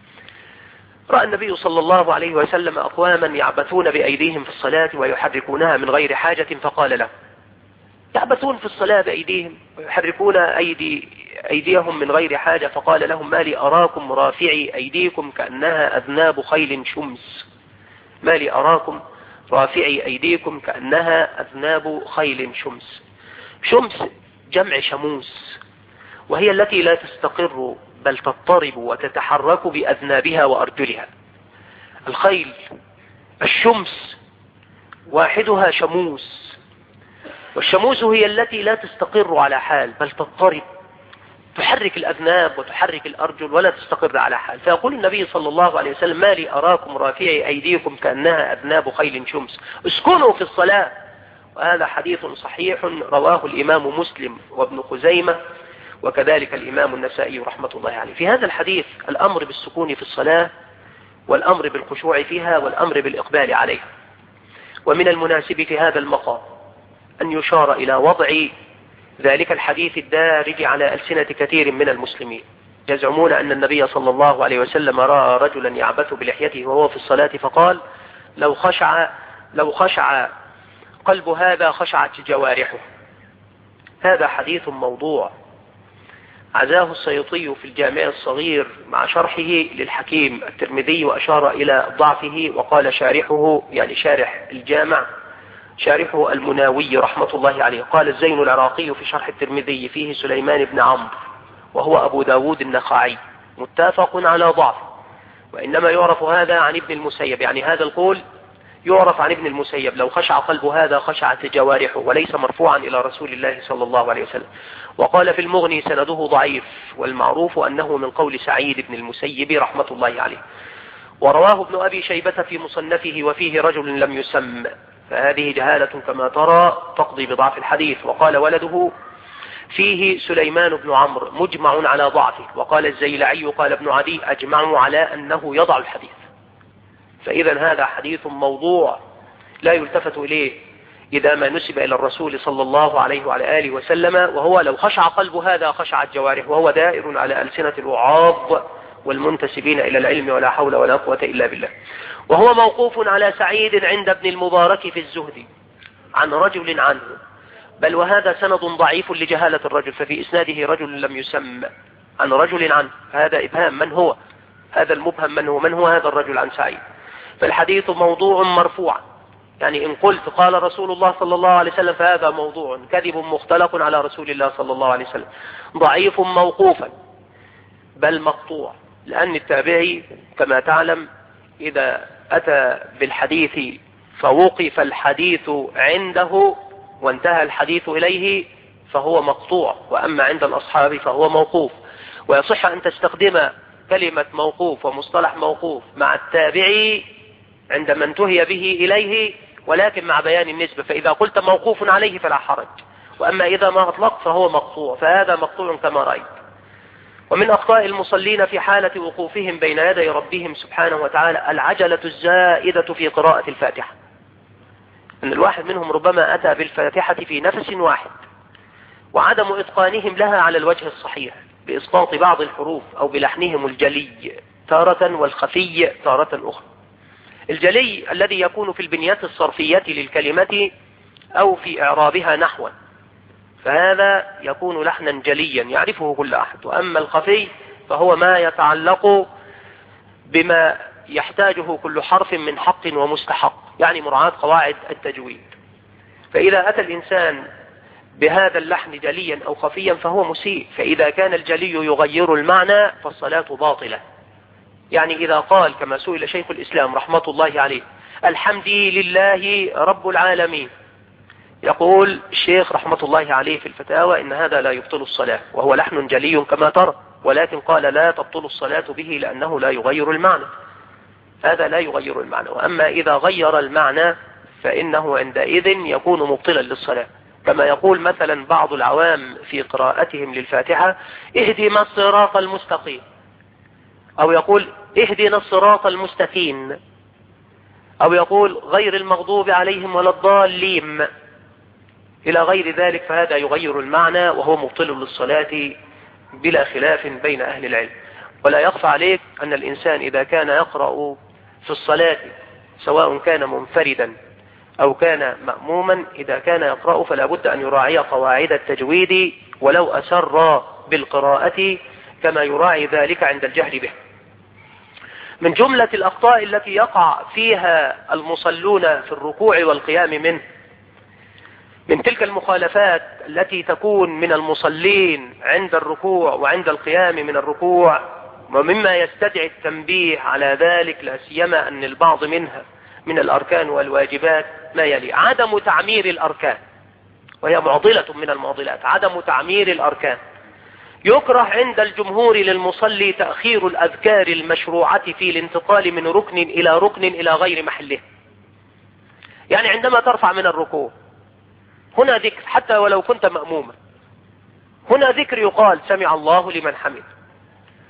رأى النبي صلى الله عليه وسلم أقواما يعبثون بأيديهم في الصلاة ويحركونها من غير حاجة، فقال له: يعبثون في الصلاة بأيديهم ويحركون أيدي أيديهم من غير حاجة، فقال لهم: ما لي أراكم رافعي أيديكم كأنها أذناب خيل شمس. ما لي أراكم رافعي أيديكم كأنها أذناب خيل شمس. شمس جمع شموس، وهي التي لا تستقر بل تضطرب وتتحرك بأذنابها وأرجلها. الخيل الشمس واحدها شموس، والشموس هي التي لا تستقر على حال بل تضطرب، تحرك الأذناب وتحرك الأرجل ولا تستقر على حال. فيقول النبي صلى الله عليه وسلم: ما لي أراكم رافعي أيديكم كأنها أذناب خيل شمس، اسكنوا في الصلاة. وهذا حديث صحيح رواه الإمام مسلم وابن خزيمة وكذلك الإمام النسائي رحمة الله عليه. في هذا الحديث الأمر بالسكون في الصلاة والأمر بالخشوع فيها والأمر بالإقبال عليها. ومن المناسب في هذا المقام أن يشار إلى وضع ذلك الحديث الدارج على ألسنة كثير من المسلمين. يزعمون أن النبي صلى الله عليه وسلم رأى رجلا يعبث بلحيته وهو في الصلاة فقال لو خشع لو خشع قلب هذا خشعت جوارحه. هذا حديث موضوع عزاه السيوطي في الجامع الصغير مع شرحه للحكيم الترمذي، وأشار إلى ضعفه وقال شارحه، يعني شارح الجامع، شارحه المناوي رحمة الله عليه، قال الزين العراقي في شرح الترمذي فيه سليمان بن عمرو وهو أبو داود النخعي متفق على ضعف، وإنما يعرف هذا عن ابن المسيب، يعني هذا القول يعرف عن ابن المسيب لو خشع قلب هذا خشعت جوارحه، وليس مرفوعا إلى رسول الله صلى الله عليه وسلم. وقال في المغني سنده ضعيف، والمعروف أنه من قول سعيد بن المسيب رحمة الله عليه. ورواه ابن أبي شيبة في مصنفه وفيه رجل لم يسم، فهذه جهالة كما ترى تقضي بضعف الحديث. وقال ولده فيه سليمان بن عمرو مجمع على ضعفه. وقال الزيلعي قال ابن عدي أجمعوا على أنه يضع الحديث. فإذا هذا حديث موضوع لا يلتفت إليه إذا ما نسب إلى الرسول صلى الله عليه وعلى آله وسلم، وهو لو خشع قلب هذا خشعت جوارح، وهو دائر على ألسنة الوعاظ والمنتسبين إلى العلم، ولا حول ولا قوة إلا بالله. وهو موقوف على سعيد عند ابن المبارك في الزهد عن رجل عنه، بل وهذا سند ضعيف لجهالة الرجل، ففي إسناده رجل لم يسم عن رجل عنه، هذا إبهام من هو هذا المبهم، من هو من هو هذا الرجل عن سعيد. فالحديث موضوع مرفوع، يعني إن قلت قال رسول الله صلى الله عليه وسلم فهذا موضوع كذب مختلق على رسول الله صلى الله عليه وسلم، ضعيف موقوفا بل مقطوع، لأن التابعي كما تعلم إذا أتى بالحديث فوقف الحديث عنده وانتهى الحديث إليه فهو مقطوع، وأما عند الأصحاب فهو موقوف. ويصح أن تستخدم كلمة موقوف ومصطلح موقوف مع التابعي عندما انتهي به إليه، ولكن مع بيان النسبة، فإذا قلت موقوف عليه فلا حرج، وأما إذا ما أطلق فهو مقطوع، فهذا مقطوع كما رأيت. ومن أخطاء المصلين في حالة وقوفهم بين يدي ربهم سبحانه وتعالى العجلة الزائدة في قراءة الفاتحة، أن الواحد منهم ربما أتى بالفاتحة في نفس واحد، وعدم إتقانهم لها على الوجه الصحيح بإسقاط بعض الحروف أو بلحنهم الجلي تارة والخفي تارة أخرى. الجلي الذي يكون في البنيات الصرفية للكلمة أو في إعرابها نحوا، فهذا يكون لحنا جليا يعرفه كل أحد. وأما الخفي فهو ما يتعلق بما يحتاجه كل حرف من حق ومستحق، يعني مراعاة قواعد التجويد. فإذا أتى الإنسان بهذا اللحن جليا أو خفيا فهو مسيء، فإذا كان الجلي يغير المعنى فالصلاة باطلة. يعني إذا قال كما سئل شيخ الإسلام رحمة الله عليه الحمد لله رب العالمين، يقول الشيخ رحمة الله عليه في الفتاوى إن هذا لا يبطل الصلاة، وهو لحن جلي كما ترى، ولكن قال لا تبطل الصلاة به لأنه لا يغير المعنى، هذا لا يغير المعنى. وأما إذا غير المعنى فإنه عندئذ يكون مبطلا للصلاة، كما يقول مثلا بعض العوام في قراءتهم للفاتحة اهدنا الصراط المستقيم، أو يقول اهدنا الصراط المستقيم، أو يقول غير المغضوب عليهم ولا الضالين إلى غير ذلك، فهذا يغير المعنى وهو مبطل للصلاة بلا خلاف بين أهل العلم. ولا يخفى عليك أن الإنسان إذا كان يقرأ في الصلاة سواء كان منفردا أو كان مأموما، إذا كان يقرأ فلا بد أن يراعي قواعد التجويد ولو أسر بالقراءة كما يراعي ذلك عند الجهل به. من جملة الأخطاء التي يقع فيها المصلون في الركوع والقيام منه، من تلك المخالفات التي تكون من المصلين عند الركوع وعند القيام من الركوع، ومما يستدعي التنبيه على ذلك لا سيما أن البعض منها من الأركان والواجبات ما يلي: عدم تعمير الأركان، وهي معضلة من المعضلات، عدم تعمير الأركان. يكره عند الجمهور للمصلي تأخير الأذكار المشروعة في الانتقال من ركن إلى ركن إلى غير محله. يعني عندما ترفع من الركوع هنا ذكر حتى ولو كنت مأموما، هنا ذكر يقال سمع الله لمن حمد،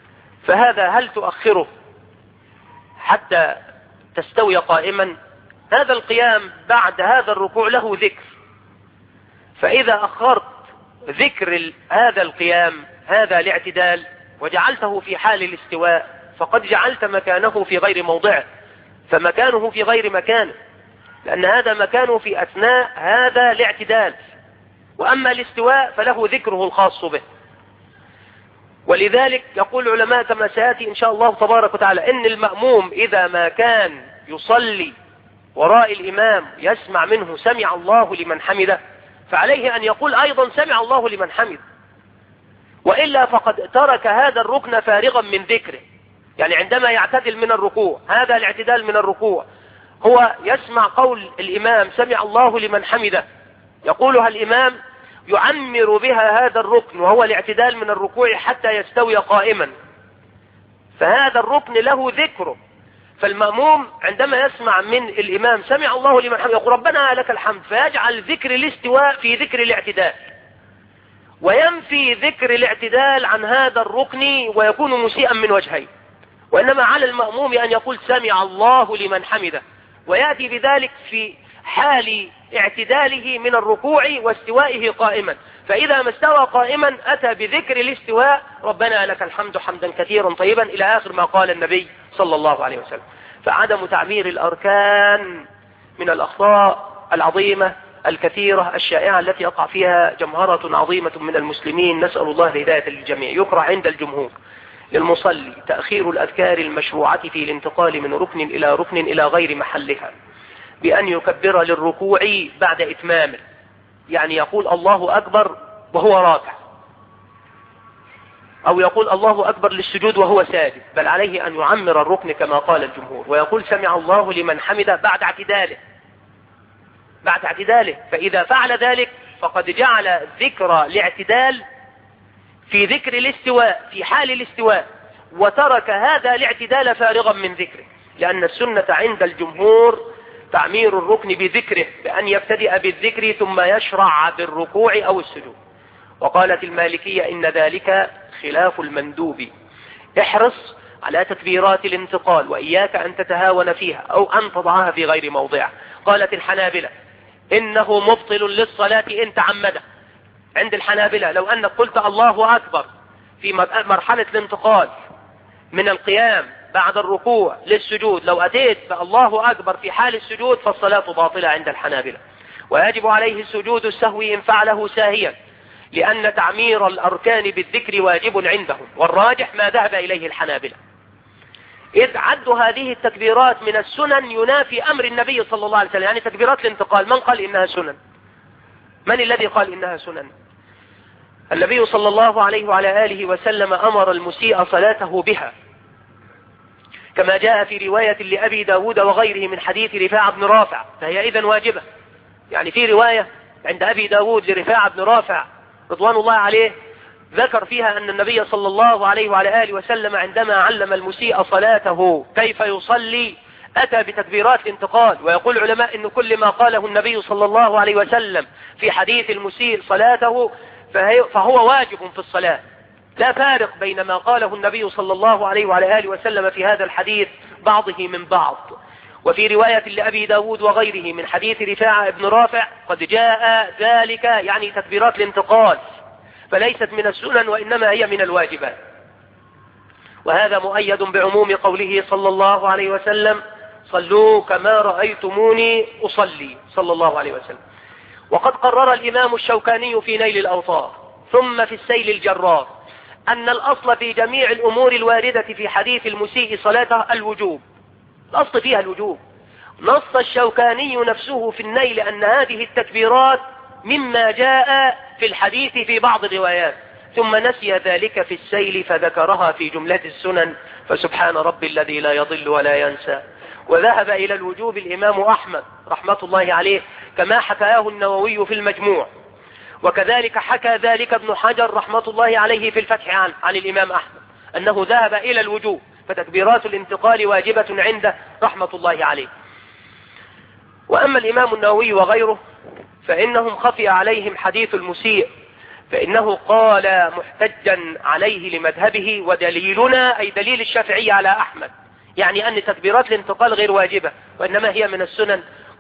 فهذا هل تؤخره حتى تستوي قائما هذا القيام بعد هذا الركوع له ذكر، فإذا أخرت ذكر هذا القيام هذا الاعتدال وجعلته في حال الاستواء فقد جعلت مكانه في غير موضعه، فمكانه في غير مكانه، لأن هذا مكانه في أثناء هذا الاعتدال، وأما الاستواء فله ذكره الخاص به. ولذلك يقول العلماء كما سيأتي إن شاء الله تبارك وتعالى إن المأموم إذا ما كان يصلي وراء الإمام يسمع منه سمع الله لمن حمده فعليه أن يقول أيضا سمع الله لمن حمده، وإلا فقد ترك هذا الركن فارغا من ذكره. يعني عندما يعتدل من الركوع، هذا الاعتدال من الركوع هو يسمع قول الإمام سمع الله لمن حمده يقولها الإمام، يعمر بها هذا الركن وهو الاعتدال من الركوع حتى يستوي قائما، فهذا الركن له ذكره. فالمأموم عندما يسمع من الإمام سمع الله لمن حمده يقول ربنا لك الحمد، فيجعل ذكر الاستواء في ذكر الاعتدال، وينفي ذكر الاعتدال عن هذا الركن ويكون مسيئا من وجهين. وإنما على المأموم أن يقول سمع الله لمن حمده، ويأتي بذلك في حال اعتداله من الركوع واستوائه قائما، فإذا ما استوى قائما أتى بذكر الاستواء ربنا لك الحمد حمدا كثيرا طيبا إلى آخر ما قال النبي صلى الله عليه وسلم. فعدم تعبير الأركان من الأخطاء العظيمة الكثيرة الشائعة التي يقع فيها جمهرة عظيمة من المسلمين، نسأل الله الهداية للجميع. يكره عند الجمهور للمصلي تأخير الأذكار المشروعة في الانتقال من ركن إلى ركن إلى غير محلها بأن يكبر للركوع بعد إتمامه، يعني يقول الله أكبر وهو راكع، أو يقول الله أكبر للسجود وهو ساجد، بل عليه أن يعمر الركن كما قال الجمهور، ويقول سمع الله لمن حمده بعد اعتداله بعد اعتداله فإذا فعل ذلك فقد جعل ذكر الاعتدال في ذكر الاستواء في حال الاستواء، وترك هذا الاعتدال فارغا من ذكره، لأن السنة عند الجمهور تعمير الركن بذكره، بأن يبتدئ بالذكر ثم يشرع بالركوع أو السجود. وقالت المالكية إن ذلك خلاف المندوب، احرص على تكبيرات الانتقال وإياك أن تتهاون فيها أو أن تضعها في غير موضعها. قالت الحنابلة إنه مبطل للصلاة إن تعمده. عند الحنابلة لو أنك قلت الله أكبر في مرحلة الانتقال من القيام بعد الركوع للسجود، لو أتيت بالله أكبر في حال السجود فالصلاة باطلة عند الحنابلة، ويجب عليه سجود السهو إن فعله ساهيا، لأن تعمير الأركان بالذكر واجب عندهم، والراجح ما ذهب إليه الحنابلة، إذ عدوا هذه التكبيرات من السنن ينافي أمر النبي صلى الله عليه وسلم. يعني تكبيرات الانتقال من قال إنها سنن؟ من الذي قال إنها سنن؟ النبي صلى الله عليه وعلى آله وسلم أمر المسيء صلاته بها، كما جاء في رواية لأبي داود وغيره من حديث رفاعة بن رافع، فهي إذن واجبة. يعني في رواية عند أبي داود لرفاعة بن رافع رضوان الله عليه ذكر فيها أن النبي صلى الله عليه وعلى آله وسلم عندما علم المسيء صلاته كيف يصلي أتى بتكبيرات الانتقال. ويقول العلماء أن كل ما قاله النبي صلى الله عليه وسلم في حديث المسيء صلاته فهو واجب في الصلاة، لا فارق بين ما قاله النبي صلى الله عليه وعلى آله وسلم في هذا الحديث بعضه من بعض. وفي رواية لأبي داود وغيره من حديث رفاعة بن رافع قد جاء ذلك، يعني تكبيرات الانتقال، فليست من السنن وإنما هي من الواجبات. وهذا مؤيد بعموم قوله صلى الله عليه وسلم صلوا كما رأيتموني أصلي صلى الله عليه وسلم. وقد قرر الإمام الشوكاني في نيل الأوطار ثم في السيل الجرار أن الأصل في جميع الأمور الواردة في حديث المسيء صلاته الوجوب، الأصل فيها الوجوب. نص الشوكاني نفسه في النيل أن هذه التكبيرات مما جاء في الحديث في بعض الروايات، ثم نسي ذلك في السيل فذكرها في جملة السنن، فسبحان ربي الذي لا يضل ولا ينسى. وذهب إلى الوجوب الإمام أحمد رحمة الله عليه كما حكاه النووي في المجموع، وكذلك حكى ذلك ابن حجر رحمة الله عليه في الفتح عن, عن الإمام أحمد أنه ذهب إلى الوجوب، فتكبيرات الانتقال واجبة عنده رحمة الله عليه. وأما الإمام النووي وغيره فإنهم خفي عليهم حديث المسيء، فإنه قال محتجا عليه لمذهبه ودليلنا أي دليل الشافعي على أحمد، يعني أن تكبيرات الانتقال غير واجبة وإنما هي من السنن.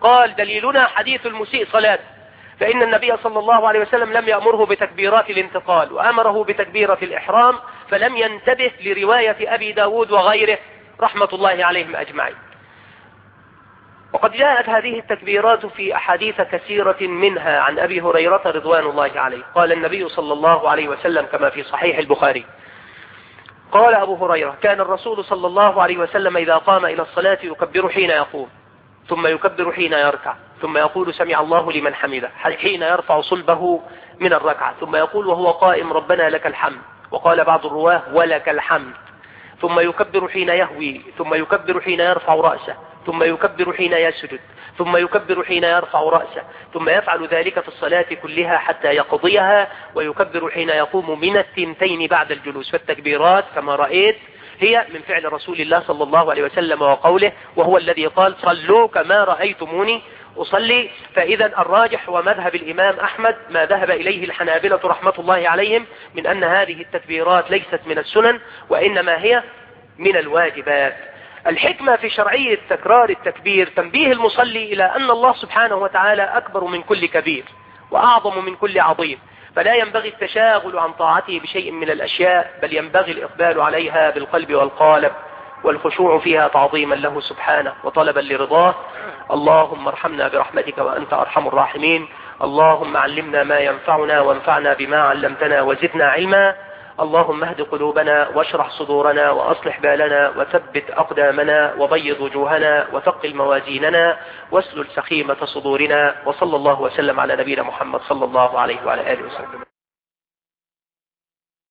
قال دليلنا حديث المسيء صلاة، فإن النبي صلى الله عليه وسلم لم يأمره بتكبيرات الانتقال وأمره بتكبيرة الإحرام، فلم ينتبه لرواية أبي داود وغيره رحمة الله عليهم أجمعين. وقد جاءت هذه التكبيرات في أحاديث كثيرة، منها عن أبي هريرة رضوان الله عليه قال النبي صلى الله عليه وسلم كما في صحيح البخاري قال أبو هريرة كان الرسول صلى الله عليه وسلم إذا قام إلى الصلاة يكبر حين يقوم، ثم يكبر حين يركع، ثم يقول سمع الله لمن حمده حين يرفع صلبه من الركعة، ثم يقول وهو قائم ربنا لك الحمد، وقال بعض الرواه ولك الحمد، ثم يكبر حين يهوي، ثم يكبر حين يرفع رأسه، ثم يكبر حين يسجد، ثم يكبر حين يرفع رأسه، ثم يفعل ذلك في الصلاة كلها حتى يقضيها، ويكبر حين يقوم من الثنتين بعد الجلوس. فالتكبيرات كما رأيت هي من فعل رسول الله صلى الله عليه وسلم وقوله، وهو الذي قال صلوا كما رأيتموني أصلي. فإذا الراجح ومذهب الإمام أحمد ما ذهب إليه الحنابلة رحمة الله عليهم من أن هذه التكبيرات ليست من السنن وإنما هي من الواجبات. الحكمة في شرعية تكرار التكبير تنبيه المصلي إلى أن الله سبحانه وتعالى أكبر من كل كبير وأعظم من كل عظيم، فلا ينبغي التشاغل عن طاعته بشيء من الأشياء، بل ينبغي الإقبال عليها بالقلب والقالب والخشوع فيها تعظيما له سبحانه وطلبا لرضاه. اللهم ارحمنا برحمتك وأنت أرحم الراحمين. اللهم علمنا ما ينفعنا وانفعنا بما علمتنا وزدنا علما. اللهم اهد قلوبنا واشرح صدورنا وأصلح بالنا وثبت أقدامنا وبيض وجوهنا وثقل موازيننا واسلل سخيمة صدورنا. وصلى الله وسلم على نبينا محمد صلى الله عليه وعلى آله وسلم.